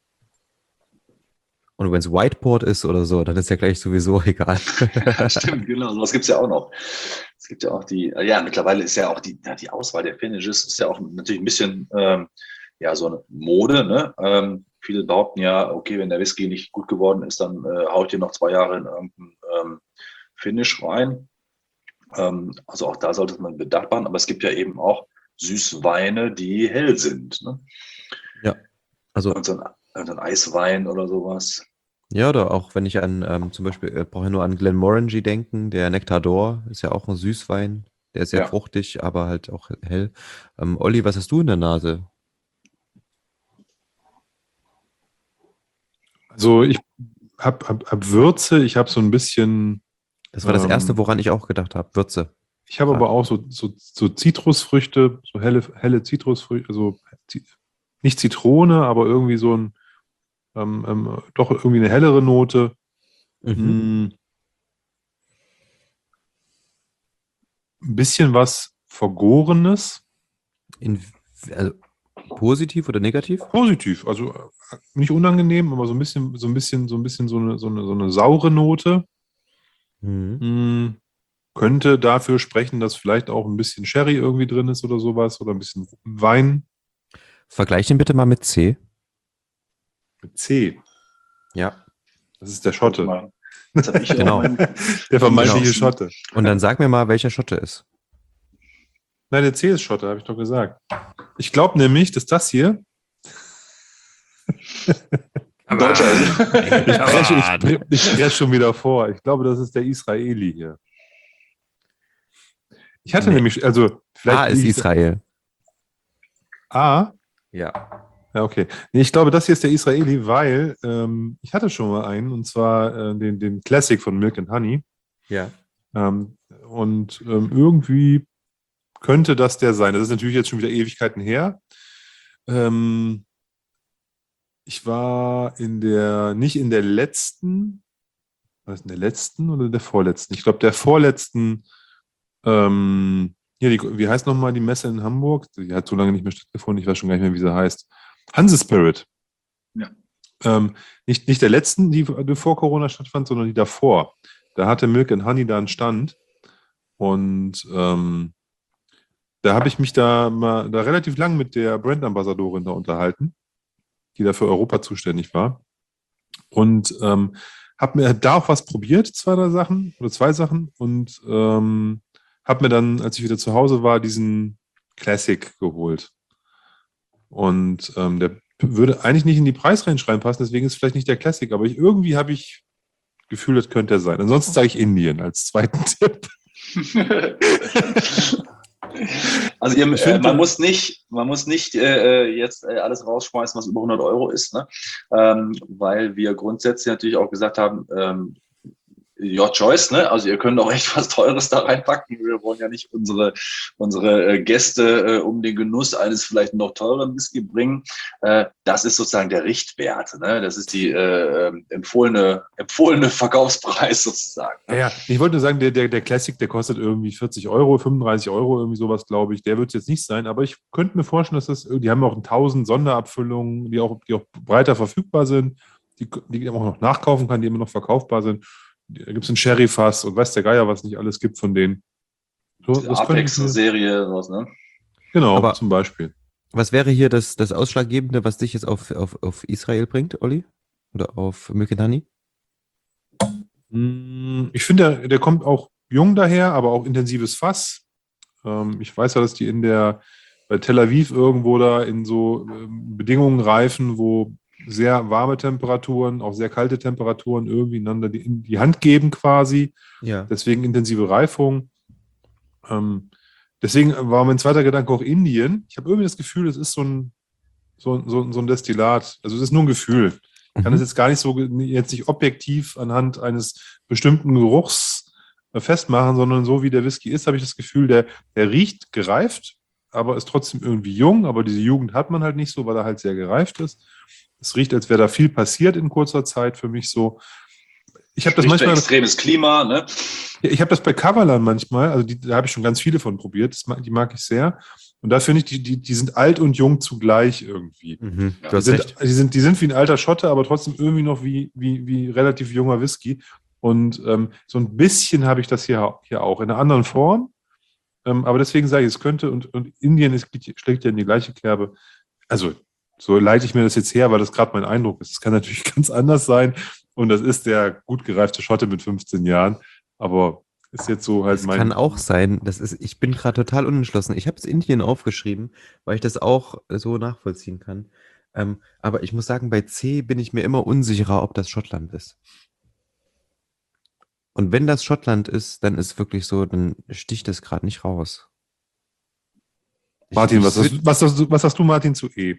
Und wenn es Whiteboard ist oder so, dann ist ja gleich sowieso egal. Ja, stimmt, genau. Sowas gibt es ja auch noch. Es gibt ja auch die, ja, mittlerweile ist ja auch die, ja, die Auswahl der Finishes ist ja auch natürlich ein bisschen, ähm, ja, so eine Mode, ne? Ähm, viele behaupten ja, okay, wenn der Whisky nicht gut geworden ist, dann äh, haut ihr noch zwei Jahre in irgendein ähm, Finish rein. Ähm, also auch da sollte man Bedacht machen, aber es gibt ja eben auch Süßweine, die hell sind, ne? Ja, also Und so ein, und so ein Eiswein oder sowas. ja, oder auch wenn ich an ähm, zum Beispiel, äh, brauche ich nur an Glenmorangie denken, der Nectar d'Or ist ja auch ein Süßwein, der ist sehr Ja. fruchtig, aber halt auch hell. Ähm, Olli, was hast du in der Nase? Also ich habe hab, hab Würze, ich habe so ein bisschen, Das war das Erste, ähm, woran ich auch gedacht habe, Würze. ich habe aber auch so, so, so Zitrusfrüchte, so helle, helle Zitrusfrüchte, also Zi- nicht Zitrone, aber irgendwie so ein, ähm, ähm, doch irgendwie eine hellere Note. Mhm. Mm, ein bisschen was Vergorenes. In, also, positiv oder negativ? Positiv, also äh, nicht unangenehm, aber so ein bisschen, so ein bisschen, so ein bisschen so eine, so eine, so eine saure Note. Mhm. Mm, könnte dafür sprechen, dass vielleicht auch ein bisschen Sherry irgendwie drin ist oder sowas oder ein bisschen Wein Vergleich den bitte mal mit C. mit C. Ja, Das ist der Jetzt habe ich, Schotte. mal, jetzt hab ich hier genau. auch meinen Der vermeintliche umgeschissen. Schotte. Und dann sag mir mal, welcher Schotte ist. Nein, der C ist Schotte, habe ich doch gesagt. Ich glaube nämlich, dass das hier, Deutscher ist. ich presche ich, pre- ich presche schon wieder vor. Ich glaube, das ist der Israeli hier. Ich hatte Nee. nämlich, also vielleicht A ist liege ich Israel. A. Ja. Ja, okay. Nee, ich glaube, das hier ist der Israeli, weil ähm, ich hatte schon mal einen, und zwar äh, den, den Classic von Milk and Honey. Ja. Ähm, und ähm, irgendwie könnte das der sein. Das ist natürlich jetzt schon wieder Ewigkeiten her. Ähm, ich war in der, nicht in der letzten, war das in der letzten oder der vorletzten? Ich glaube, der vorletzten, ähm, hier, die, wie heißt nochmal die Messe in Hamburg? Die hat so lange nicht mehr stattgefunden, ich weiß schon gar nicht mehr, wie sie heißt. Hanse Spirit. Ja. Ähm, nicht, nicht der letzten, die, die vor Corona stattfand, sondern die davor. Da hatte Milk and Honey da einen Stand. Und ähm, da habe ich mich da mal da relativ lang mit der Brand-Ambassadorin da unterhalten, die da für Europa zuständig war. Und ähm, habe mir da auch was probiert, zwei, drei Sachen oder zwei Sachen. Und ähm, habe mir dann, als ich wieder zu Hause war, diesen Classic geholt. Und ähm, der würde eigentlich nicht in die Preisrange reinpassen, deswegen ist es vielleicht nicht der Classic, aber ich, irgendwie habe ich Gefühl, das könnte er sein. Ansonsten sage ich Indien als zweiten Tipp. Also ihr, Ich äh, finde, man muss nicht, man muss nicht äh, jetzt äh, alles rausschmeißen, was über hundert Euro ist, ne? Ähm, weil wir grundsätzlich natürlich auch gesagt haben, ähm, your choice, ne? Also ihr könnt auch echt was Teures da reinpacken. Wir wollen ja nicht unsere, unsere äh, Gäste äh, um den Genuss eines vielleicht noch teureren Whisky bringen. Äh, das ist sozusagen der Richtwert, ne? Das ist die äh, empfohlene, empfohlene Verkaufspreis sozusagen. ja, ja, ich wollte nur sagen, der, der, der Classic, der kostet irgendwie vierzig Euro, fünfunddreißig Euro, irgendwie sowas, glaube ich. Der wird es jetzt nicht sein, aber ich könnte mir vorstellen, dass das, die haben auch tausend Sonderabfüllungen, die auch, die auch breiter verfügbar sind, die, die man auch noch nachkaufen kann, die immer noch verkaufbar sind. Da gibt es ein Sherry-Fass und weiß der Geier, was nicht alles gibt von denen. So, Diese das könnte ich mir, Apex-Serie, sowas, ne? genau, Aber zum Beispiel. was wäre hier das, das Ausschlaggebende, was dich jetzt auf, auf, auf Israel bringt, Olli? Oder auf Milk and Honey? Mm, Ich finde, der, der kommt auch jung daher, aber auch intensives Fass. Ähm, ich weiß ja, dass die in der bei Tel Aviv irgendwo da in so ähm, Bedingungen reifen, wo sehr warme Temperaturen, auch sehr kalte Temperaturen irgendwie einander die, in die Hand geben quasi. Ja. Deswegen intensive Reifung. Ähm, deswegen war mein zweiter Gedanke auch Indien. Ich habe irgendwie das Gefühl, es ist so ein, so, so, so ein Destillat. Also es ist nur ein Gefühl. Ich kann Mhm. es jetzt gar nicht so ge- jetzt nicht objektiv anhand eines bestimmten Geruchs äh, festmachen, sondern so wie der Whisky ist, habe ich das Gefühl, der, der riecht gereift, aber ist trotzdem irgendwie jung. Aber diese Jugend hat man halt nicht so, weil er halt sehr gereift ist. Es riecht, als wäre da viel passiert in kurzer Zeit für mich so. Ich habe das Spricht für manchmal, extremes Klima, ne? ich habe das bei Kavalan manchmal, also die, da habe ich schon ganz viele von probiert, das, mag- die mag ich sehr. Und da finde ich, die, die, die sind alt und jung zugleich irgendwie. Mhm. Ja. Du Die hast sind, recht. die, sind, die sind wie ein alter Schotte, aber trotzdem irgendwie noch wie, wie, wie relativ junger Whisky. Und ähm, so ein bisschen habe ich das hier, hier auch, in einer anderen Form. Ähm, aber deswegen sage ich, es könnte, und, und Indien ist, schlägt ja in die gleiche Kerbe. Also, so leite ich mir das jetzt her, weil das gerade mein Eindruck ist. Es kann natürlich ganz anders sein. Und das ist der gut gereifte Schotte mit fünfzehn Jahren. Aber ist jetzt so halt Es mein. kann auch sein, das ist, ich bin gerade total unentschlossen. Ich habe es Indien aufgeschrieben, weil ich das auch so nachvollziehen kann. Ähm, aber ich muss sagen, bei C bin ich mir immer unsicherer, ob das Schottland ist. Und wenn das Schottland ist, dann ist wirklich so, dann sticht es gerade nicht raus. Ich, Martin, ich was würd- hast, was, hast du, was hast du, Martin, zu E?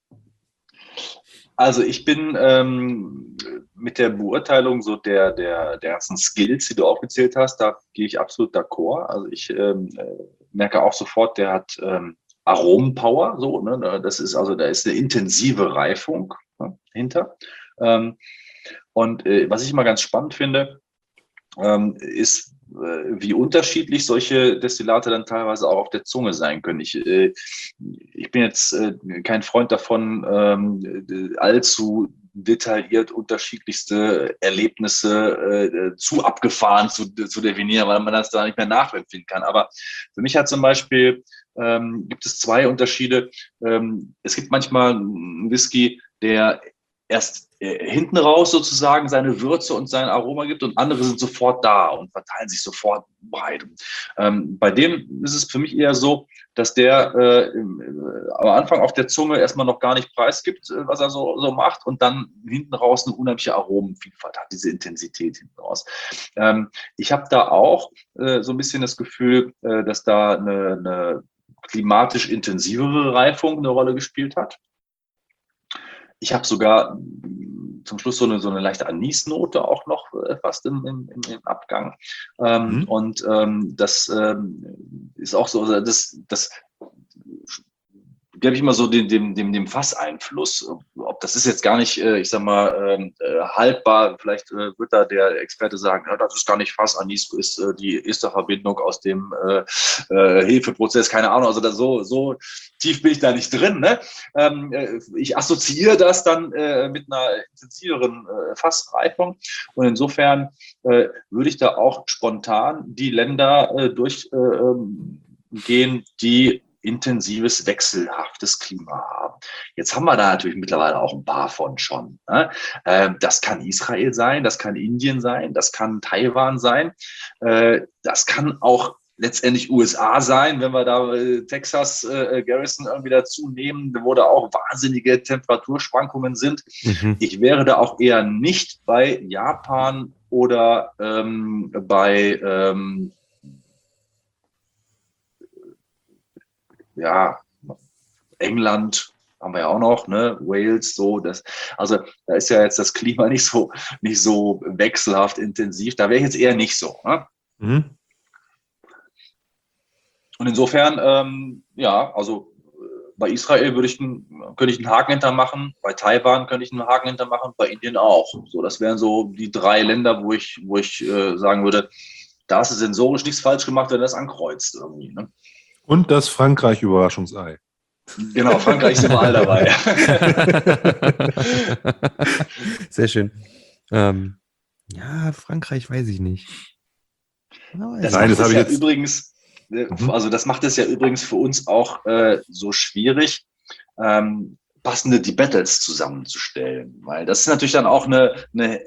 Also ich bin ähm, mit der Beurteilung so der, der, der ganzen Skills, die du aufgezählt hast, da gehe ich absolut d'accord. Also ich ähm, äh, merke auch sofort, der hat ähm, Aromenpower, so, ne? Das ist also, da ist eine intensive Reifung, ne, hinter. Ähm, und äh, was ich immer ganz spannend finde, ähm, ist, äh, wie unterschiedlich solche Destillate dann teilweise auch auf der Zunge sein können. Ich, äh, ich bin jetzt äh, kein Freund davon, ähm, allzu detailliert unterschiedlichste Erlebnisse äh, zu abgefahren zu, zu definieren, weil man das da nicht mehr nachempfinden kann. Aber für mich hat zum Beispiel, ähm, gibt es zwei Unterschiede. Ähm, es gibt manchmal einen Whisky, der erst äh, hinten raus sozusagen seine Würze und sein Aroma gibt und andere sind sofort da und verteilen sich sofort breit. Ähm, bei dem ist es für mich eher so, dass der äh, im, äh, am Anfang auf der Zunge erstmal noch gar nicht preisgibt, äh, was er so, so macht und dann hinten raus eine unheimliche Aromenvielfalt hat, diese Intensität hinten raus. Ähm, ich habe da auch äh, so ein bisschen das Gefühl, äh, dass da eine, eine klimatisch intensivere Reifung eine Rolle gespielt hat. Ich habe sogar mh, zum Schluss so eine, so eine leichte Anisnote auch noch äh, fast im, im, im Abgang. Ähm, Mhm. Und ähm, das ähm, ist auch so, also das, das gebe ich immer so dem, dem, dem, dem Fasseinfluss. Ob das ist jetzt gar nicht, äh, ich sag mal, ähm, äh, haltbar. Vielleicht äh, wird da der Experte sagen, ja, das ist gar nicht Fass. Anis ist äh, die Esterverbindung aus dem äh, äh, Hefeprozess, keine Ahnung. Also da so, so tief bin ich da nicht drin. Ne? Ähm, äh, ich assoziiere das dann äh, mit einer intensiveren äh, Fassreifung. Und insofern äh, würde ich da auch spontan die Länder äh, durchgehen, äh, die intensives, wechselhaftes Klima haben. Jetzt haben wir da natürlich mittlerweile auch ein paar von schon. Ne? Äh, das kann Israel sein, das kann Indien sein, das kann Taiwan sein, äh, das kann auch letztendlich U S A sein, wenn wir da äh, Texas äh, Garrison irgendwie dazu nehmen, wo da auch wahnsinnige Temperaturschwankungen sind. Mhm. Ich wäre da auch eher nicht bei Japan oder ähm, bei ähm, ja, England haben wir ja auch noch, ne, Wales, so, das, also da ist ja jetzt das Klima nicht so, nicht so wechselhaft intensiv, da wäre ich jetzt eher nicht so, ne? Mhm. Und insofern, ähm, ja, also äh, bei Israel würde ich einen, könnte ich einen Haken hintermachen, bei Taiwan könnte ich einen Haken hintermachen, bei Indien auch. So, das wären so die drei Länder, wo ich, wo ich äh, sagen würde, da hast du sensorisch nichts falsch gemacht, wenn du das ankreuzt irgendwie, ne? Und das Frankreich-Überraschungsei. Genau, Frankreich ist überall dabei. Sehr schön. Ähm, ja, Frankreich weiß ich nicht. Aber weiß Das Nein, ich macht das es habe ich ja jetzt- übrigens, äh, Mhm. also das macht es ja übrigens für uns auch äh, so schwierig, ähm, passende die Battles zusammenzustellen, weil das ist natürlich dann auch eine, eine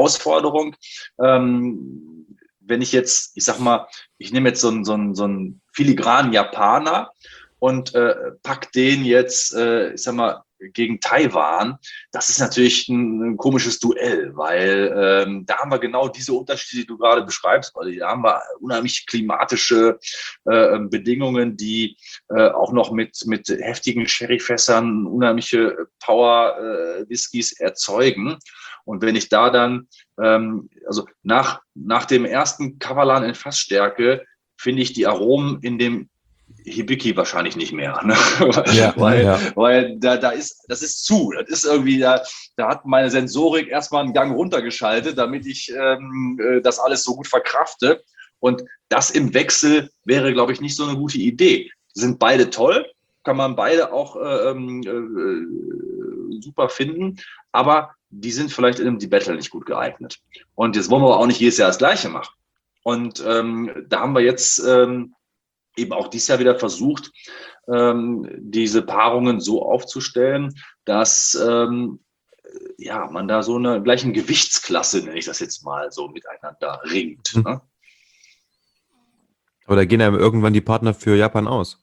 Herausforderung. Ähm, wenn ich jetzt, ich sag mal, ich nehme jetzt so einen, so einen, so einen filigranen Japaner und äh, packt den jetzt, äh, ich sag mal, gegen Taiwan. Das ist natürlich ein, ein komisches Duell, weil ähm, da haben wir genau diese Unterschiede, die du gerade beschreibst. Also da haben wir unheimlich klimatische äh, Bedingungen, die äh, auch noch mit, mit heftigen Sherryfässern unheimliche Power-Whiskys äh, erzeugen. Und wenn ich da dann, ähm, also nach, nach dem ersten Kavalan in Fassstärke, finde ich die Aromen in dem Hibiki wahrscheinlich nicht mehr, ne? Ja, weil, ja. weil da, da ist, das ist zu, das ist irgendwie, da, da hat meine Sensorik erstmal einen Gang runtergeschaltet, damit ich ähm, das alles so gut verkrafte. Und das im Wechsel wäre, glaube ich, nicht so eine gute Idee. Sind beide toll, kann man beide auch ähm, äh, super finden, aber die sind vielleicht in einem Battle nicht gut geeignet. Und jetzt wollen wir aber auch nicht jedes Jahr das Gleiche machen. Und ähm, da haben wir jetzt ähm, eben auch dieses Jahr wieder versucht, ähm, diese Paarungen so aufzustellen, dass ähm, ja, man da so eine gleichen Gewichtsklasse, nenne ich das jetzt mal, so miteinander ringt. Mhm. Ne? Aber da gehen einem irgendwann die Partner für Japan aus.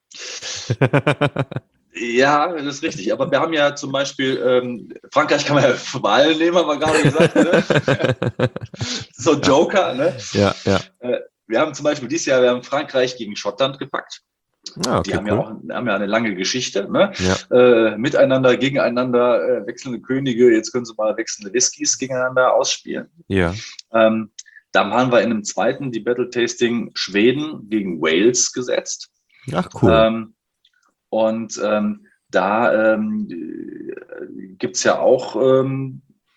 Ja, das ist richtig. Aber wir haben ja zum Beispiel, ähm, Frankreich kann man ja für Wahlen nehmen, haben wir gerade gesagt. Ne? So ein Joker. Ne? Ja, ja. Äh, wir haben zum Beispiel dieses Jahr, wir haben Frankreich gegen Schottland gepackt. Ah, okay, die haben, cool. ja auch, haben ja eine lange Geschichte. Ne? Ja. Äh, miteinander, gegeneinander, äh, wechselnde Könige. Jetzt können sie mal wechselnde Whiskys gegeneinander ausspielen. Ja. Ähm, dann haben wir in einem zweiten, die Battle Tasting, Schweden gegen Wales gesetzt. Ach, cool. Ähm, und ähm, da ähm, gibt es ja auch ähm,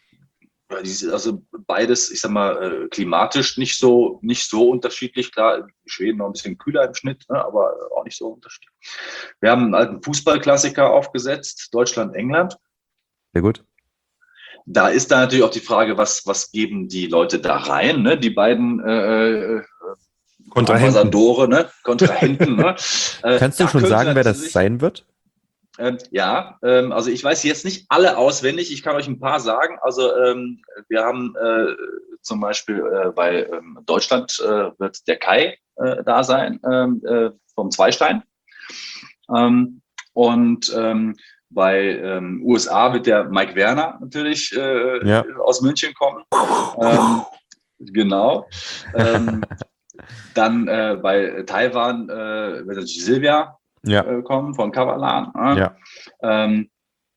also beides, ich sag mal, klimatisch nicht so, nicht so unterschiedlich. Klar, Schweden noch ein bisschen kühler im Schnitt, ne, aber auch nicht so unterschiedlich. Wir haben einen alten Fußballklassiker aufgesetzt, Deutschland, England. Sehr gut. Da ist da natürlich auch die Frage, was, was geben die Leute da rein, ne? Die beiden äh, Kontrahenten. Ambassadore, ne? Kontrahenten. Ne? Kannst du schon sagen, wer das sein wird? Ähm, ja, ähm, also ich weiß jetzt nicht alle auswendig, ich kann euch ein paar sagen. Also ähm, wir haben äh, zum Beispiel äh, bei ähm, Deutschland äh, wird der Kai äh, da sein, ähm, äh, vom Zweistein. Ähm, und ähm, bei ähm, U S A wird der Mike Werner natürlich äh, Ja. aus München kommen. Ähm, genau. Ähm, dann äh, bei Taiwan äh, wird natürlich Silvia Ja. äh, kommen von Kavalan. Äh. Ja. Ähm,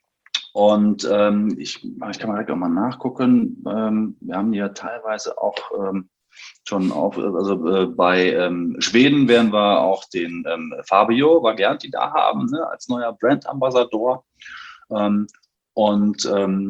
und ähm, ich, ich kann mal direkt auch mal nachgucken. Ähm, wir haben hier teilweise auch ähm, schon auf, also äh, bei ähm, Schweden werden wir auch den ähm, Fabio Vagianti da haben, ne, als neuer Brand-Ambassador. Ähm, und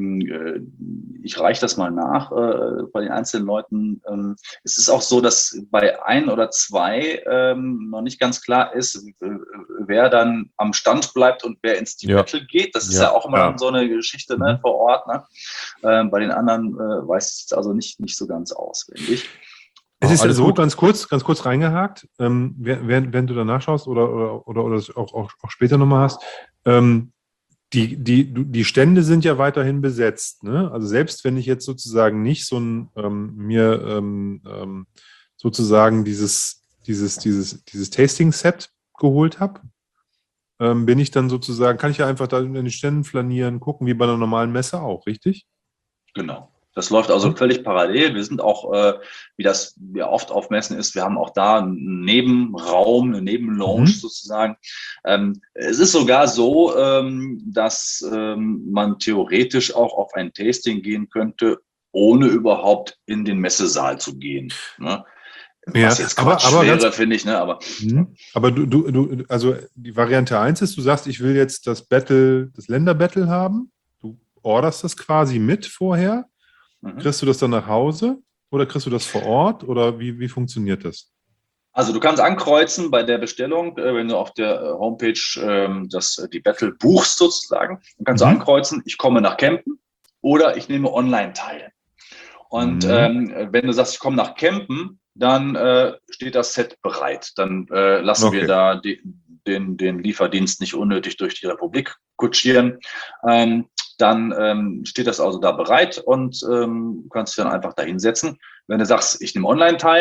ähm, ich reiche das mal nach äh, bei den einzelnen Leuten. Ähm, es ist auch so, dass bei ein oder zwei ähm, noch nicht ganz klar ist, äh, wer dann am Stand bleibt und wer ins die Ja. Battle geht. Das ist Ja. ja auch immer Ja. so eine Geschichte, ne, Mhm. vor Ort. Ne? Ähm, bei den anderen äh, weiß es also nicht, nicht so ganz auswendig. Es Oh, ist ja alles so, gut. ganz kurz, ganz kurz reingehakt, ähm, während, während du da nachschaust oder, oder, oder, oder das auch, auch, auch später nochmal hast, ähm, die, die, du- die Stände sind ja weiterhin besetzt. Ne? Also selbst wenn ich jetzt sozusagen nicht so ein ähm, mir ähm, ähm, sozusagen dieses, dieses, dieses, dieses Tasting-Set geholt habe, ähm, bin ich dann sozusagen, kann ich ja einfach da in den Ständen flanieren, gucken, wie bei einer normalen Messe auch, richtig? Genau. Das läuft also völlig parallel. Wir sind auch, äh, wie das ja oft auf Messen ist, wir haben auch da einen Nebenraum, eine Nebenlounge Mhm. sozusagen. Ähm, es ist sogar so, ähm, dass ähm, man theoretisch auch auf ein Tasting gehen könnte, ohne überhaupt in den Messesaal zu gehen. Ne? Ja, Was jetzt aber- Quatsch aber ganz- wäre, finde ich. Ne? Aber Mhm. Aber du, du, du, also die Variante eins ist, du sagst, ich will jetzt das Battle, das Länder-Battle haben. Du orderst das quasi mit vorher. mhm. Kriegst du das dann nach Hause oder kriegst du das vor Ort oder wie, wie funktioniert das? Also du kannst ankreuzen bei der Bestellung, äh, wenn du auf der äh, Homepage ähm, das, äh, die Battle buchst sozusagen, dann kannst Mhm. du ankreuzen, ich komme nach Campen oder ich nehme online teil. Und Mhm. ähm, wenn du sagst, ich komme nach Campen, dann äh, steht das Set bereit. Dann äh, lassen Okay. wir da die, den, den Lieferdienst nicht unnötig durch die Republik kutschieren. Ähm, dann ähm, steht das also da bereit und ähm, du kannst dich dann einfach da hinsetzen. Wenn du sagst, ich nehme online teil,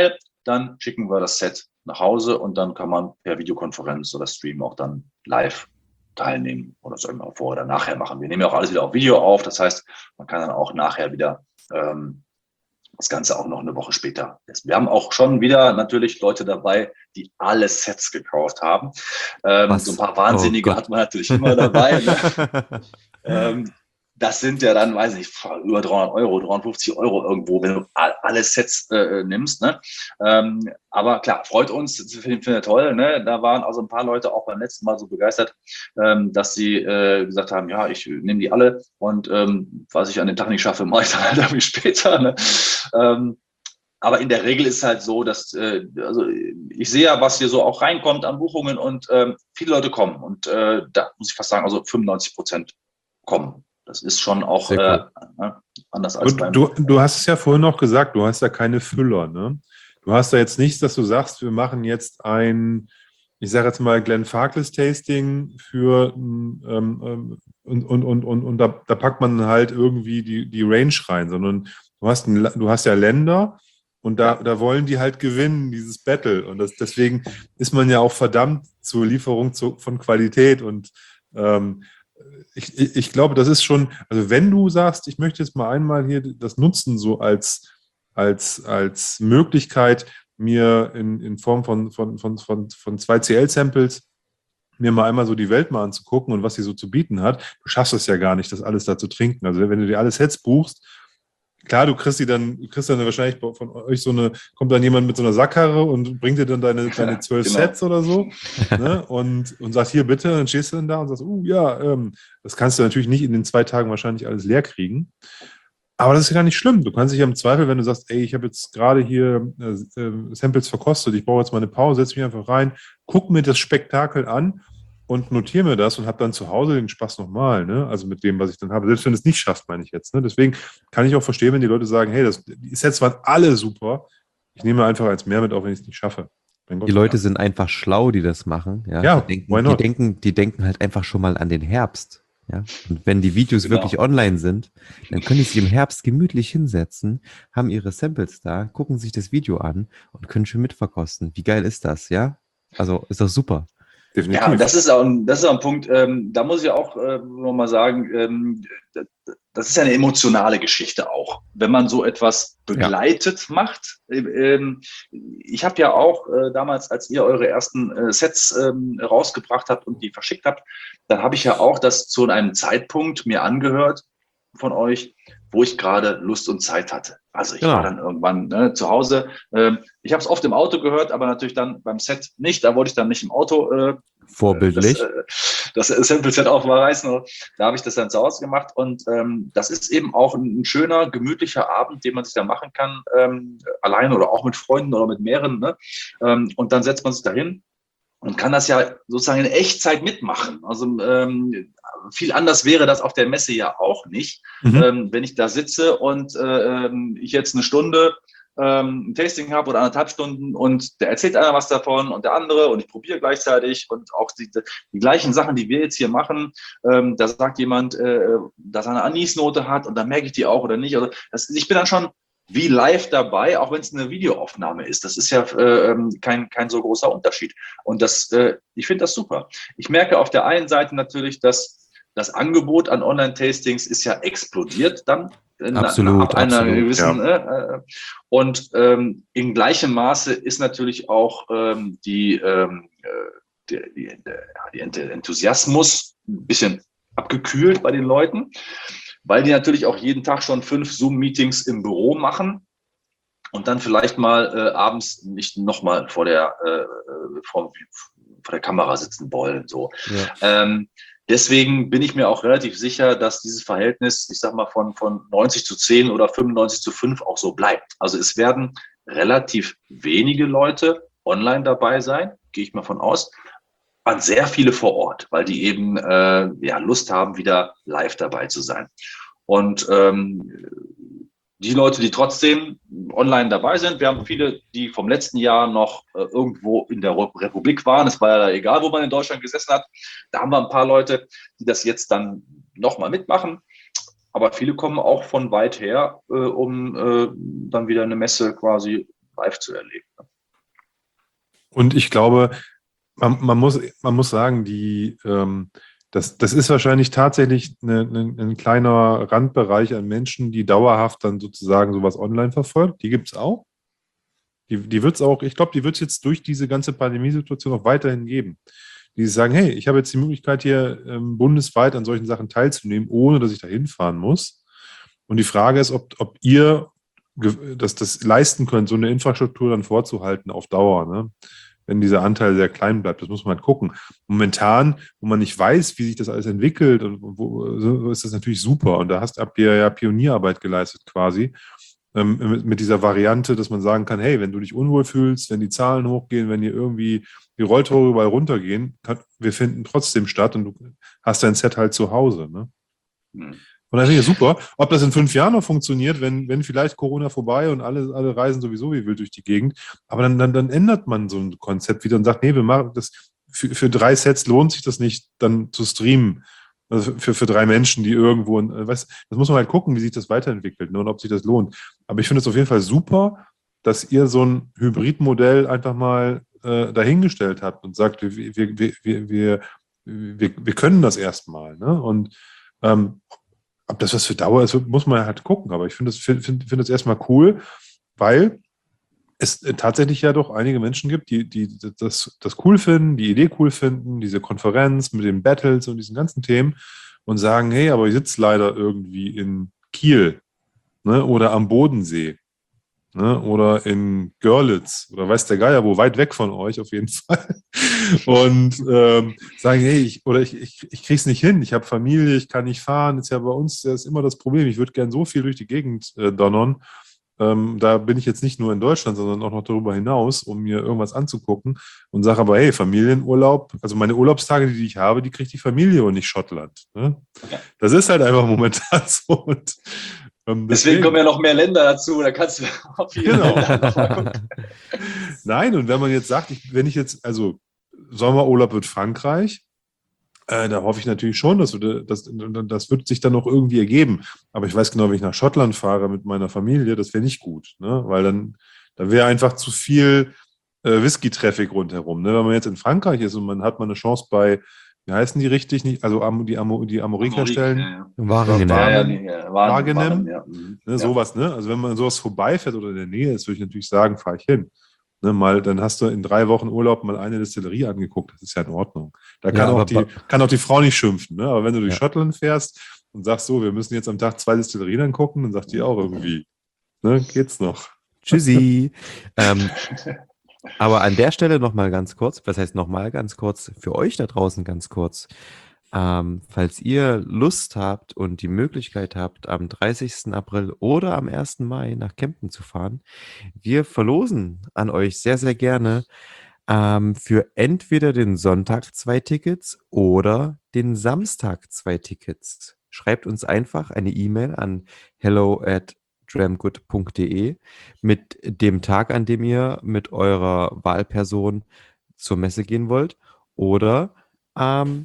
dann schicken wir das Set nach Hause und dann kann man per Videokonferenz oder Stream auch dann live teilnehmen oder sollen wir vor oder nachher machen. Wir nehmen ja auch alles wieder auf Video auf, das heißt, man kann dann auch nachher wieder ähm, das Ganze auch noch eine Woche später. Wir haben auch schon wieder natürlich Leute dabei, die alle Sets gekauft haben. Ähm, so ein paar Wahnsinnige Oh hat man natürlich immer dabei. Ne? ähm, das sind ja dann, weiß ich, über dreihundert Euro, dreihundertfünfzig Euro irgendwo, wenn du alle Sets äh, nimmst. Ne? Ähm, aber klar, freut uns, finde find ich toll. Ne? Da waren also ein paar Leute auch beim letzten Mal so begeistert, ähm, dass sie äh, gesagt haben, ja, ich nehme die alle und ähm, was ich an dem Tag nicht schaffe, mache ich dann halt irgendwie später. Ne? Ähm, aber in der Regel ist es halt so, dass, äh, also ich sehe ja, was hier so auch reinkommt an Buchungen und ähm, viele Leute kommen und äh, da muss ich fast sagen, also fünfundneunzig Prozent kommen. Das ist schon auch Sehr äh, cool. anders als Du, beim... du, du hast es ja vorhin noch gesagt, du hast ja keine Füller, ne? Du hast da jetzt nichts, dass du sagst, wir machen jetzt ein, ich sage jetzt mal Glenn Farkless Tasting für ähm, ähm, und, und, und, und, und da, da packt man halt irgendwie die, die Range rein, sondern du hast, ein, du hast ja Länder und da, da wollen die halt gewinnen, dieses Battle. Und das, deswegen ist man ja auch verdammt zur Lieferung zu, von Qualität und ähm, Ich, ich, ich glaube, das ist schon, also wenn du sagst, ich möchte jetzt mal einmal hier das nutzen, so als, als, als Möglichkeit, mir in, in Form von, von, von, von, von zwei C L-Samples mir mal einmal so die Welt mal anzugucken und was sie so zu bieten hat, du schaffst es ja gar nicht, das alles da zu trinken. Also wenn du dir alle Sets buchst, klar, du kriegst die dann, du kriegst dann wahrscheinlich von euch so eine, kommt dann jemand mit so einer Sackkarre und bringt dir dann deine, deine zwölf Genau. Sets oder so, ne? und, und sagt, hier bitte, dann stehst du dann da und sagst, uh, ja, ähm, das kannst du natürlich nicht in den zwei Tagen wahrscheinlich alles leer kriegen. Aber das ist ja gar nicht schlimm. Du kannst dich ja im Zweifel, wenn du sagst, ey, ich habe jetzt gerade hier äh, äh, Samples verkostet, ich brauche jetzt mal eine Pause, setze mich einfach rein, guck mir das Spektakel an und notiere mir das und habe dann zu Hause den Spaß nochmal, ne? Also mit dem, was ich dann habe. Selbst wenn es nicht schafft, meine ich jetzt. Ne? Deswegen kann ich auch verstehen, wenn die Leute sagen, hey, das, die Sets waren alle super. Ich nehme einfach eins mehr mit, auch wenn ich es nicht schaffe. Mein Gott, Die Leute ja. sind einfach schlau, die das machen. Ja, Ja, die, denken, why die, not? denken, die denken halt einfach schon mal an den Herbst. Ja, und wenn die Videos Genau. wirklich online sind, dann können die sich im Herbst gemütlich hinsetzen, haben ihre Samples da, gucken sich das Video an und können schön mitverkosten. Wie geil ist das, ja? Also ist doch super. Definitiv. Ja, und das ist auch ein, das ist auch ein Punkt, ähm, da muss ich auch äh, nochmal sagen, ähm, das ist ja eine emotionale Geschichte auch, wenn man so etwas begleitet ja. macht. Ähm, ich habe ja auch äh, damals, als ihr eure ersten äh, Sets ähm, rausgebracht habt und die verschickt habt, dann habe ich ja auch das zu einem Zeitpunkt mir angehört von euch, wo ich gerade Lust und Zeit hatte. Also ich Genau. war dann irgendwann ne, zu Hause. Ähm, ich habe es oft im Auto gehört, aber natürlich dann beim Set nicht. Da wollte ich dann nicht im Auto äh, vorbildlich das, äh, das Sample-Set aufreißen. Da habe ich das dann zu Hause gemacht. Und ähm, das ist eben auch ein, ein schöner, gemütlicher Abend, den man sich da machen kann, ähm, allein oder auch mit Freunden oder mit mehreren. Ne? Ähm, und dann setzt man sich dahin und kann das ja sozusagen in Echtzeit mitmachen. Also ähm, viel anders wäre das auf der Messe ja auch nicht, mhm. ähm, wenn ich da sitze und äh, ich jetzt eine Stunde ähm, ein Tasting habe oder anderthalb Stunden und der erzählt einer was davon und der andere und ich probiere gleichzeitig und auch die, die gleichen Sachen, die wir jetzt hier machen, ähm, da sagt jemand, äh, dass er eine Anisnote hat und dann merke ich die auch oder nicht. Also das, ich bin dann schon wie live dabei, auch wenn es eine Videoaufnahme ist. Das ist ja äh, kein, kein so großer Unterschied. Und das, äh, ich finde das super. Ich merke auf der einen Seite natürlich, dass das Angebot an Online-Tastings ist ja explodiert dann. Absolut, ab einer absolut, gewissen, ja. äh, und ähm, in gleichem Maße ist natürlich auch ähm, die, ähm, die, die, die Enthusiasmus ein bisschen abgekühlt bei den Leuten, weil die natürlich auch jeden Tag schon fünf Zoom-Meetings im Büro machen und dann vielleicht mal äh, abends nicht nochmal vor der äh, vor, vor der Kamera sitzen wollen. So. Ja. Ähm, deswegen bin ich mir auch relativ sicher, dass dieses Verhältnis, ich sag mal, von, von neunzig zu zehn oder fünfundneunzig zu fünf auch so bleibt. Also es werden relativ wenige Leute online dabei sein, gehe ich mal von aus, an sehr viele vor Ort, weil die eben äh, ja, Lust haben, wieder live dabei zu sein. Und ähm, die Leute, die trotzdem online dabei sind, wir haben viele, die vom letzten Jahr noch äh, irgendwo in der Republik waren. Es war ja egal, wo man in Deutschland gesessen hat. Da haben wir ein paar Leute, die das jetzt dann nochmal mitmachen. Aber viele kommen auch von weit her, äh, um äh, dann wieder eine Messe quasi live zu erleben. Und ich glaube, man, man, muss, man muss sagen, die, ähm, das, das ist wahrscheinlich tatsächlich eine, eine, ein kleiner Randbereich an Menschen, die dauerhaft dann sozusagen sowas online verfolgt. Die gibt es auch. Die, die wird es auch, ich glaube, die wird es jetzt durch diese ganze Pandemiesituation auch weiterhin geben. Die sagen, hey, ich habe jetzt die Möglichkeit hier ähm, bundesweit an solchen Sachen teilzunehmen, ohne dass ich da hinfahren muss. Und die Frage ist, ob, ob ihr ge- das, das leisten könnt, so eine Infrastruktur dann vorzuhalten auf Dauer, ne? Wenn dieser Anteil sehr klein bleibt. Das muss man halt gucken. Momentan, wo man nicht weiß, wie sich das alles entwickelt, und wo, so ist das natürlich super. Und da hast, habt ihr ja Pionierarbeit geleistet quasi, ähm, mit, mit dieser Variante, dass man sagen kann, hey, wenn du dich unwohl fühlst, wenn die Zahlen hochgehen, wenn hier irgendwie die Rolltore überall runtergehen, kann, wir finden trotzdem statt und du hast dein Set halt zu Hause. Ne? Hm. Und das finde ich super. Ob das in fünf Jahren noch funktioniert, wenn, wenn vielleicht Corona vorbei und alle, alle reisen sowieso wie wild durch die Gegend, aber dann, dann, dann ändert man so ein Konzept wieder und sagt, nee, wir machen das, für, für drei Sets lohnt sich das nicht, dann zu streamen. Also für, für drei Menschen, die irgendwo, weißt, das muss man halt gucken, wie sich das weiterentwickelt, ne, und ob sich das lohnt. Aber ich finde es auf jeden Fall super, dass ihr so ein Hybridmodell einfach mal äh, dahingestellt habt und sagt, wir, wir, wir, wir, wir, wir, wir können das erstmal. Ne? Und ähm, ob das was für Dauer ist, muss man halt gucken. Aber ich finde das, find, find, find das erstmal cool, weil es tatsächlich ja doch einige Menschen gibt, die, die das, das cool finden, die Idee cool finden, diese Konferenz mit den Battles und diesen ganzen Themen und sagen, hey, aber ich sitze leider irgendwie in Kiel, ne, oder am Bodensee, ne, oder in Görlitz oder weiß der Geier wo, weit weg von euch auf jeden Fall. Und ähm, sagen, hey, ich, oder ich, ich, ich kriege es nicht hin, ich habe Familie, ich kann nicht fahren. Ist ja bei uns, das ist immer das Problem. Ich würde gern so viel durch die Gegend äh, donnern. Ähm, da bin ich jetzt nicht nur in Deutschland, sondern auch noch darüber hinaus, um mir irgendwas anzugucken und sage aber, hey, Familienurlaub, also meine Urlaubstage, die ich habe, die kriegt die Familie und nicht Schottland. Ne? Ja. Das ist halt einfach momentan so. Und, Deswegen, ähm, deswegen kommen ja noch mehr Länder dazu, da kannst du auf viele Genau. Länder noch mal gucken. Nein, und wenn man jetzt sagt, ich, wenn ich jetzt, also Sommerurlaub wird Frankreich, äh, da hoffe ich natürlich schon, dass wir, das, das wird sich dann noch irgendwie ergeben. Aber ich weiß genau, wenn ich nach Schottland fahre mit meiner Familie, das wäre nicht gut, ne? Weil dann, da wäre einfach zu viel äh, Whisky-Traffic rundherum. Ne? Wenn man jetzt in Frankreich ist und man hat mal eine Chance bei, wie heißen die richtig, nicht, also Am- die, Amo, die Amorik-Herstellen, Ja, ja. Wageningen. Ja, ja, Wagen- nee, ja, Wagen, Wageningen, Wagen, ja. Mhm. ne, Ja. sowas, ne? Also wenn man sowas vorbeifährt oder in der Nähe ist, würde ich natürlich sagen, fahre ich hin. Ne, mal, dann hast du in drei Wochen Urlaub mal eine Destillerie angeguckt, das ist ja in Ordnung. Da kann, Ja, auch, aber die, ba- kann auch die Frau nicht schimpfen. Ne? Aber wenn du durch Ja. Schottland fährst und sagst so, wir müssen jetzt am Tag zwei Destillerien angucken, dann sagt die auch irgendwie, ne, geht's noch. Tschüssi. ähm, aber an der Stelle nochmal ganz kurz, was heißt nochmal ganz kurz, für euch da draußen ganz kurz. Ähm, falls ihr Lust habt und die Möglichkeit habt, am dreißigsten April oder am ersten Mai nach Kempten zu fahren, wir verlosen an euch sehr, sehr gerne ähm, für entweder den Sonntag zwei Tickets oder den Samstag zwei Tickets. Schreibt uns einfach eine E-Mail an hello at dramgood punkt de mit dem Tag, an dem ihr mit eurer Wahlperson zur Messe gehen wollt. Oder ähm,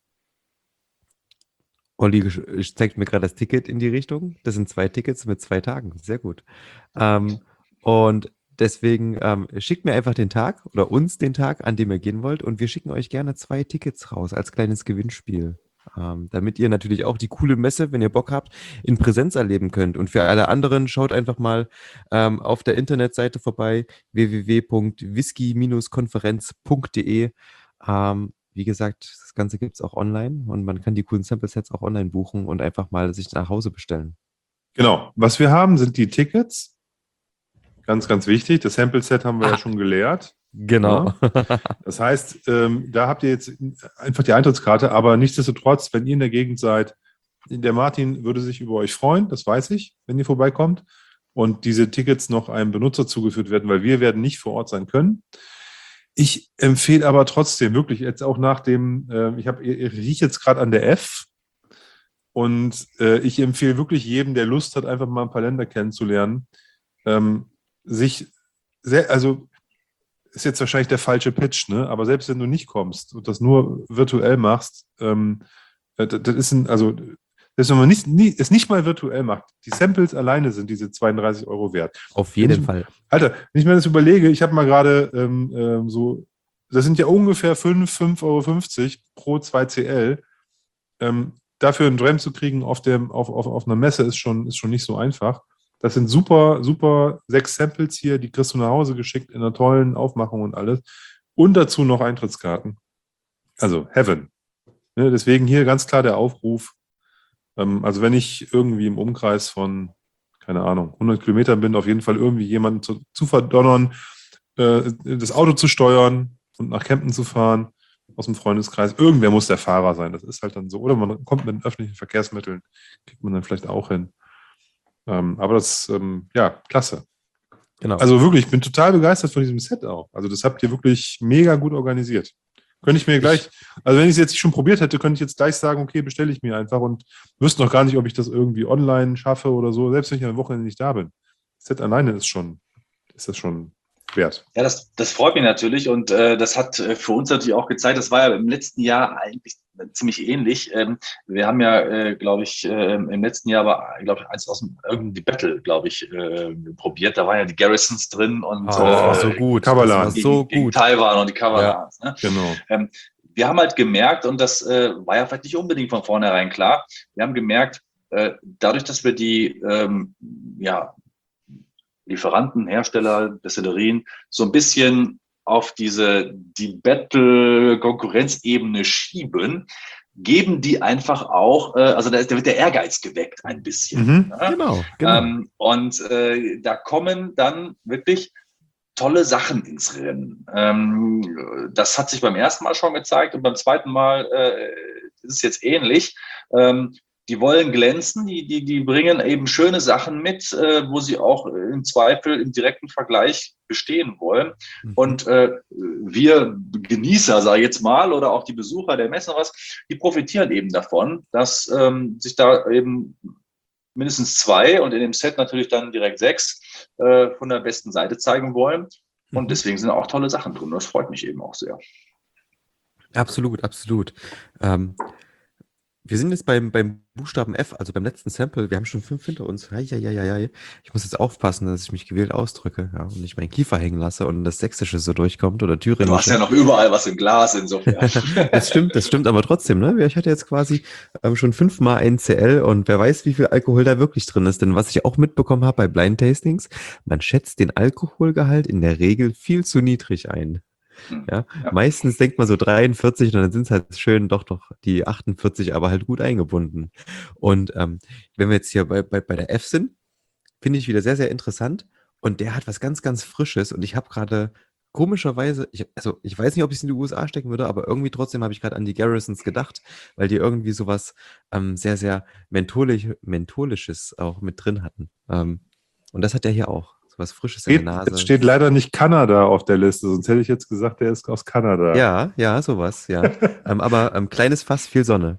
Olli gesch- zeigt mir gerade das Ticket in die Richtung. Das sind zwei Tickets mit zwei Tagen. Sehr gut. Ähm, und deswegen ähm, schickt mir einfach den Tag oder uns den Tag, an dem ihr gehen wollt. Und wir schicken euch gerne zwei Tickets raus als kleines Gewinnspiel. Ähm, damit ihr natürlich auch die coole Messe, wenn ihr Bock habt, in Präsenz erleben könnt. Und für alle anderen schaut einfach mal ähm, auf der Internetseite vorbei, w w w punkt whisky konferenz punkt de. Ähm, wie gesagt, das Ganze gibt es auch online und man kann die coolen Sample-Sets auch online buchen und einfach mal sich nach Hause bestellen. Genau. Was wir haben, sind die Tickets. Ganz, ganz wichtig. Das Sample-Set haben wir ja schon gelehrt. Genau. Ja. Das heißt, ähm, da habt ihr jetzt einfach die Eintrittskarte, aber nichtsdestotrotz, wenn ihr in der Gegend seid, der Martin würde sich über euch freuen, das weiß ich, wenn ihr vorbeikommt und diese Tickets noch einem Benutzer zugeführt werden, weil wir werden nicht vor Ort sein können. Ich empfehle aber trotzdem wirklich jetzt auch nach dem, äh, ich habe, ich rieche jetzt gerade an der F und äh, ich empfehle wirklich jedem, der Lust hat, einfach mal ein paar Länder kennenzulernen, ähm, sich sehr, also ist jetzt wahrscheinlich der falsche Pitch, ne? Aber selbst wenn du nicht kommst und das nur virtuell machst, ähm, das, das ist ein, also Selbst wenn man nicht, nie, es nicht mal virtuell macht, die Samples alleine sind diese zweiunddreißig Euro wert. Auf jeden ich, Fall. Alter, wenn ich mir das überlege, ich habe mal gerade ähm, ähm, so, das sind ja ungefähr fünf, fünf Euro fünfzig pro zwei C L. Ähm, dafür einen Dram zu kriegen auf, dem, auf, auf, auf einer Messe ist schon, ist schon nicht so einfach. Das sind super, super sechs Samples hier, die kriegst du nach Hause geschickt in einer tollen Aufmachung und alles. Und dazu noch Eintrittskarten. Also Heaven. Ne, deswegen hier ganz klar der Aufruf. Ähm, also wenn ich irgendwie im Umkreis von, keine Ahnung, hundert Kilometern bin, auf jeden Fall irgendwie jemanden zu, zu verdonnern, äh, das Auto zu steuern und nach Kempten zu fahren aus dem Freundeskreis. Irgendwer muss der Fahrer sein. Das ist halt dann so. Oder man kommt mit den öffentlichen Verkehrsmitteln, kriegt man dann vielleicht auch hin. Ähm, aber das, ähm, ja, klasse. Genau. Also wirklich, ich bin total begeistert von diesem Set auch. Also das habt ihr wirklich mega gut organisiert. Könnte ich mir gleich, also wenn ich es jetzt schon probiert hätte, könnte ich jetzt gleich sagen, okay, bestelle ich mir einfach und wüsste noch gar nicht, ob ich das irgendwie online schaffe oder so, selbst wenn ich am Wochenende nicht da bin. Das Set alleine ist schon, ist das schon wert. Ja, das, das freut mich natürlich und äh, das hat äh, für uns natürlich auch gezeigt, das war ja im letzten Jahr eigentlich ziemlich ähnlich. Ähm, wir haben ja, äh, glaube ich, äh, im letzten Jahr war, glaube ich, eins aus dem irgendwie Battle, glaube ich, äh, probiert. Da waren ja die Garrisons drin und Oh, das war äh, so gut. Kavallan. Das war so gegen, gegen gut. Taiwan und die Kavalans. Ja, ne? Genau. Ähm, wir haben halt gemerkt, und das äh, war ja vielleicht nicht unbedingt von vornherein klar, wir haben gemerkt, äh, dadurch, dass wir die ähm, ja, Lieferanten, Hersteller, Destillerien so ein bisschen auf diese die Battle-Konkurrenzebene schieben, geben die einfach auch, äh, also da, da wird der Ehrgeiz geweckt ein bisschen. Mhm. Ja? genau, genau. Ähm, und äh, da kommen dann wirklich tolle Sachen ins Rennen. Ähm, das hat sich beim ersten Mal schon gezeigt und beim zweiten Mal äh, ist es jetzt ähnlich. Ähm, die wollen glänzen, die, die, die bringen eben schöne Sachen mit, äh, wo sie auch im Zweifel im direkten Vergleich bestehen wollen. Mhm. Und äh, wir Genießer, sage ich jetzt mal, oder auch die Besucher der Messen, was, die profitieren eben davon, dass ähm, sich da eben mindestens zwei und in dem Set natürlich dann direkt sechs äh, von der besten Seite zeigen wollen. Und deswegen sind auch tolle Sachen drin. Das freut mich eben auch sehr. Absolut, absolut. Ähm, wir sind jetzt beim, beim Buchstaben F, also beim letzten Sample. Wir haben schon fünf hinter uns. Eieieiei. Ich muss jetzt aufpassen, dass ich mich gewählt ausdrücke, ja, und nicht meinen Kiefer hängen lasse und das Sächsische so durchkommt oder Thüringische. Du hast ja noch überall was im Glas insofern. Das stimmt, das stimmt aber trotzdem, ne? Ich hatte jetzt quasi ähm, schon fünfmal ein C L und wer weiß, wie viel Alkohol da wirklich drin ist. Denn was ich auch mitbekommen habe bei Blind Tastings, man schätzt den Alkoholgehalt in der Regel viel zu niedrig ein. Ja, Ja. meistens denkt man so dreiundvierzig und dann sind es halt schön doch doch die achtundvierzig, aber halt gut eingebunden. Und ähm, wenn wir jetzt hier bei, bei, bei der F sind, finde ich wieder sehr, sehr interessant und der hat was ganz, ganz Frisches und ich habe gerade komischerweise, ich, also ich weiß nicht, ob ich es in die U S A stecken würde, aber irgendwie trotzdem habe ich gerade an die Garrisons gedacht, weil die irgendwie sowas ähm, sehr, sehr mentholisch, mentholisches auch mit drin hatten. Ähm, und das hat der hier auch. Was Frisches in der Nase. Es steht leider nicht Kanada auf der Liste, sonst hätte ich jetzt gesagt, der ist aus Kanada. Ja, ja, sowas, ja. ähm, aber ähm, kleines Fass, viel Sonne.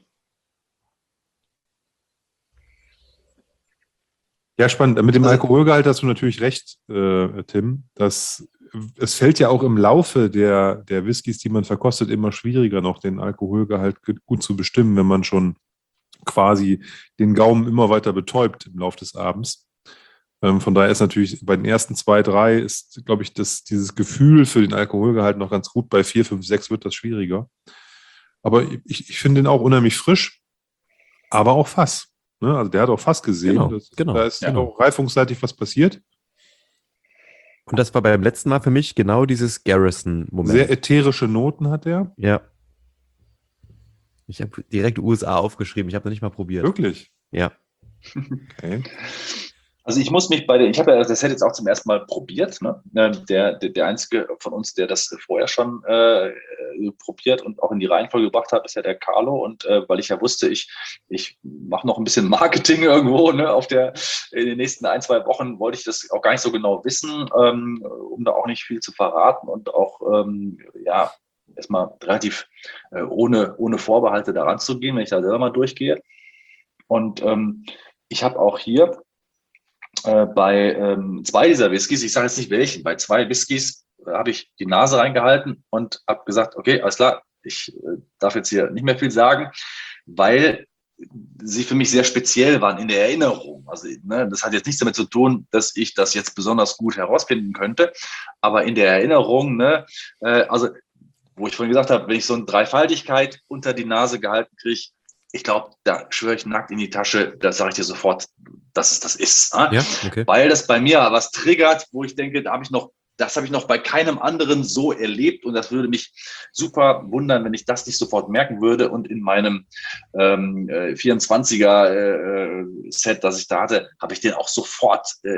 Ja, spannend. Mit dem Also, Alkoholgehalt hast du natürlich recht, äh, Tim. Das, es fällt ja auch im Laufe der, der Whiskys, die man verkostet, immer schwieriger noch, den Alkoholgehalt gut zu bestimmen, wenn man schon quasi den Gaumen immer weiter betäubt im Laufe des Abends. Von daher ist natürlich bei den ersten zwei, drei ist, glaube ich, das, dieses Gefühl für den Alkoholgehalt noch ganz gut. Bei vier, fünf, sechs wird das schwieriger. Aber ich, ich finde den auch unheimlich frisch, aber auch Fass. Ne? Also der hat auch Fass gesehen. Genau, das, genau, da ist genau. auch reifungsseitig was passiert. Und das war beim letzten Mal für mich genau dieses Garrison-Moment. Sehr ätherische Noten hat er. Ja. Ich habe direkt U S A aufgeschrieben. Ich habe noch nicht mal probiert. Wirklich? Ja. Okay. Also ich muss mich bei der, ich habe ja das Set jetzt auch zum ersten Mal probiert, ne? Der, der, der einzige von uns, der das vorher schon äh, probiert und auch in die Reihenfolge gebracht hat, ist ja der Carlo. Und äh, weil ich ja wusste, ich, ich mache noch ein bisschen Marketing irgendwo, ne? Auf der, in den nächsten ein, zwei Wochen wollte ich das auch gar nicht so genau wissen, ähm, um da auch nicht viel zu verraten und auch, ähm, ja, erstmal relativ äh, ohne, ohne Vorbehalte daran zu gehen, wenn ich da selber mal durchgehe. Und ähm, ich habe auch hier Äh, bei ähm, zwei dieser Whiskys, ich sage jetzt nicht welchen, bei zwei Whiskys äh, habe ich die Nase reingehalten und habe gesagt, okay, alles klar, ich äh, darf jetzt hier nicht mehr viel sagen, weil sie für mich sehr speziell waren in der Erinnerung. Also ne, das hat jetzt nichts damit zu tun, dass ich das jetzt besonders gut herausfinden könnte, aber in der Erinnerung, ne, äh, also wo ich vorhin gesagt habe, wenn ich so eine Dreifaltigkeit unter die Nase gehalten kriege, ich glaube, da schwöre ich nackt in die Tasche, da sage ich dir sofort, dass es das ist. Ne? Ja, okay. Weil das bei mir was triggert, wo ich denke, da habe ich noch, das habe ich noch bei keinem anderen so erlebt und das würde mich super wundern, wenn ich das nicht sofort merken würde und in meinem ähm, vierundzwanziger-Set, äh, das ich da hatte, habe ich den auch sofort äh,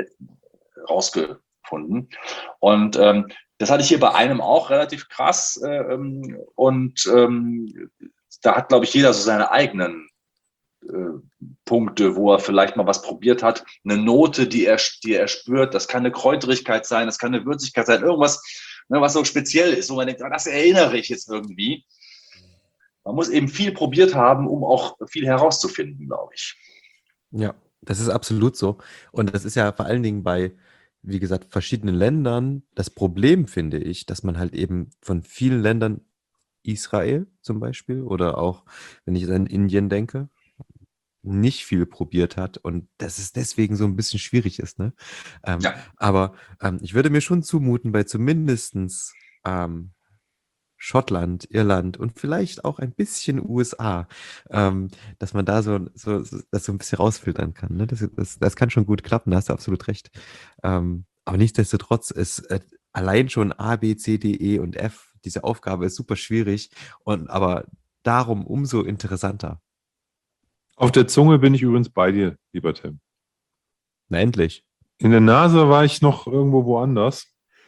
rausgefunden. Und ähm, das hatte ich hier bei einem auch relativ krass äh, und ähm, da hat, glaube ich, jeder so seine eigenen äh, Punkte, wo er vielleicht mal was probiert hat. Eine Note, die er, die er spürt, das kann eine Kräuterigkeit sein, das kann eine Würzigkeit sein, irgendwas, ne, was so speziell ist, wo man denkt, ah, das erinnere ich jetzt irgendwie. Man muss eben viel probiert haben, um auch viel herauszufinden, glaube ich. Ja, das ist absolut so. Und das ist ja vor allen Dingen bei, wie gesagt, verschiedenen Ländern das Problem, finde ich, dass man halt eben von vielen Ländern, Israel zum Beispiel, oder auch, wenn ich an Indien denke, nicht viel probiert hat und dass es deswegen so ein bisschen schwierig ist, ne? Ähm, Ja. aber ähm, ich würde mir schon zumuten, bei zumindestens ähm, Schottland, Irland und vielleicht auch ein bisschen U S A, ähm, dass man da so, so, so, das so ein bisschen rausfiltern kann. Ne? Das, das, das kann schon gut klappen, da hast du absolut recht. Ähm, aber nichtsdestotrotz ist äh, allein schon A, B, C, D, E und F, diese Aufgabe ist super schwierig und aber darum umso interessanter. Auf der Zunge bin ich übrigens bei dir, lieber Tim. Na endlich. In der Nase war ich noch irgendwo woanders.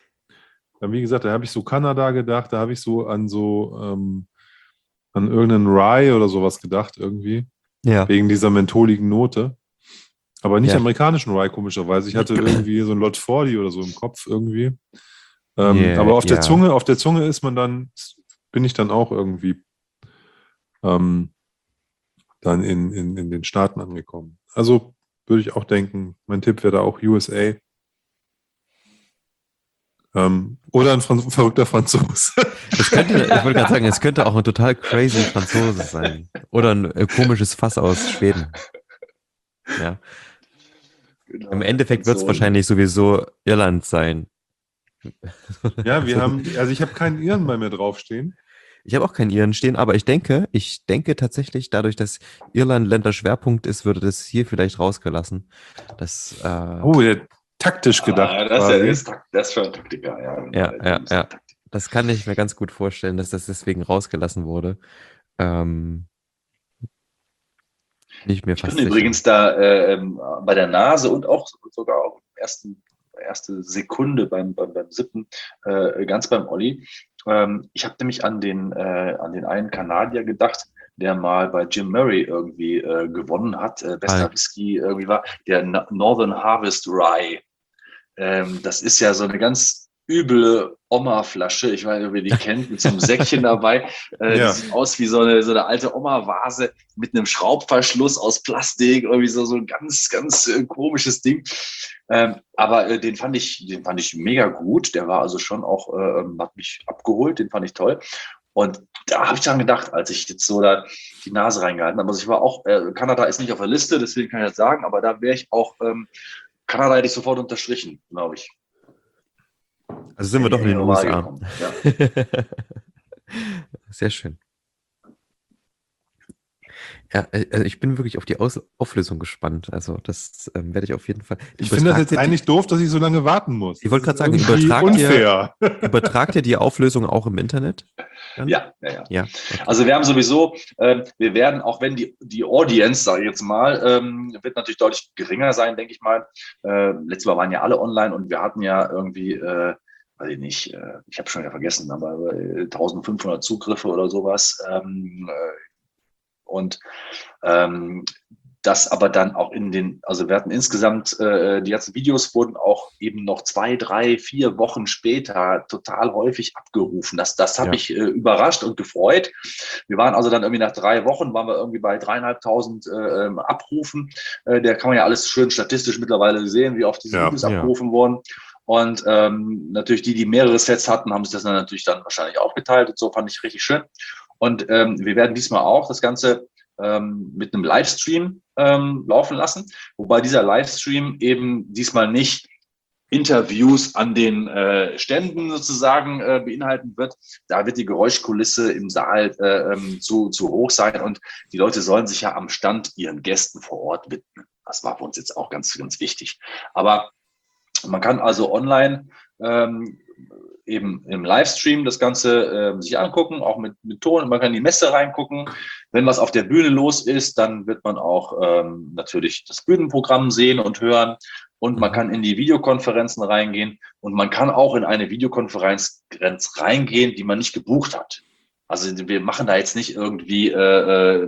Wie gesagt, da habe ich so Kanada gedacht, da habe ich so an so ähm, an irgendeinen Rye oder sowas gedacht irgendwie, Ja. wegen dieser mentholigen Note. Aber nicht Ja. amerikanischen Rye, komischerweise. Ich hatte irgendwie so ein Lot forty oder so im Kopf irgendwie. Ähm, Yeah, aber auf der ja. Zunge, auf der Zunge ist man dann, bin ich dann auch irgendwie ähm, dann in, in, in den Staaten angekommen. Also würde ich auch denken, mein Tipp wäre da auch U S A. Ähm, oder ein Franz verrückter Franzose. Es könnte, ich wollte gerade sagen, es könnte auch ein total crazy Franzose sein. Oder ein äh, komisches Fass aus Schweden. Ja. Genau, Im Endeffekt wird es Franzosen. wahrscheinlich sowieso Irland sein. Ja, wir haben, also ich habe keinen Iren bei mir draufstehen. Ich habe auch keinen Iren stehen, aber ich denke, ich denke tatsächlich, dadurch, dass Irland Länderschwerpunkt ist, würde das hier vielleicht rausgelassen. Das, äh, Oh, der taktisch gedacht. Ah, das, quasi. ist, ja- das ist schon ein Taktiker, ja. Ja, Der ja, Team ist ein ja. Taktiker. Das kann ich mir ganz gut vorstellen, dass das deswegen rausgelassen wurde. Ähm, nicht mehr Ich bin fast sicher. übrigens da äh, ähm, bei der Nase und auch sogar auch im ersten, erste Sekunde beim, beim, beim Sippen äh, ganz beim Olli. Ähm, ich habe nämlich an den, äh, an den einen Kanadier gedacht, der mal bei Jim Murray irgendwie äh, gewonnen hat, äh, bester Halt. Whisky irgendwie war, der Na- Northern Harvest Rye. Ähm, das ist ja so eine ganz üble Oma-Flasche. Ich weiß nicht, ob ihr die kennt, mit so einem Säckchen dabei. Äh, Ja. Die sieht aus wie so eine, so eine alte Oma-Vase mit einem Schraubverschluss aus Plastik. Irgendwie so, so ein ganz, ganz äh, komisches Ding. Ähm, aber äh, den fand ich, den fand ich mega gut. Der war also schon auch, äh, hat mich abgeholt. Den fand ich toll. Und da habe ich dann gedacht, als ich jetzt so da die Nase reingehalten habe, also ich war auch, äh, Kanada ist nicht auf der Liste, deswegen kann ich das sagen, aber da wäre ich auch, ähm, Kanada hätte ich sofort unterstrichen, glaube ich. Also sind wir doch in den U S A. Gekommen. Ja. Sehr schön. Ja, äh, also ich bin wirklich auf die Aus Auflösung gespannt. Also das ähm, werde ich auf jeden Fall. Ich finde das jetzt Übertragt ihr eigentlich doof, dass ich so lange warten muss. Ich wollte Das gerade ist sagen, irgendwie übertragt ihr- unfair. die, übertragt ihr die Auflösung auch im Internet? Dann? Ja, ja, ja. Ja, okay. Also wir haben sowieso, ähm, wir werden, auch wenn die, die Audience, sage ich jetzt mal, ähm, wird natürlich deutlich geringer sein, denke ich mal. Äh, letztes Mal waren ja alle online und wir hatten ja irgendwie, äh, weiß ich nicht, äh, ich habe schon wieder vergessen, aber äh, eintausendfünfhundert Zugriffe oder sowas. Ähm, äh, und ähm, das aber dann auch in den, also wir hatten insgesamt, äh, die ganzen Videos wurden auch eben noch zwei, drei, vier Wochen später total häufig abgerufen. Das, das hat Ja. mich äh, überrascht und gefreut. Wir waren also dann irgendwie nach drei Wochen, waren wir irgendwie bei dreieinhalbtausend äh, ähm, Abrufen. Äh, der kann man ja alles schön statistisch mittlerweile sehen, wie oft diese Ja, Videos ja. abgerufen wurden. Und ähm, natürlich die, die mehrere Sets hatten, haben sich das dann natürlich dann wahrscheinlich aufgeteilt. Und so fand ich richtig schön. Und ähm, wir werden diesmal auch das Ganze ähm, mit einem Livestream ähm, laufen lassen, wobei dieser Livestream eben diesmal nicht Interviews an den äh, Ständen sozusagen äh, beinhalten wird. Da wird die Geräuschkulisse im Saal äh, ähm, zu, zu hoch sein und die Leute sollen sich ja am Stand ihren Gästen vor Ort widmen. Das war für uns jetzt auch ganz, ganz wichtig. Aber man kann also online ähm, eben im Livestream das Ganze äh, sich angucken, auch mit, mit Ton. Man kann in die Messe reingucken. Wenn was auf der Bühne los ist, dann wird man auch ähm, natürlich das Bühnenprogramm sehen und hören. Und man kann in die Videokonferenzen reingehen. Und man kann auch in eine Videokonferenz reingehen, die man nicht gebucht hat. Also wir machen da jetzt nicht irgendwie äh,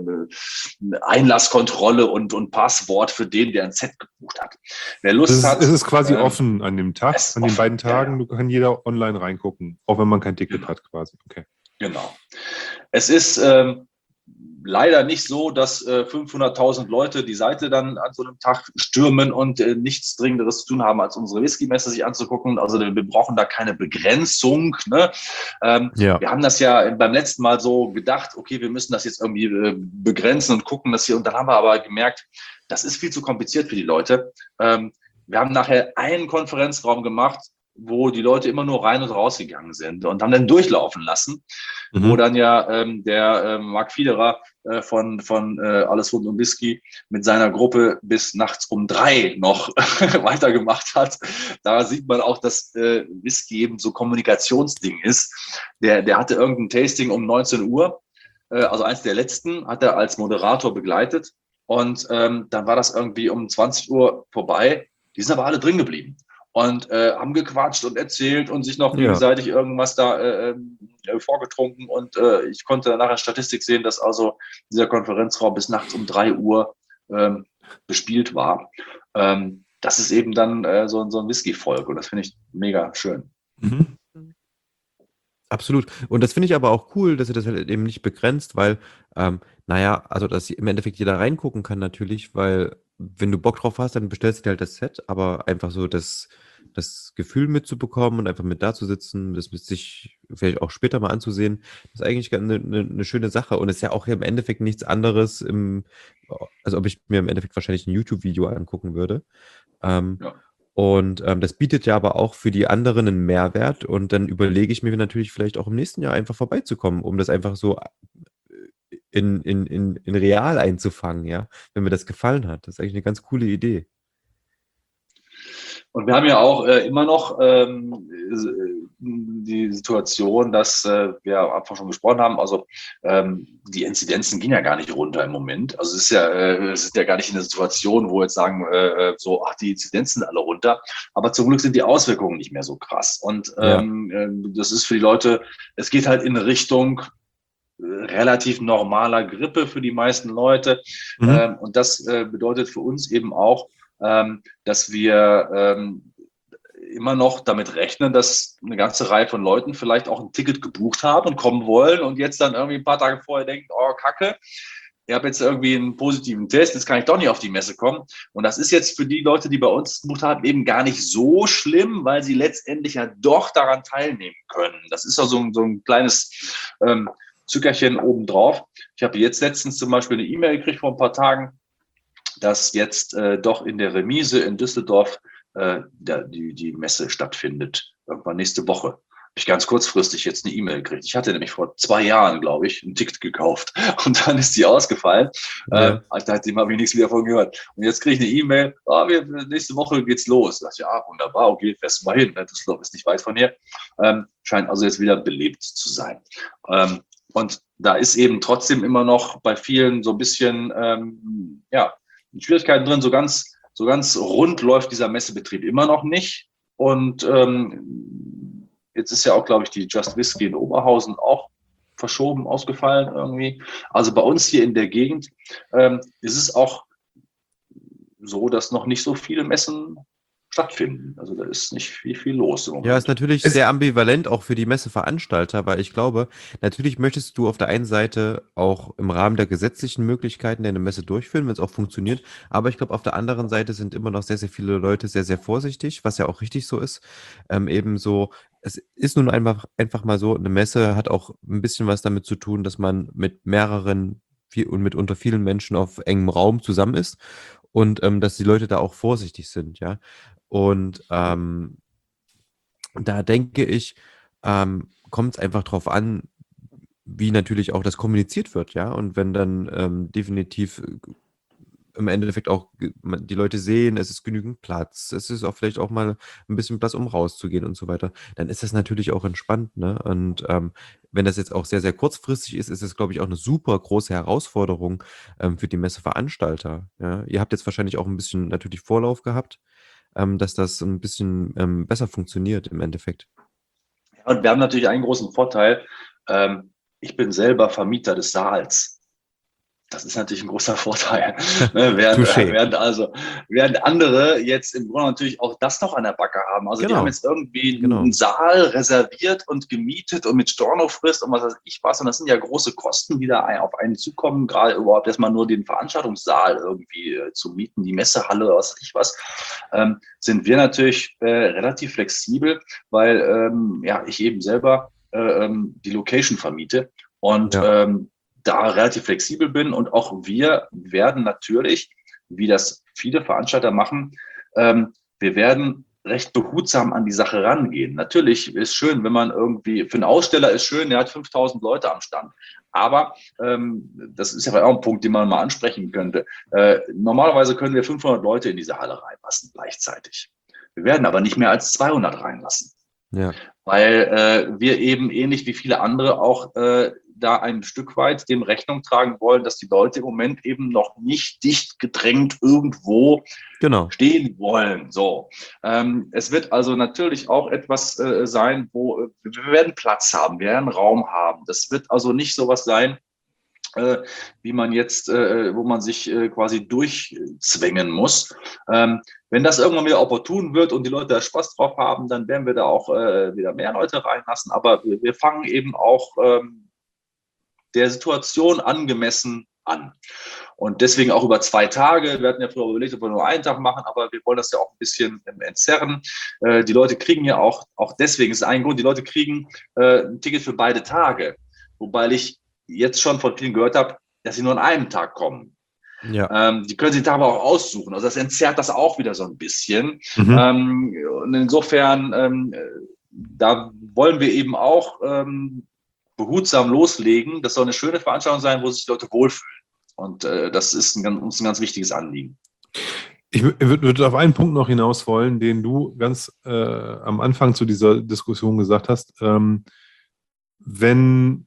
Einlasskontrolle und, und Passwort für den, der ein Set gebucht hat. Wer Lust es ist, hat. Es ist quasi ähm, offen an dem Tag, an den offen, beiden Tagen. ja, ja. Du kann jeder online reingucken, auch wenn man kein Ticket Genau. hat quasi. Okay. Genau. Es ist ähm, leider nicht so, dass äh, fünfhunderttausend Leute die Seite dann an so einem Tag stürmen und äh, nichts Dringenderes zu tun haben, als unsere Whisky-Messe sich anzugucken. Also wir brauchen da keine Begrenzung. Ne? Ähm, Ja. Wir haben das ja beim letzten Mal so gedacht, okay, wir müssen das jetzt irgendwie äh, begrenzen und gucken, dass hier. Und dann haben wir aber gemerkt, das ist viel zu kompliziert für die Leute. Ähm, wir haben nachher einen Konferenzraum gemacht, wo die Leute immer nur rein und rausgegangen sind und haben dann durchlaufen lassen, mhm. wo dann ja ähm, der äh, Marc Fiederer äh, von, von äh, Alles rund um Whisky mit seiner Gruppe bis nachts um drei noch weitergemacht hat. Da sieht man auch, dass äh, Whisky eben so Kommunikationsding ist. Der, der hatte irgendein Tasting um neunzehn Uhr, äh, also eins der letzten, hat er als Moderator begleitet und ähm, dann war das irgendwie um zwanzig Uhr vorbei. Die sind aber alle drin geblieben. Und äh, haben gequatscht und erzählt und sich noch gegenseitig ja. irgendwas da äh, äh, vorgetrunken. Und äh, ich konnte nachher Statistik sehen, dass also dieser Konferenzraum bis nachts um drei Uhr ähm, bespielt war. Ähm, das ist eben dann äh, so, so ein Whisky-Volk und das finde ich mega schön. Mhm. Absolut. Und das finde ich aber auch cool, dass ihr das halt eben nicht begrenzt, weil, ähm, naja, also dass im Endeffekt jeder reingucken kann natürlich, weil wenn du Bock drauf hast, dann bestellst du dir halt das Set, aber einfach so das, das Gefühl mitzubekommen und einfach mit da zu sitzen, das mit sich vielleicht auch später mal anzusehen, ist eigentlich eine, eine, eine schöne Sache und ist ja auch im Endeffekt nichts anderes, im, also ob ich mir im Endeffekt wahrscheinlich ein YouTube-Video angucken würde. Ähm, ja. Und ähm, das bietet ja aber auch für die anderen einen Mehrwert und dann überlege ich mir natürlich vielleicht auch im nächsten Jahr einfach vorbeizukommen, um das einfach so in, in, in, in real einzufangen, ja, wenn mir das gefallen hat. Das ist eigentlich eine ganz coole Idee. Und wir haben ja auch äh, immer noch ähm, die Situation, dass äh, wir am Anfang schon gesprochen haben, also ähm, die Inzidenzen gehen ja gar nicht runter im Moment. Also es ist ja, äh, es ist ja gar nicht in der Situation, wo wir jetzt sagen, äh, so, ach, die Inzidenzen sind alle runter. Aber zum Glück sind die Auswirkungen nicht mehr so krass. Und ähm, ja. äh, das ist für die Leute, es geht halt in Richtung relativ normaler Grippe für die meisten Leute. Mhm. Ähm, und das äh, bedeutet für uns eben auch, ähm, dass wir ähm, immer noch damit rechnen, dass eine ganze Reihe von Leuten vielleicht auch ein Ticket gebucht haben und kommen wollen und jetzt dann irgendwie ein paar Tage vorher denken, oh Kacke, ich habe jetzt irgendwie einen positiven Test, jetzt kann ich doch nicht auf die Messe kommen. Und das ist jetzt für die Leute, die bei uns gebucht haben, eben gar nicht so schlimm, weil sie letztendlich ja doch daran teilnehmen können. Das ist also so ein kleines ähm, Zückerchen obendrauf. Ich habe jetzt letztens zum Beispiel eine E-Mail gekriegt vor ein paar Tagen, dass jetzt äh, doch in der Remise in Düsseldorf äh, der, die, die Messe stattfindet. Irgendwann nächste Woche. Habe ich ganz kurzfristig jetzt eine E-Mail gekriegt. Ich hatte nämlich vor zwei Jahren, glaube ich, ein Ticket gekauft und dann ist die ausgefallen. Ja. Äh, da hat immer nichts wieder von gehört. Und jetzt kriege ich eine E-Mail, oh, wir, nächste Woche geht's los. Da dachte ich, ja, wunderbar, okay, fährst du mal hin. Düsseldorf ist nicht weit von hier. Ähm, scheint also jetzt wieder belebt zu sein. Ähm, und da ist eben trotzdem immer noch bei vielen so ein bisschen, ähm, ja, Schwierigkeiten drin, so ganz, so ganz rund läuft dieser Messebetrieb immer noch nicht. Und ähm, jetzt ist ja auch, glaube ich, die Just Whisky in Oberhausen auch verschoben, ausgefallen irgendwie. Also bei uns hier in der Gegend ähm, ist es auch so, dass noch nicht so viele Messen stattfinden. Also da ist nicht viel, viel los im Moment. Ja, ist natürlich Es- sehr ambivalent auch für die Messeveranstalter, weil ich glaube, natürlich möchtest du auf der einen Seite auch im Rahmen der gesetzlichen Möglichkeiten deine Messe durchführen, wenn es auch funktioniert, aber ich glaube, auf der anderen Seite sind immer noch sehr, sehr viele Leute sehr, sehr vorsichtig, was ja auch richtig so ist. Ähm, eben so, es ist nun einfach, einfach mal so, eine Messe hat auch ein bisschen was damit zu tun, dass man mit mehreren viel und mit unter vielen Menschen auf engem Raum zusammen ist und ähm, dass die Leute da auch vorsichtig sind, ja. Und ähm, da denke ich, ähm, kommt es einfach drauf an, wie natürlich auch das kommuniziert wird, ja. Und wenn dann ähm, definitiv äh, im Endeffekt auch ge- man- die Leute sehen, es ist genügend Platz, es ist auch vielleicht auch mal ein bisschen Platz, um rauszugehen und so weiter, dann ist das natürlich auch entspannt, ne? Und ähm, wenn das jetzt auch sehr, sehr kurzfristig ist, ist es, glaube ich, auch eine super große Herausforderung ähm, für die Messeveranstalter. Ja? Ihr habt jetzt wahrscheinlich auch ein bisschen natürlich Vorlauf gehabt, ähm, dass das ein bisschen ähm, besser funktioniert im Endeffekt. Ja, und wir haben natürlich einen großen Vorteil. Ähm, ich bin selber Vermieter des Saals. Das ist natürlich ein großer Vorteil. Ne? Während, Touché. während, also, während andere jetzt im Grunde natürlich auch das noch an der Backe haben. Also die Genau. haben jetzt irgendwie Genau. einen Saal reserviert und gemietet und mit Stornofrist und was weiß ich was. Und das sind ja große Kosten, die da ein- auf einen zukommen, gerade überhaupt erstmal nur den Veranstaltungssaal irgendwie äh, zu mieten, die Messehalle oder was weiß ich was. Ähm, sind wir natürlich äh, relativ flexibel, weil ähm, ja, ich eben selber äh, ähm, die Location vermiete. Und Ja. ähm, da relativ flexibel bin und auch wir werden natürlich, wie das viele Veranstalter machen, ähm, wir werden recht behutsam an die Sache rangehen. Natürlich ist schön, wenn man irgendwie, für einen Aussteller ist schön, der hat fünftausend Leute am Stand. Aber ähm, das ist ja auch ein Punkt, den man mal ansprechen könnte. Äh, normalerweise können wir fünfhundert Leute in diese Halle reinlassen gleichzeitig. Wir werden aber nicht mehr als zweihundert reinlassen. Ja. Weil äh, wir eben ähnlich wie viele andere auch äh, da ein Stück weit dem Rechnung tragen wollen, dass die Leute im Moment eben noch nicht dicht gedrängt irgendwo Genau. stehen wollen. So, ähm, es wird also natürlich auch etwas äh, sein, wo äh, wir werden Platz haben, wir werden Raum haben. Das wird also nicht sowas sein, äh, wie man jetzt, äh, wo man sich äh, quasi durchzwängen muss. Ähm, wenn das irgendwann wieder opportun wird und die Leute da Spaß drauf haben, dann werden wir da auch äh, wieder mehr Leute reinlassen. Aber wir, wir fangen eben auch ähm, der Situation angemessen an. Und deswegen auch über zwei Tage. Wir hatten ja früher überlegt, ob wir nur einen Tag machen, aber wir wollen das ja auch ein bisschen entzerren. Äh, die Leute kriegen ja auch, auch deswegen ist ein Grund, die Leute kriegen äh, ein Ticket für beide Tage. Wobei ich jetzt schon von vielen gehört habe, dass sie nur an einem Tag kommen. Ja. Ähm, die können sich da aber auch aussuchen. Also das entzerrt das auch wieder so ein bisschen. Mhm. Ähm, und insofern, ähm, da wollen wir eben auch ähm, behutsam loslegen. Das soll eine schöne Veranstaltung sein, wo sich die Leute wohlfühlen. Und äh, das ist ein, uns ein ganz wichtiges Anliegen. Ich würde würd auf einen Punkt noch hinaus wollen, den du ganz äh, am Anfang zu dieser Diskussion gesagt hast. Ähm, wenn,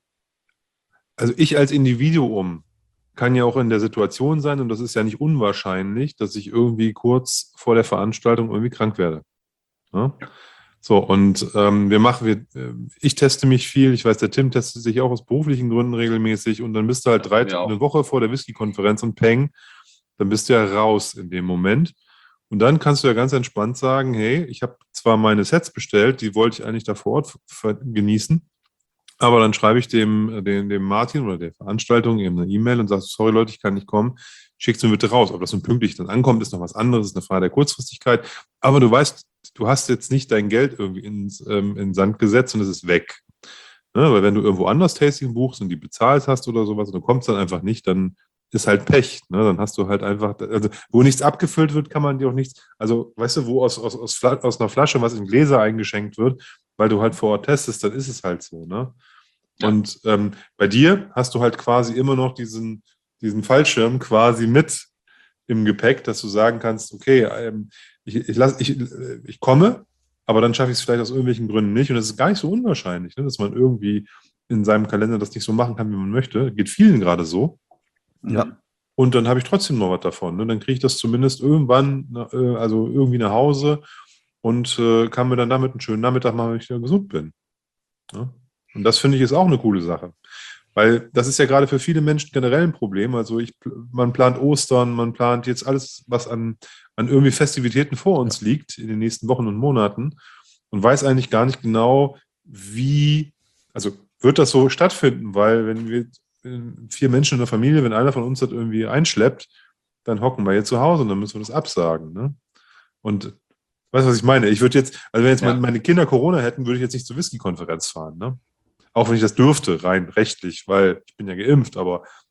also ich als Individuum kann ja auch in der Situation sein, und das ist ja nicht unwahrscheinlich, dass ich irgendwie kurz vor der Veranstaltung irgendwie krank werde. Ja? So, und ähm, wir machen, wir, äh, ich teste mich viel, ich weiß, der Tim testet sich auch aus beruflichen Gründen regelmäßig und dann bist du halt drei, Ja, eine Woche vor der Whisky-Konferenz und peng, dann bist du ja raus in dem Moment. Und dann kannst du ja ganz entspannt sagen, hey, ich habe zwar meine Sets bestellt, die wollte ich eigentlich da vor Ort genießen, aber dann schreibe ich dem, dem, dem Martin oder der Veranstaltung eben eine E-Mail und sage, sorry Leute, ich kann nicht kommen, schickt es mir bitte raus. Ob das nun pünktlich dann ankommt, ist noch was anderes, ist eine Frage der Kurzfristigkeit. Aber du weißt, du hast jetzt nicht dein Geld irgendwie ins, ähm, in den Sand gesetzt und es ist weg. Ne? Weil wenn du irgendwo anders Tasting buchst und die bezahlt hast oder sowas und du kommst dann einfach nicht, dann ist halt Pech. Ne? Dann hast du halt einfach, also wo nichts abgefüllt wird, kann man dir auch nichts, also weißt du, wo aus, aus, aus, aus einer Flasche was in Gläser eingeschenkt wird, weil du halt vor Ort testest, dann ist es halt so. Ne? Ja. Und ähm, bei dir hast du halt quasi immer noch diesen, diesen Fallschirm quasi mit im Gepäck, dass du sagen kannst, okay, ähm, ich, ich, lass, ich, ich komme, aber dann schaffe ich es vielleicht aus irgendwelchen Gründen nicht. Und es ist gar nicht so unwahrscheinlich, ne, dass man irgendwie in seinem Kalender das nicht so machen kann, wie man möchte. Geht vielen gerade so. Ja. Und dann habe ich trotzdem noch was davon. Ne? Dann kriege ich das zumindest irgendwann, äh, also irgendwie nach Hause und äh, kann mir dann damit einen schönen Nachmittag machen, wenn ich wieder gesund bin. Ne? Und das finde ich ist auch eine coole Sache. Weil das ist ja gerade für viele Menschen generell ein Problem. Also ich, man plant Ostern, man plant jetzt alles, was an, an irgendwie Festivitäten vor uns liegt in den nächsten Wochen und Monaten und weiß eigentlich gar nicht genau, wie, also wird das so stattfinden, weil wenn wir vier Menschen in der Familie, wenn einer von uns das irgendwie einschleppt, dann hocken wir jetzt zu Hause und dann müssen wir das absagen. Ne? Und weißt du, was ich meine? Ich würde jetzt, also wenn jetzt Ja. meine Kinder Corona hätten, würde ich jetzt nicht zur Whisky-Konferenz fahren. Ne? Auch wenn ich das dürfte, rein rechtlich, weil ich bin ja geimpft, aber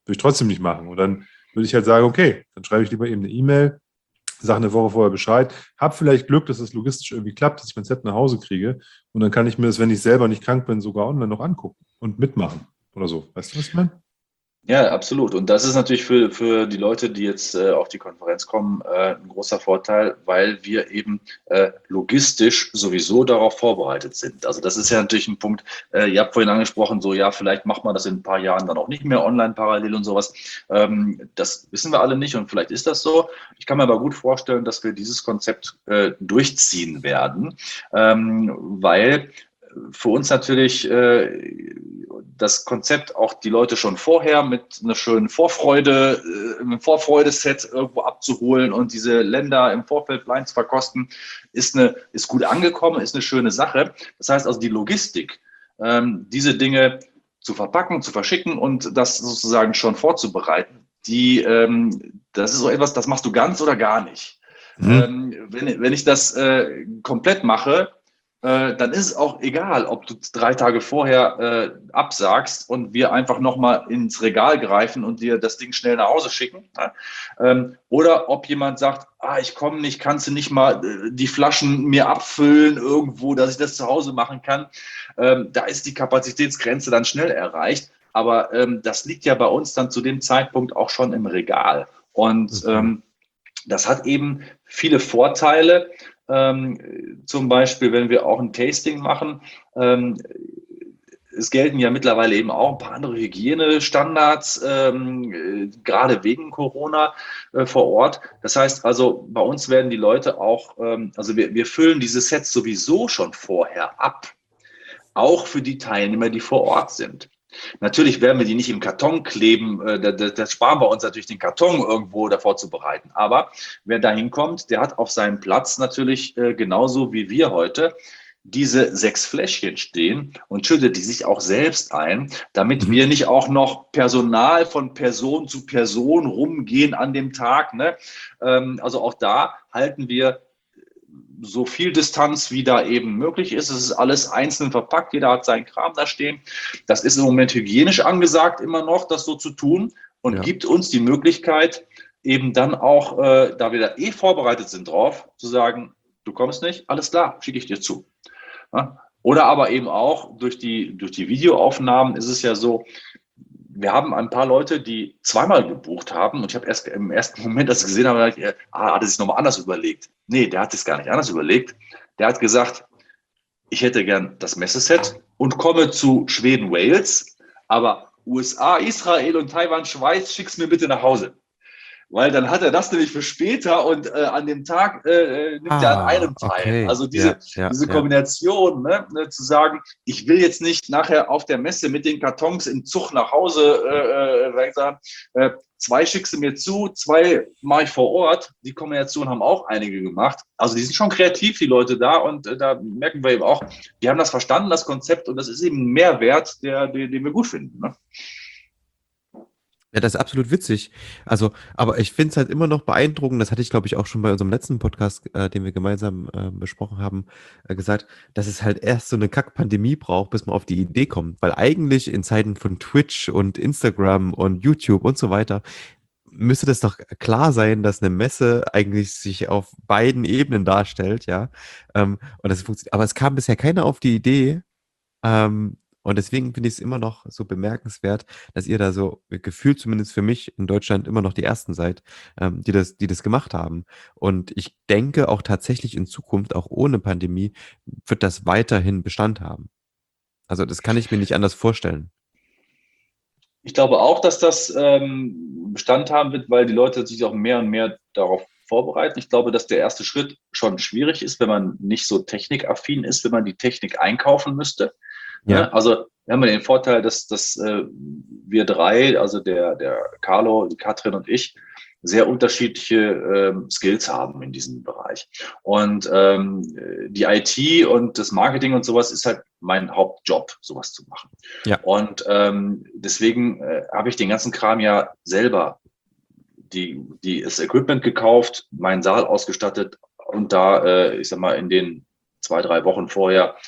Würde ich trotzdem nicht machen. Und dann würde ich halt sagen, okay, dann schreibe ich lieber eben eine E-Mail, sage eine Woche vorher Bescheid, habe vielleicht Glück, dass es logistisch irgendwie klappt, dass ich mein Set nach Hause kriege und dann kann ich mir das, wenn ich selber nicht krank bin, sogar online noch angucken und mitmachen oder so. Weißt du, was ich meine? Ja, absolut. Und das ist natürlich für, für die Leute, die jetzt äh, auf die Konferenz kommen, äh, ein großer Vorteil, weil wir eben äh, logistisch sowieso darauf vorbereitet sind. Also das ist ja natürlich ein Punkt, äh, ihr habt vorhin angesprochen, so ja, vielleicht macht man das in ein paar Jahren dann auch nicht mehr online parallel und sowas. Ähm, das wissen wir alle nicht und vielleicht ist das so. Ich kann mir aber gut vorstellen, dass wir dieses Konzept äh, durchziehen werden, ähm, weil für uns natürlich äh, das Konzept auch die Leute schon vorher mit einer schönen Vorfreude, äh, einem Vorfreudeset irgendwo abzuholen und diese Länder im Vorfeld blind zu verkosten, ist, eine, ist gut angekommen, ist eine schöne Sache. Das heißt also die Logistik, ähm, diese Dinge zu verpacken, zu verschicken und das sozusagen schon vorzubereiten, die, ähm, das ist so etwas, das machst du ganz oder gar nicht. Mhm. Ähm, wenn, wenn ich das äh, komplett mache, äh, dann ist es auch egal, ob du drei Tage vorher äh, absagst und wir einfach nochmal ins Regal greifen und dir das Ding schnell nach Hause schicken. Ja? Ähm, oder ob jemand sagt, ah, ich komme nicht, kannst du nicht mal äh, die Flaschen mir abfüllen irgendwo, dass ich das zu Hause machen kann. Ähm, da ist die Kapazitätsgrenze dann schnell erreicht. Aber ähm, das liegt ja bei uns dann zu dem Zeitpunkt auch schon im Regal. Und Mhm. ähm, das hat eben viele Vorteile. Ähm, zum Beispiel, wenn wir auch ein Tasting machen, ähm, es gelten ja mittlerweile eben auch ein paar andere Hygienestandards, ähm, äh, gerade wegen Corona äh, vor Ort. Das heißt also, bei uns werden die Leute auch, ähm, also wir, wir füllen diese Sets sowieso schon vorher ab, auch für die Teilnehmer, die vor Ort sind. Natürlich werden wir die nicht im Karton kleben, das, das sparen wir uns natürlich, den Karton irgendwo davor zu bereiten. Aber wer da hinkommt, der hat auf seinem Platz natürlich äh, genauso wie wir heute diese sechs Fläschchen stehen und schüttet die sich auch selbst ein, damit Mhm. wir nicht auch noch Personal von Person zu Person rumgehen an dem Tag. Ne? Ähm, also auch da halten wir so viel Distanz, wie da eben möglich ist. Es ist alles einzeln verpackt, jeder hat seinen Kram da stehen. Das ist im Moment hygienisch angesagt, immer noch, das so zu tun und Ja. gibt uns die Möglichkeit, eben dann auch, äh, da wir da eh vorbereitet sind drauf, zu sagen, du kommst nicht, alles klar, schicke ich dir zu. Ja? Oder aber eben auch durch die, durch die Videoaufnahmen ist es ja so, wir haben ein paar Leute, die zweimal gebucht haben und ich habe erst im ersten Moment, als ich gesehen habe, gedacht, ah, hat er sich nochmal anders überlegt. Nee, der hat sich gar nicht anders überlegt. Der hat gesagt, ich hätte gern das Messeset und komme zu Schweden, Wales, aber U S A, Israel und Taiwan, Schweiz, schick's mir bitte nach Hause. Weil dann hat er das nämlich für später und äh, an dem Tag äh, nimmt er an Ah, einem teil. okay. Also diese, Ja, ja, diese ja. Kombination, ne, ne, zu sagen, ich will jetzt nicht nachher auf der Messe mit den Kartons im Zug nach Hause äh, sagen, äh, zwei schickst du mir zu, zwei mache ich vor Ort. Die Kombination haben auch einige gemacht. Also die sind schon kreativ, die Leute da und äh, da merken wir eben auch, die haben das verstanden, das Konzept und das ist eben ein Mehrwert, der, den, den wir gut finden. Ne? Ja, das ist absolut witzig. Also, aber ich finde es halt immer noch beeindruckend, das hatte ich, glaube ich, auch schon bei unserem letzten Podcast, äh, den wir gemeinsam äh, besprochen haben, äh, gesagt, dass es halt erst so eine Kack-Pandemie braucht, bis man auf die Idee kommt. Weil eigentlich in Zeiten von Twitch und Instagram und YouTube und so weiter müsste das doch klar sein, dass eine Messe eigentlich sich auf beiden Ebenen darstellt, ja. Ähm, und das funktioniert. Aber es kam bisher keiner auf die Idee, ähm, und deswegen finde ich es immer noch so bemerkenswert, dass ihr da so gefühlt zumindest für mich in Deutschland immer noch die Ersten seid, ähm, die das, die das gemacht haben. Und ich denke auch tatsächlich in Zukunft, auch ohne Pandemie, wird das weiterhin Bestand haben. Also das kann ich mir nicht anders vorstellen. Ich glaube auch, dass das ähm, Bestand haben wird, weil die Leute sich auch mehr und mehr darauf vorbereiten. Ich glaube, dass der erste Schritt schon schwierig ist, wenn man nicht so technikaffin ist, wenn man die Technik einkaufen müsste. Ja. Ne? Also wir haben den Vorteil, dass, dass äh, wir drei, also der, der Carlo, die Katrin und ich, sehr unterschiedliche ähm, Skills haben in diesem Bereich. Und ähm, die I T und das Marketing und sowas ist halt mein Hauptjob, sowas zu machen. Ja. Und ähm, deswegen äh, habe ich den ganzen Kram ja selber, die, die, das Equipment gekauft, meinen Saal ausgestattet und da, äh, ich sag mal, in den zwei, drei Wochen vorher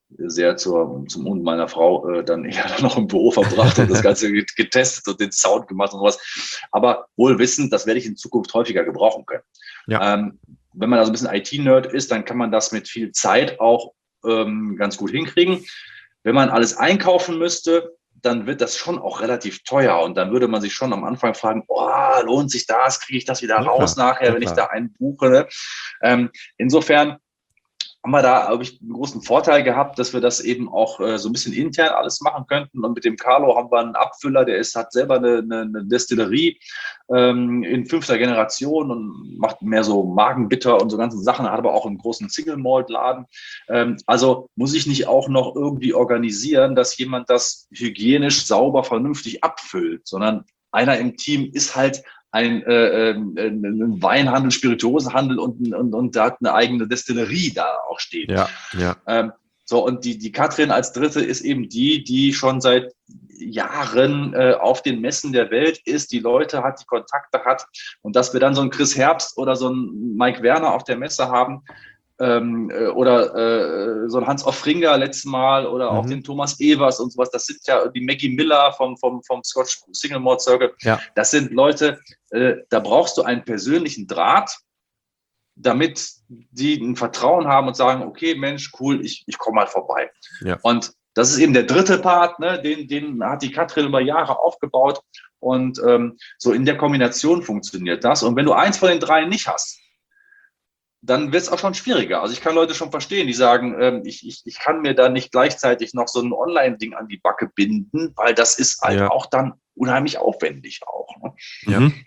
sehr zur, zum Unten meiner Frau äh, dann eher dann noch im Büro verbracht und das Ganze getestet und den Sound gemacht und sowas. Aber wohl wissend, das werde ich in Zukunft häufiger gebrauchen können. Ja. Ähm, wenn man da so ein bisschen I T-Nerd ist, dann kann man das mit viel Zeit auch ähm, ganz gut hinkriegen. Wenn man alles einkaufen müsste, dann wird das schon auch relativ teuer und dann würde man sich schon am Anfang fragen, oh, lohnt sich das, kriege ich das wieder Ja, raus klar. nachher, Ja, wenn ich klar. da einen buche. Ne? Ähm, insofern haben wir da, glaube ich, einen großen Vorteil gehabt, dass wir das eben auch äh, so ein bisschen intern alles machen könnten. Und mit dem Carlo haben wir einen Abfüller, der ist, hat selber eine, eine, eine Destillerie ähm, in fünfter Generation und macht mehr so Magenbitter und so ganzen Sachen, hat aber auch einen großen Single-Malt-Laden. Ähm, also muss ich nicht auch noch irgendwie organisieren, dass jemand das hygienisch, sauber, vernünftig abfüllt, sondern einer im Team ist halt ein, äh, ein Weinhandel, Spirituosenhandel und, und, und da hat eine eigene Destillerie da auch stehen. Ja, ja. Ähm, so, und die, die Katrin als Dritte ist eben die, die schon seit Jahren äh, auf den Messen der Welt ist, die Leute hat, die Kontakte hat. Und dass wir dann so einen Chris Herbst oder so einen Mike Werner auf der Messe haben, ähm, äh, oder äh, so ein Hans Offringer letztes Mal oder auch Mhm. den Thomas Evers und sowas, das sind ja die Maggie Miller vom, vom, vom Scotch Single Malt Circle. Ja. Das sind Leute, äh, da brauchst du einen persönlichen Draht, damit die ein Vertrauen haben und sagen, okay, Mensch, cool, ich, ich komme mal vorbei. Ja. Und das ist eben der dritte Part, ne? den, den hat die Katrin über Jahre aufgebaut und ähm, so in der Kombination funktioniert das. Und wenn du eins von den drei nicht hast, dann wird es auch schon schwieriger. Also ich kann Leute schon verstehen, die sagen, ähm, ich, ich, ich kann mir da nicht gleichzeitig noch so ein Online-Ding an die Backe binden, weil das ist halt Ja. auch dann unheimlich aufwendig auch. Ne? Ja. Mhm.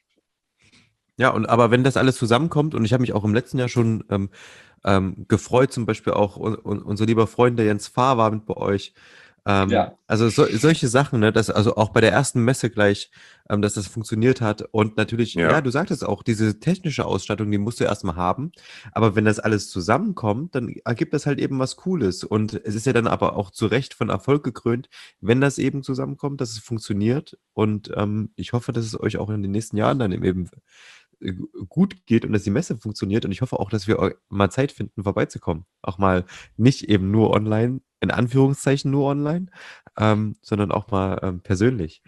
Ja, und aber wenn das alles zusammenkommt, und ich habe mich auch im letzten Jahr schon ähm, ähm, gefreut, zum Beispiel auch un, un, unser lieber Freund, der Jens Fahr war mit bei euch. Ähm, Ja. Also so, solche Sachen, ne, dass also auch bei der ersten Messe gleich, ähm, dass das funktioniert hat. Und natürlich, ja. Ja. du sagtest auch, diese technische Ausstattung, die musst du erstmal haben. Aber wenn das alles zusammenkommt, dann ergibt das halt eben was Cooles. Und es ist ja dann aber auch zu Recht von Erfolg gekrönt, wenn das eben zusammenkommt, dass es funktioniert. Und ähm, ich hoffe, dass es euch auch in den nächsten Jahren dann eben äh, gut geht und dass die Messe funktioniert. Und ich hoffe auch, dass wir eu- mal Zeit finden, vorbeizukommen. Auch mal nicht eben nur online, in Anführungszeichen nur online, ähm, sondern auch mal ähm, persönlich.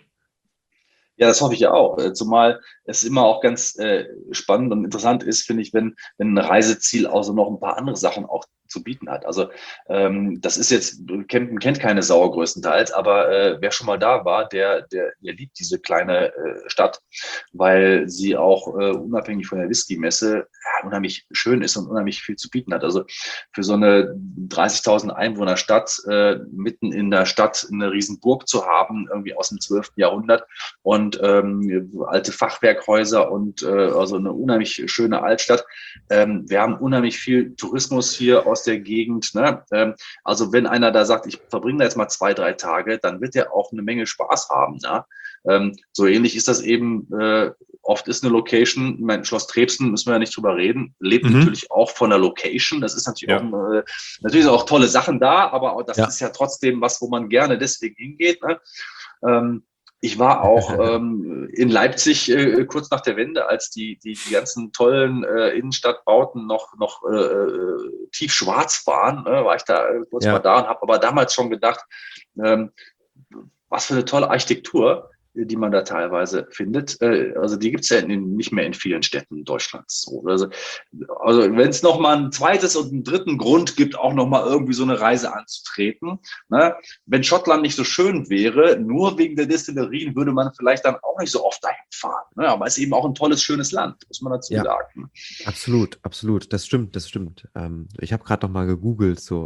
Ja, das hoffe ich ja auch. Äh, Zumal es immer auch ganz äh, spannend und interessant ist, finde ich, wenn, wenn ein Reiseziel also noch ein paar andere Sachen auch zu bieten hat. Also ähm, das ist jetzt, Campen kennt keine Sau größtenteils, aber äh, wer schon mal da war, der, der, der liebt diese kleine äh, Stadt, weil sie auch äh, unabhängig von der Whisky-Messe ja, unheimlich schön ist und unheimlich viel zu bieten hat. Also für so eine dreißigtausend Einwohner-Stadt, äh, mitten in der Stadt eine Riesenburg zu haben, irgendwie aus dem zwölften Jahrhundert, und ähm, alte Fachwerkhäuser und äh, also eine unheimlich schöne Altstadt. Ähm, wir haben unheimlich viel Tourismus hier aus der Gegend. Ne? Ähm, also wenn einer da sagt, ich verbringe da jetzt mal zwei, drei Tage, dann wird er auch eine Menge Spaß haben. Ne? Ähm, so ähnlich ist das eben, äh, oft ist eine Location, ich meine, Schloss Trebsen, müssen wir ja nicht drüber reden, lebt Mhm. natürlich auch von der Location. Das ist natürlich Ja. auch, äh, natürlich sind auch tolle Sachen da, aber auch das Ja. ist ja trotzdem was, wo man gerne deswegen hingeht. Ne? Ähm, Ich war auch ähm, in Leipzig äh, kurz nach der Wende, als die, die, die ganzen tollen äh, Innenstadtbauten noch, noch äh, tief schwarz waren, äh, war ich da äh, kurz Ja. mal da und habe aber damals schon gedacht, ähm, was für eine tolle Architektur, die man da teilweise findet. Äh, also die gibt es ja in, nicht mehr in vielen Städten Deutschlands. So. Also, also wenn es noch mal ein zweites und einen dritten Grund gibt, auch noch mal irgendwie so eine Reise anzutreten. Ne? Wenn Schottland nicht so schön wäre, nur wegen der Destillerien würde man vielleicht dann auch nicht so oft dahin fahren. Ne? Aber es ist eben auch ein tolles, schönes Land, muss man dazu Ja. sagen. Absolut, absolut. Das stimmt, das stimmt. Ähm, ich habe gerade noch mal gegoogelt, so,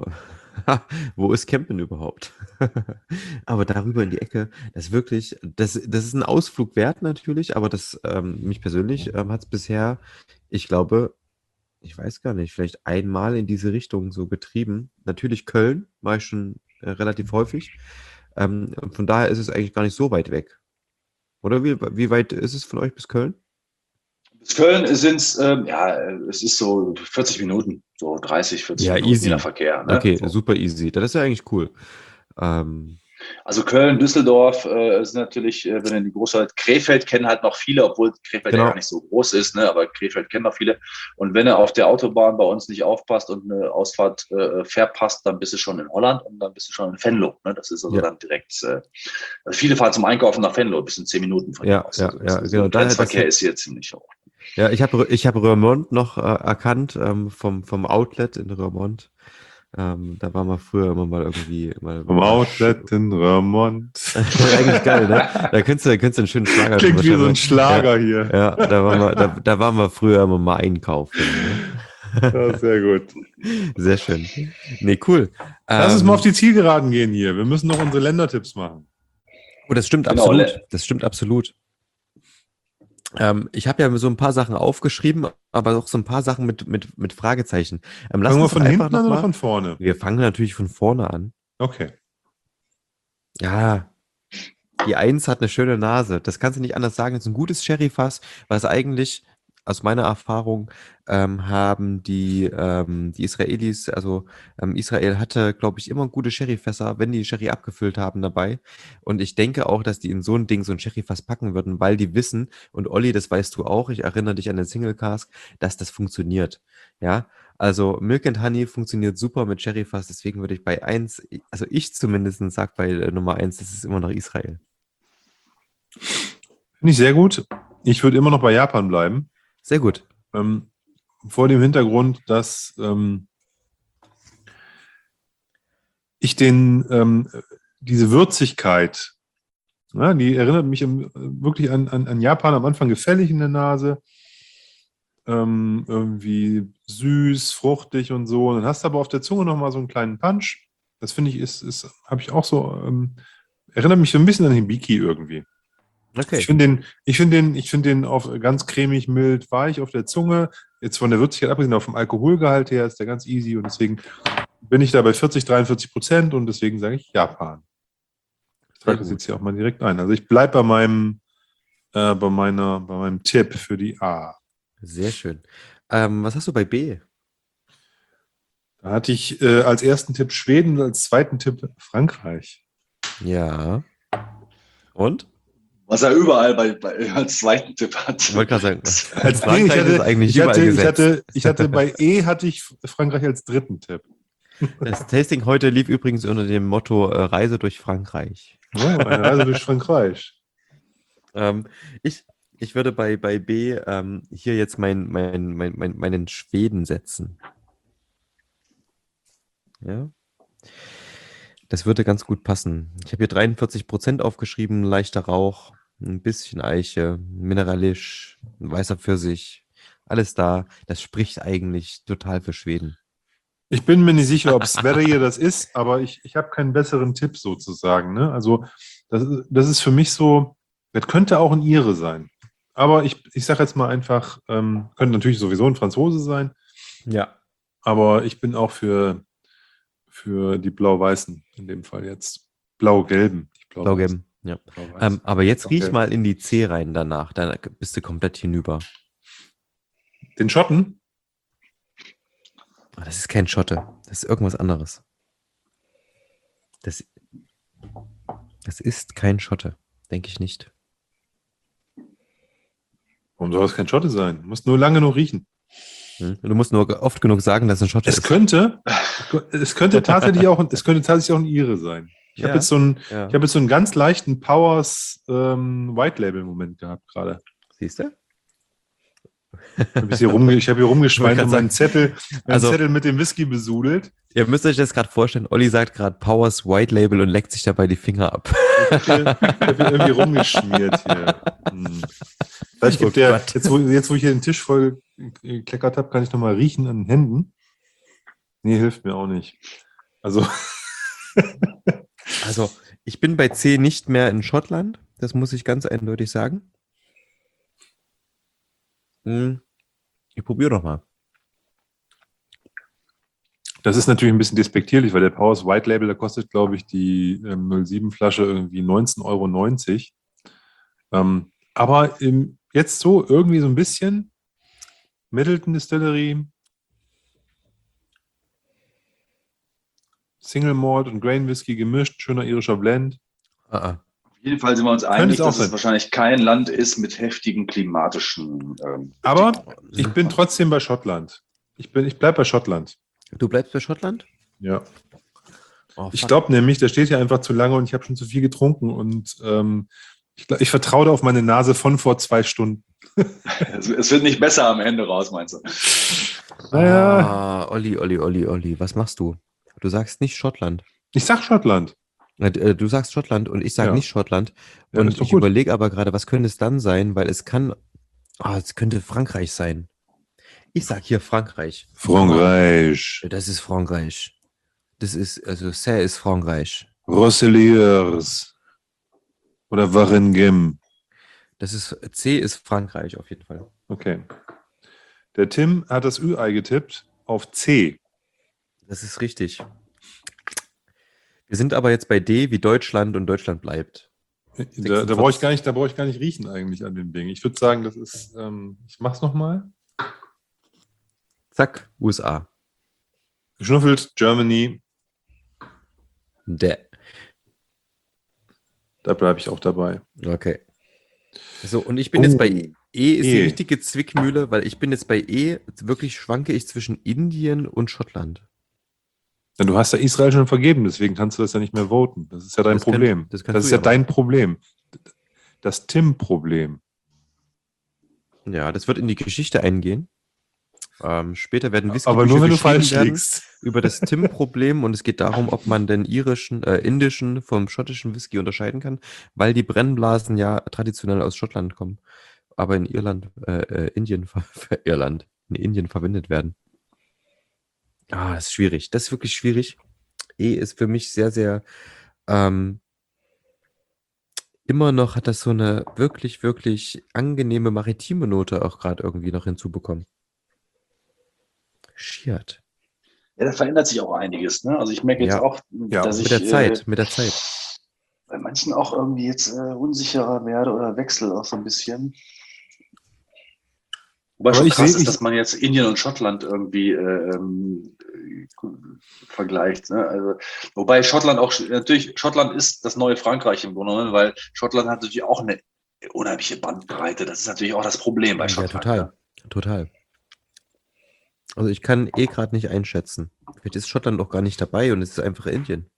wo ist Campen überhaupt? Aber darüber in die Ecke, das wirklich, das, das ist ein Ausflug wert natürlich, aber das, ähm, mich persönlich ähm, hat es bisher, ich glaube, ich weiß gar nicht, vielleicht einmal in diese Richtung so getrieben. Natürlich Köln war ich schon äh, relativ häufig. Ähm, und von daher ist es eigentlich gar nicht so weit weg. Oder wie, wie weit ist es von euch bis Köln? Bis Köln sind es, ähm, ja, es ist so vierzig Minuten, so dreißig, vierzig Ja, Minuten je nach easy. Verkehr. Ne? Okay, So. super easy. Das ist ja eigentlich cool. Ähm, Also Köln, Düsseldorf äh, sind natürlich, äh, wenn in die Großstadt, Krefeld kennen halt noch viele, obwohl Krefeld Genau. ja gar nicht so groß ist, ne? Aber Krefeld kennen noch viele. Und wenn er auf der Autobahn bei uns nicht aufpasst und eine Ausfahrt äh, verpasst, dann bist du schon in Holland und dann bist du schon in Venlo. Ne? Das ist also Ja. dann direkt, äh, also viele fahren zum Einkaufen nach Venlo, bis in zehn Minuten von Ja, hier aus. ja, Also ja, das ist, genau. der Daher, das, Grenzverkehr ist hier ziemlich hoch. ja, ich habe ich hab Roermond noch äh, erkannt ähm, vom, vom Outlet in Roermond. Ähm, da waren wir früher immer mal irgendwie mal, Vom mal Outlet in Remont. Eigentlich geil, ne? Da könntest du, da könntest du einen schönen Schlager Klingt drüber wie so schreiben. ein Schlager hier. Ja, ja, da waren wir, da, da waren wir früher immer mal einkaufen. Ja, Ne? sehr gut. Sehr schön. Nee, cool. Lass uns Ähm, mal auf die Zielgeraden gehen hier. Wir müssen noch unsere Ländertipps machen. oh, das stimmt Genau, absolut. le- Das stimmt absolut. Ähm, ich habe ja so ein paar Sachen aufgeschrieben, aber auch so ein paar Sachen mit, mit, mit Fragezeichen. Ähm, lass Fangen wir uns doch von einfach hinten an noch oder mal. von vorne? Wir fangen natürlich von vorne an. Okay. Ja, die Eins hat eine schöne Nase. Das kannst du nicht anders sagen. Das ist ein gutes Sherryfass, was eigentlich aus meiner Erfahrung ähm, haben die, ähm, die Israelis, also ähm, Israel hatte, glaube ich, immer gute Sherryfässer, wenn die Sherry abgefüllt haben dabei. Und ich denke auch, dass die in so ein Ding so ein Sherryfass packen würden, weil die wissen, und Olli, das weißt du auch, ich erinnere dich an den Single Cask, dass das funktioniert. Ja, also Milk and Honey funktioniert super mit Sherryfass, deswegen würde ich bei eins, also ich zumindest sag bei äh, Nummer eins, das ist immer noch Israel. Finde ich sehr gut. Ich würde immer noch bei Japan bleiben. Sehr gut. Ähm, vor dem Hintergrund, dass ähm, ich den, ähm, diese Würzigkeit, ja, die erinnert mich im, wirklich an, an, an Japan, am Anfang gefällig in der Nase, ähm, irgendwie süß, fruchtig und so. Und dann hast du aber auf der Zunge nochmal so einen kleinen Punch. Das finde ich, ist, ist habe ich auch so, ähm, erinnert mich so ein bisschen an Hibiki irgendwie. Okay. Ich finde den, ich finde den, ich finde den auf ganz cremig, mild, weich auf der Zunge. Jetzt von der Würzigkeit abgesehen, auf dem Alkoholgehalt her ist der ganz easy und deswegen bin ich da bei vierzig, dreiundvierzig Prozent und deswegen sage ich Japan. Ich trage das gut. jetzt hier auch mal direkt ein. Also ich bleibe bei meinem, äh, bei meiner, bei meinem Tipp für die A. Sehr schön. Ähm, was hast du bei B? Da hatte ich äh, als ersten Tipp Schweden und als zweiten Tipp Frankreich. Ja. Und? Was er überall bei, bei, als zweiten Tipp hat. Ich wollte gerade sagen, Als Frankreich nee, ich hatte, ist eigentlich ich überall hatte, ich gesetzt. hatte, ich hatte bei E hatte ich Frankreich als dritten Tipp. Das Tasting heute lief übrigens unter dem Motto äh, Reise durch Frankreich. Oh, eine Reise durch Frankreich. Ähm, ich, ich würde bei, bei B ähm, hier jetzt mein, mein, mein, mein, meinen Schweden setzen. Ja. Das würde ganz gut passen. Ich habe hier dreiundvierzig Prozent aufgeschrieben, leichter Rauch, ein bisschen Eiche, mineralisch, ein weißer Pfirsich, alles da. Das spricht eigentlich total für Schweden. Ich bin mir nicht sicher, ob Sverige das ist, aber ich, ich habe keinen besseren Tipp sozusagen. Ne? Also das, ist- das ist für mich so, das könnte auch ein Ire sein. Aber ich, ich sage jetzt mal einfach, ähm, könnte natürlich sowieso ein Franzose sein, Ja. aber ich bin auch für, für die Blau-Weißen in dem Fall jetzt. Blau-Gelben. nicht Blau-Weißen. Blau-Gelben, ja. Blau-Weiß. Ähm, aber jetzt riech Okay. mal in die C rein danach, dann bist du komplett hinüber. Den Schotten? Ah, das ist kein Schotte, das ist irgendwas anderes. Das, das ist kein Schotte, denke ich nicht. Warum soll das kein Schotte sein? Muss nur lange noch riechen. Hm? Du musst nur oft genug sagen, dass es ein Schotte Es ist. könnte, es könnte tatsächlich auch, es könnte tatsächlich auch ein Ire sein. Ich Ja, habe jetzt so einen, ja. ich habe jetzt so einen ganz leichten Powers ähm, White Label Moment gehabt gerade. Siehst du? Hab ich, hier rumge ich habe hier rumgeschweint Ich und wollte meinen Zettel, meinen Also- Zettel mit dem Whisky besudelt. Ihr müsst euch das gerade vorstellen, Olli sagt gerade Powers White Label und leckt sich dabei die Finger ab. Ich habe hier, ich hab hier irgendwie rumgeschmiert hier. Hm. Vielleicht gibt Oh der, Gott. jetzt wo, jetzt wo ich hier den Tisch voll gekleckert habe, kann ich nochmal riechen an den Händen. Nee, hilft mir auch nicht. Also, Also, ich bin bei C nicht mehr in Schottland, das muss ich ganz eindeutig sagen. Hm, Ich probiere doch mal. das ist natürlich ein bisschen despektierlich, weil der Powers White Label, da kostet, glaube ich, die ähm, null sieben Flasche irgendwie neunzehn Euro neunzig. Ähm, aber im, jetzt so irgendwie so ein bisschen Middleton Distillery, Single Malt und Grain Whisky gemischt, schöner irischer Blend. Ah, ah. Auf jeden Fall sind wir uns Könnte einig, es auch dass es sein. wahrscheinlich kein Land ist mit heftigen klimatischen ähm, Aber Bedingungen. ich bin trotzdem bei Schottland. Ich, bin, ich bleibe bei Schottland. Du bleibst bei Schottland? Ja. Oh, Ich fuck. glaube nämlich, der steht hier einfach zu lange und ich habe schon zu viel getrunken und ähm, ich, glaub, ich vertraue da auf meine Nase von vor zwei Stunden. Es, es wird nicht besser am Ende raus, meinst du? Naja, Ah, Olli, Olli, Olli, Olli, was machst du? Du sagst nicht Schottland. ich sag Schottland. Äh, Du sagst Schottland und ich sage Ja. nicht Schottland. Ja, Und ist doch ich gut. überlege aber gerade, was könnte es dann sein, weil es kann, ah, es könnte Frankreich sein. Ich sag hier Frankreich. Frankreich. Aber das ist Frankreich. Das ist, also c'est ist Frankreich. Rosseliers. Oder Waringem. Das ist, C ist Frankreich auf jeden Fall. Okay. Der Tim hat das Ü-Ei getippt auf C. Das ist richtig. Wir sind aber jetzt bei D wie Deutschland und Deutschland bleibt. Da, da brauche ich gar nicht, da brauche ich gar nicht riechen eigentlich an dem Ding. Ich würde sagen, das ist, ähm, ich mach's nochmal. Zack, U S A. Geschnuffelt, Germany, Der. da bleibe ich auch dabei. Okay. So, und ich bin jetzt bei E. E ist die E. richtige Zwickmühle, weil ich bin jetzt bei E, wirklich schwanke ich zwischen Indien und Schottland. Denn du hast ja Israel schon vergeben, deswegen kannst du das ja nicht mehr voten. Das ist ja dein Das könnt- Problem. das Das, kannst ist du ja ja dein Problem. Das Tim-Problem. Ja, das wird in die Geschichte eingehen. Ähm, später werden Aber nur wenn du Whisky-Bücher falsch geschrieben werden liegst. über das Tim-Problem und es geht darum, ob man den irischen, äh, indischen vom schottischen Whisky unterscheiden kann, weil die Brennblasen ja traditionell aus Schottland kommen, aber in Irland, äh, äh, Indien, ver- ver- Irland, in Indien verwendet werden. Ah, das ist schwierig. Das ist wirklich schwierig. E ist für mich sehr, sehr ähm, immer noch hat das so eine wirklich, wirklich angenehme maritime Note auch gerade irgendwie noch hinzubekommen. Schiert. Ja, da verändert sich auch einiges. Ne? Also ich merke jetzt Ja. auch, Ja, dass Mit ich der Zeit, äh, mit der Zeit. bei manchen auch irgendwie jetzt äh, unsicherer werde oder wechsle auch so ein bisschen. Wobei Aber schon ich krass seh- ist, ich- dass man jetzt Indien und Schottland irgendwie äh, ähm, äh, vergleicht. Ne? Also, wobei Schottland auch, natürlich, Schottland ist das neue Frankreich im Grunde genommen, weil Schottland hat natürlich auch eine unheimliche Bandbreite. Das ist natürlich auch das Problem bei Ja, Schottland. total. Ne? Total. Also ich kann eh gerade nicht einschätzen. Vielleicht ist Schottland auch gar nicht dabei und es ist einfach Indien.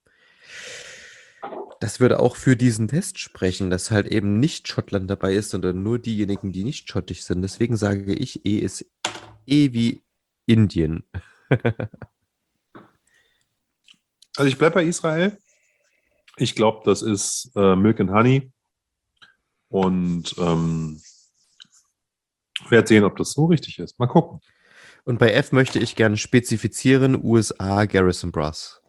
Das würde auch für diesen Test sprechen, dass halt eben nicht Schottland dabei ist, sondern nur diejenigen, die nicht schottisch sind. Deswegen sage ich, E ist E wie Indien. Also ich bleibe bei Israel. Ich glaube, das ist äh, Milk and Honey. Und ähm, werde sehen, ob das so richtig ist. Mal gucken. Und bei F möchte ich gerne spezifizieren, U S A Garrison Brass.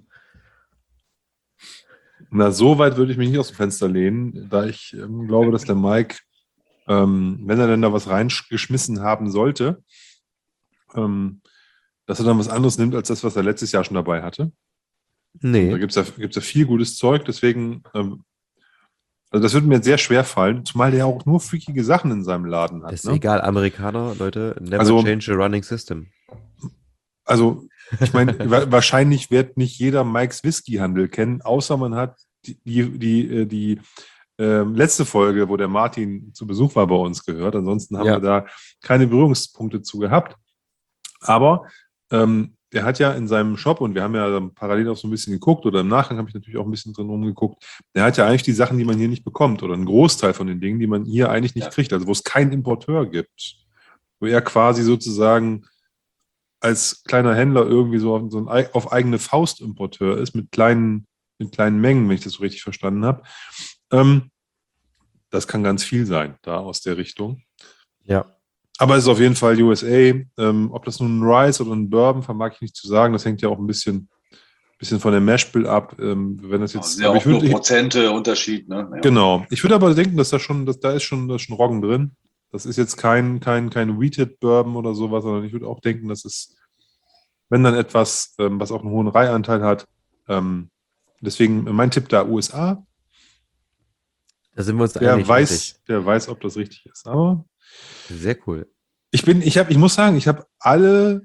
Na, so weit würde ich mich nicht aus dem Fenster lehnen, da ich ähm, glaube, dass der Mike, ähm, wenn er denn da was reingeschmissen haben sollte, ähm, dass er dann was anderes nimmt, als das, was er letztes Jahr schon dabei hatte. Und da Nee, gibt es ja, gibt's ja viel gutes Zeug, deswegen, ähm, also das würde mir sehr schwer fallen, zumal der ja auch nur freakige Sachen in seinem Laden hat. das ist Ne? egal. Amerikaner, Leute, never Also- change a running system. Also, ich meine, wa- wahrscheinlich wird nicht jeder Mikes Whisky-Handel kennen, außer man hat die, die, die, äh, die ähm, letzte Folge, wo der Martin zu Besuch war, bei uns gehört. Ansonsten haben Ja. wir da keine Berührungspunkte zu gehabt. Aber ähm, der hat ja in seinem Shop, und wir haben ja parallel auch so ein bisschen geguckt, oder im Nachgang habe ich natürlich auch ein bisschen drin rumgeguckt, der hat ja eigentlich die Sachen, die man hier nicht bekommt, oder einen Großteil von den Dingen, die man hier eigentlich nicht Ja. kriegt, also wo es keinen Importeur gibt. Wo er quasi sozusagen als kleiner Händler irgendwie so auf, so ein, ei- auf eigene Faust Importeur ist, mit kleinen, mit kleinen Mengen, wenn ich das so richtig verstanden habe. Ähm, das kann ganz viel sein, da aus der Richtung. Ja. Aber es ist auf jeden Fall U S A. Ähm, ob das nun ein Rice oder ein Bourbon, vermag ich nicht zu sagen. Das hängt ja auch ein bisschen, bisschen von der Mashbill ab. Ähm, wenn das Das jetzt, sind ja aber auch ich würd- nur ich- Prozente Unterschied. Ne? Ja. Genau. Ich würde aber denken, dass da schon, dass da ist schon, da ist schon Roggen drin. Das ist jetzt kein, kein, kein Wheated Bourbon oder sowas, sondern ich würde auch denken, dass es, wenn dann etwas, ähm, was auch einen hohen Reihanteil hat. Ähm, deswegen mein Tipp da U S A. Da sind wir uns Der einig. weiß, endlich. der weiß, ob das richtig ist. Aber Sehr cool. ich bin, ich habe, ich muss sagen, ich habe alle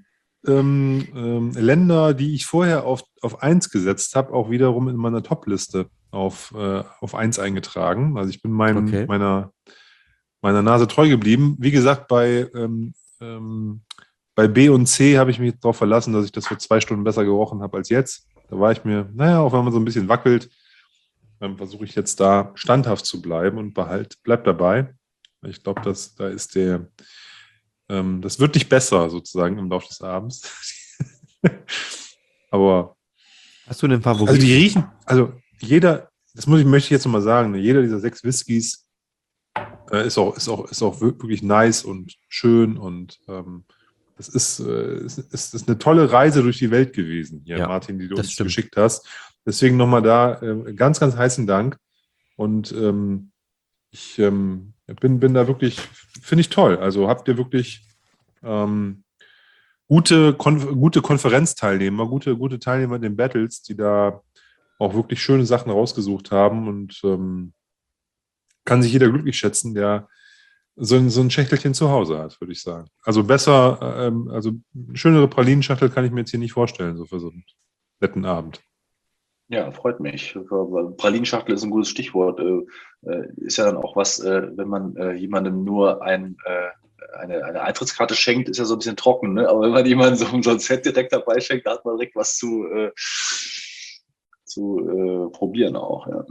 ähm, ähm, Länder, die ich vorher auf, auf eins gesetzt habe, auch wiederum in meiner Top-Liste auf, äh, auf eins eingetragen. Also ich bin meinem, Okay. meiner, meiner Nase treu geblieben. Wie gesagt, bei, ähm, ähm, bei B und C habe ich mich darauf verlassen, dass ich das vor zwei Stunden besser gerochen habe als jetzt. Da war ich mir, naja, auch wenn man so ein bisschen wackelt, dann versuche ich jetzt da standhaft zu bleiben und behalt, bleib dabei. Ich glaube, dass da ist der, ähm, das wird nicht besser sozusagen im Laufe des Abends. Aber Hast du einen Favorit? also die riechen, also jeder, das muss ich, möchte ich jetzt nochmal sagen, ne, jeder dieser sechs Whiskys äh, ist, auch, ist, auch, ist auch wirklich nice und schön und ähm, das ist, äh, ist, ist, ist eine tolle Reise durch die Welt gewesen hier, Ja, Martin, die du das uns stimmt. geschickt hast. Deswegen nochmal da äh, ganz, ganz heißen Dank. Und ähm, ich ähm, bin, bin da wirklich, finde ich toll. Also habt ihr wirklich ähm, gute, Konf gute Konferenzteilnehmer, gute, gute Teilnehmer in den Battles, die da auch wirklich schöne Sachen rausgesucht haben und ähm, kann sich jeder glücklich schätzen, der so ein, so ein Schächtelchen zu Hause hat, würde ich sagen. Also besser, ähm, also eine schönere Pralinenschachtel kann ich mir jetzt hier nicht vorstellen, so für so einen netten Abend. Ja, freut mich. Pralinenschachtel ist ein gutes Stichwort. Äh, ist ja dann auch was, äh, wenn man äh, jemandem nur ein, äh, eine, eine Eintrittskarte schenkt, ist ja so ein bisschen trocken. Ne? Aber wenn man jemandem so, so ein Set direkt dabei schenkt, da hat man direkt was zu, äh, zu äh, probieren auch. Ja.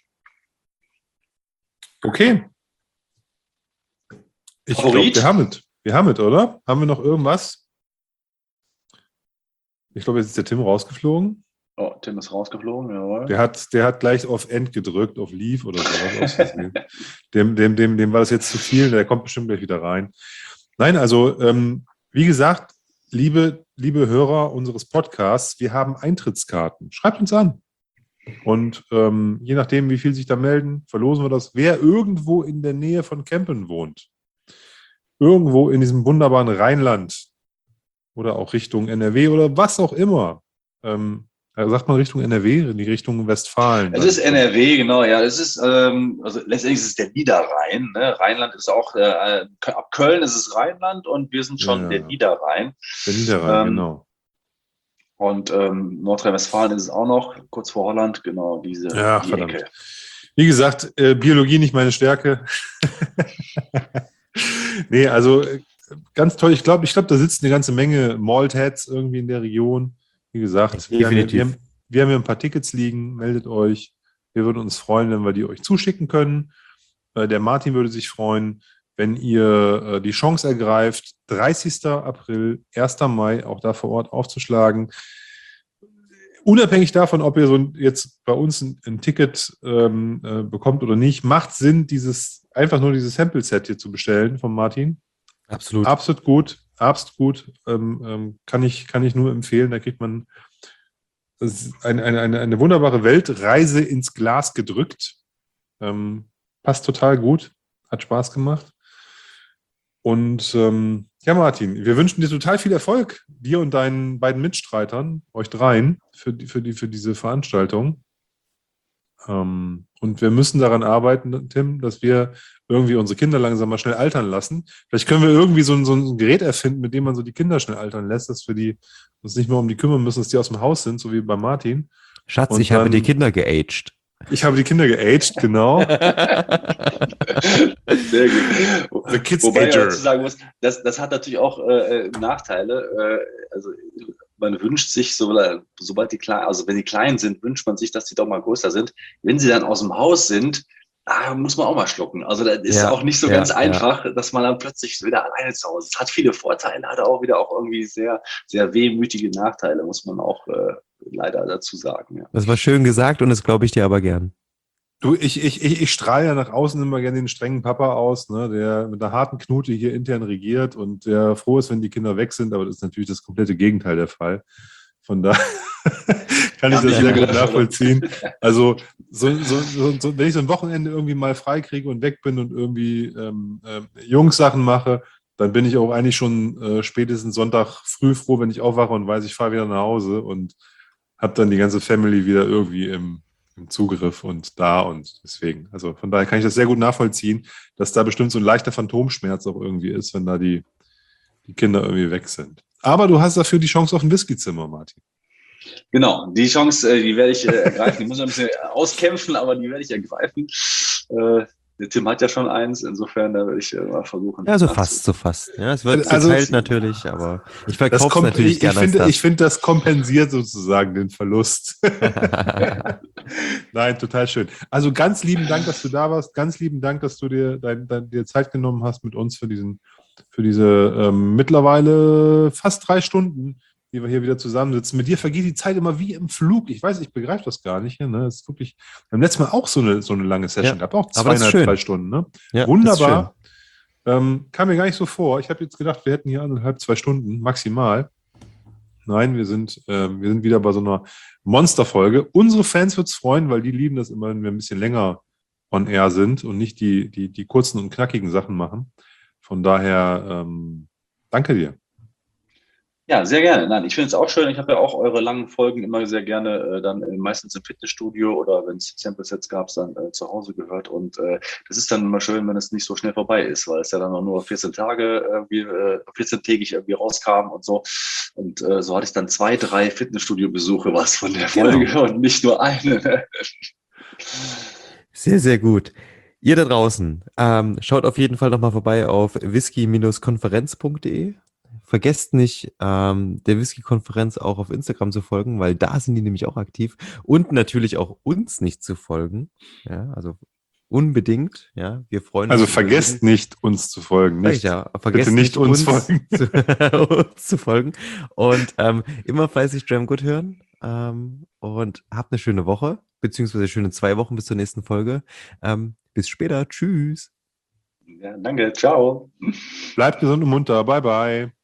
Okay. Ich glaube, Favorit? wir haben es. Wir haben es, oder? Haben wir noch irgendwas? Ich glaube, jetzt ist der Tim rausgeflogen. Oh, Tim ist rausgeflogen, jawohl. Der hat, der hat gleich auf End gedrückt, auf Leave oder sowas. dem, dem, dem, dem war das jetzt zu viel, der kommt bestimmt gleich wieder rein. Nein, also, ähm, wie gesagt, liebe, liebe Hörer unseres Podcasts, wir haben Eintrittskarten. Schreibt uns an. Und ähm, je nachdem, wie viel sich da melden, verlosen wir das. Wer irgendwo in der Nähe von Kempen wohnt, irgendwo in diesem wunderbaren Rheinland oder auch Richtung N R W oder was auch immer, ähm, sagt man Richtung N R W, in die Richtung Westfalen. Es ist N R W, genau, ja. Es ist, ähm, also letztendlich ist es der Niederrhein. Ne? Rheinland ist auch, äh, ab Köln ist es Rheinland und wir sind schon Ja, der Niederrhein. Der Niederrhein, ähm, genau. Und ähm, Nordrhein-Westfalen ist es auch noch, kurz vor Holland, genau, diese Ja, die verdammt. Ecke. Wie gesagt, äh, Biologie nicht meine Stärke. Nee, also äh, ganz toll. Ich glaube, ich glaube, da sitzt eine ganze Menge Maltheads irgendwie in der Region. Wie gesagt, wir haben, hier, wir, haben, wir haben hier ein paar Tickets liegen. Meldet euch. Wir würden uns freuen, wenn wir die euch zuschicken können. Äh, der Martin würde sich freuen, wenn ihr äh, die Chance ergreift, dreißigster April, erster Mai, auch da vor Ort aufzuschlagen. Unabhängig davon, ob ihr so jetzt bei uns ein, ein Ticket ähm, äh, bekommt oder nicht, macht Sinn, dieses einfach nur dieses Sample-Set hier zu bestellen von Martin. Absolut. Absolut gut, absolut gut. Ähm, ähm, kann ich, kann ich nur empfehlen. Da kriegt man eine, eine, eine, eine wunderbare Weltreise ins Glas gedrückt. Ähm, passt total gut, hat Spaß gemacht. Und ähm, ja, Martin, wir wünschen dir total viel Erfolg, dir und deinen beiden Mitstreitern, euch dreien, für, die, für, die, für diese Veranstaltung. Ähm, und wir müssen daran arbeiten, Tim, dass wir irgendwie unsere Kinder langsam mal schnell altern lassen. Vielleicht können wir irgendwie so ein, so ein Gerät erfinden, mit dem man so die Kinder schnell altern lässt, dass wir die, uns nicht mehr um die kümmern müssen, dass die aus dem Haus sind, so wie bei Martin. Schatz, Und ich dann, habe die Kinder geaged. Ich habe die Kinder geaged, genau. Sehr gut. The Kids Wobei Ager. ich dazu sagen muss, das, das hat natürlich auch äh, Nachteile. Äh, also man wünscht sich, so, sobald die klein, also wenn die klein sind, wünscht man sich, dass die doch mal größer sind. Wenn sie dann aus dem Haus sind, da muss man auch mal schlucken. Also das ist Ja, auch nicht so ja, ganz ja. einfach, dass man dann plötzlich wieder alleine zu Hause ist. Es hat viele Vorteile, hat auch wieder auch irgendwie sehr, sehr wehmütige Nachteile, muss man auch äh, leider dazu sagen. Ja. Das war schön gesagt und das glaube ich dir aber gern. Du, ich, ich, ich, ich strahle ja nach außen immer gerne den strengen Papa aus, ne, der mit einer harten Knute hier intern regiert und der froh ist, wenn die Kinder weg sind, aber das ist natürlich das komplette Gegenteil der Fall. Von daher kann ich das sehr gut nachvollziehen. Also so, so, so, so, wenn ich so ein Wochenende irgendwie mal frei kriege und weg bin und irgendwie ähm, äh, Jungs-Sachen mache, dann bin ich auch eigentlich schon äh, spätestens Sonntag früh froh, wenn ich aufwache und weiß, ich fahre wieder nach Hause und habe dann die ganze Family wieder irgendwie im im Zugriff und da und deswegen. Also von daher kann ich das sehr gut nachvollziehen, dass da bestimmt so ein leichter Phantomschmerz auch irgendwie ist, wenn da die, die Kinder irgendwie weg sind. Aber du hast dafür die Chance auf ein Whiskyzimmer, Martin. Genau, die Chance, äh, die werde ich äh, ergreifen. Die muss ich ein bisschen auskämpfen, aber die werde ich ergreifen. Äh, der Tim hat ja schon eins, insofern da werde ich äh, mal versuchen. Ja, so fast, so fast. Ja, es wird Also- geteilt natürlich, aber ich Das verkaufe es kommt, natürlich ich, ich, gerne finde, als ich finde, das kompensiert sozusagen den Verlust. das. Nein, total schön. Also ganz lieben Dank, dass du da warst. Ganz lieben Dank, dass du dir, dein, dein, dir Zeit genommen hast mit uns für diesen, für diese ähm, mittlerweile fast drei Stunden, die wir hier wieder zusammensitzen. Mit dir vergeht die Zeit immer wie im Flug. Ich weiß, ich begreife das gar nicht. Ne? Das ist wirklich, wir haben letztes Mal auch so eine, so eine lange Session Ja, gehabt, auch aber das ist zweieinhalb, schön. drei Stunden. Ne? Ja, Wunderbar. Ähm, kam mir gar nicht so vor. Ich habe jetzt gedacht, wir hätten hier anderthalb, zwei Stunden maximal. Nein, wir sind, ähm, wir sind wieder bei so einer Monsterfolge. Unsere Fans wird es freuen, weil die lieben das immer, wenn wir ein bisschen länger on air sind und nicht die, die, die kurzen und knackigen Sachen machen. Von daher, ähm, danke dir. Ja, sehr gerne. Nein, ich finde es auch schön. Ich habe ja auch eure langen Folgen immer sehr gerne äh, dann äh, meistens im Fitnessstudio oder wenn es Sample-Sets gab, dann äh, zu Hause gehört. Und äh, das ist dann immer schön, wenn es nicht so schnell vorbei ist, weil es ja dann auch nur vierzehn Tage, irgendwie, äh, vierzehn-tägig irgendwie rauskam und so. Und äh, so hatte ich dann zwei, drei Fitnessstudio-Besuche was von der Folge Genau. und nicht nur eine. Sehr, sehr gut. Ihr da draußen, ähm, schaut auf jeden Fall nochmal vorbei auf whisky konferenz punkt de. Vergesst nicht, ähm, der Whisky-Konferenz auch auf Instagram zu folgen, weil da sind die nämlich auch aktiv. Und natürlich auch uns nicht zu folgen. Ja, also unbedingt. Ja, wir freuen Also uns. über vergesst jeden- nicht, uns zu folgen. Sag Nicht, ich ja, vergesst bitte nicht uns folgen. Zu, uns zu folgen. Und ähm, immer fleißig Dram Good hören. Ähm, und habt eine schöne Woche, beziehungsweise schöne zwei Wochen bis zur nächsten Folge. Ähm, bis später. Tschüss. Ja, danke. Ciao. Bleibt gesund und munter. Bye, bye.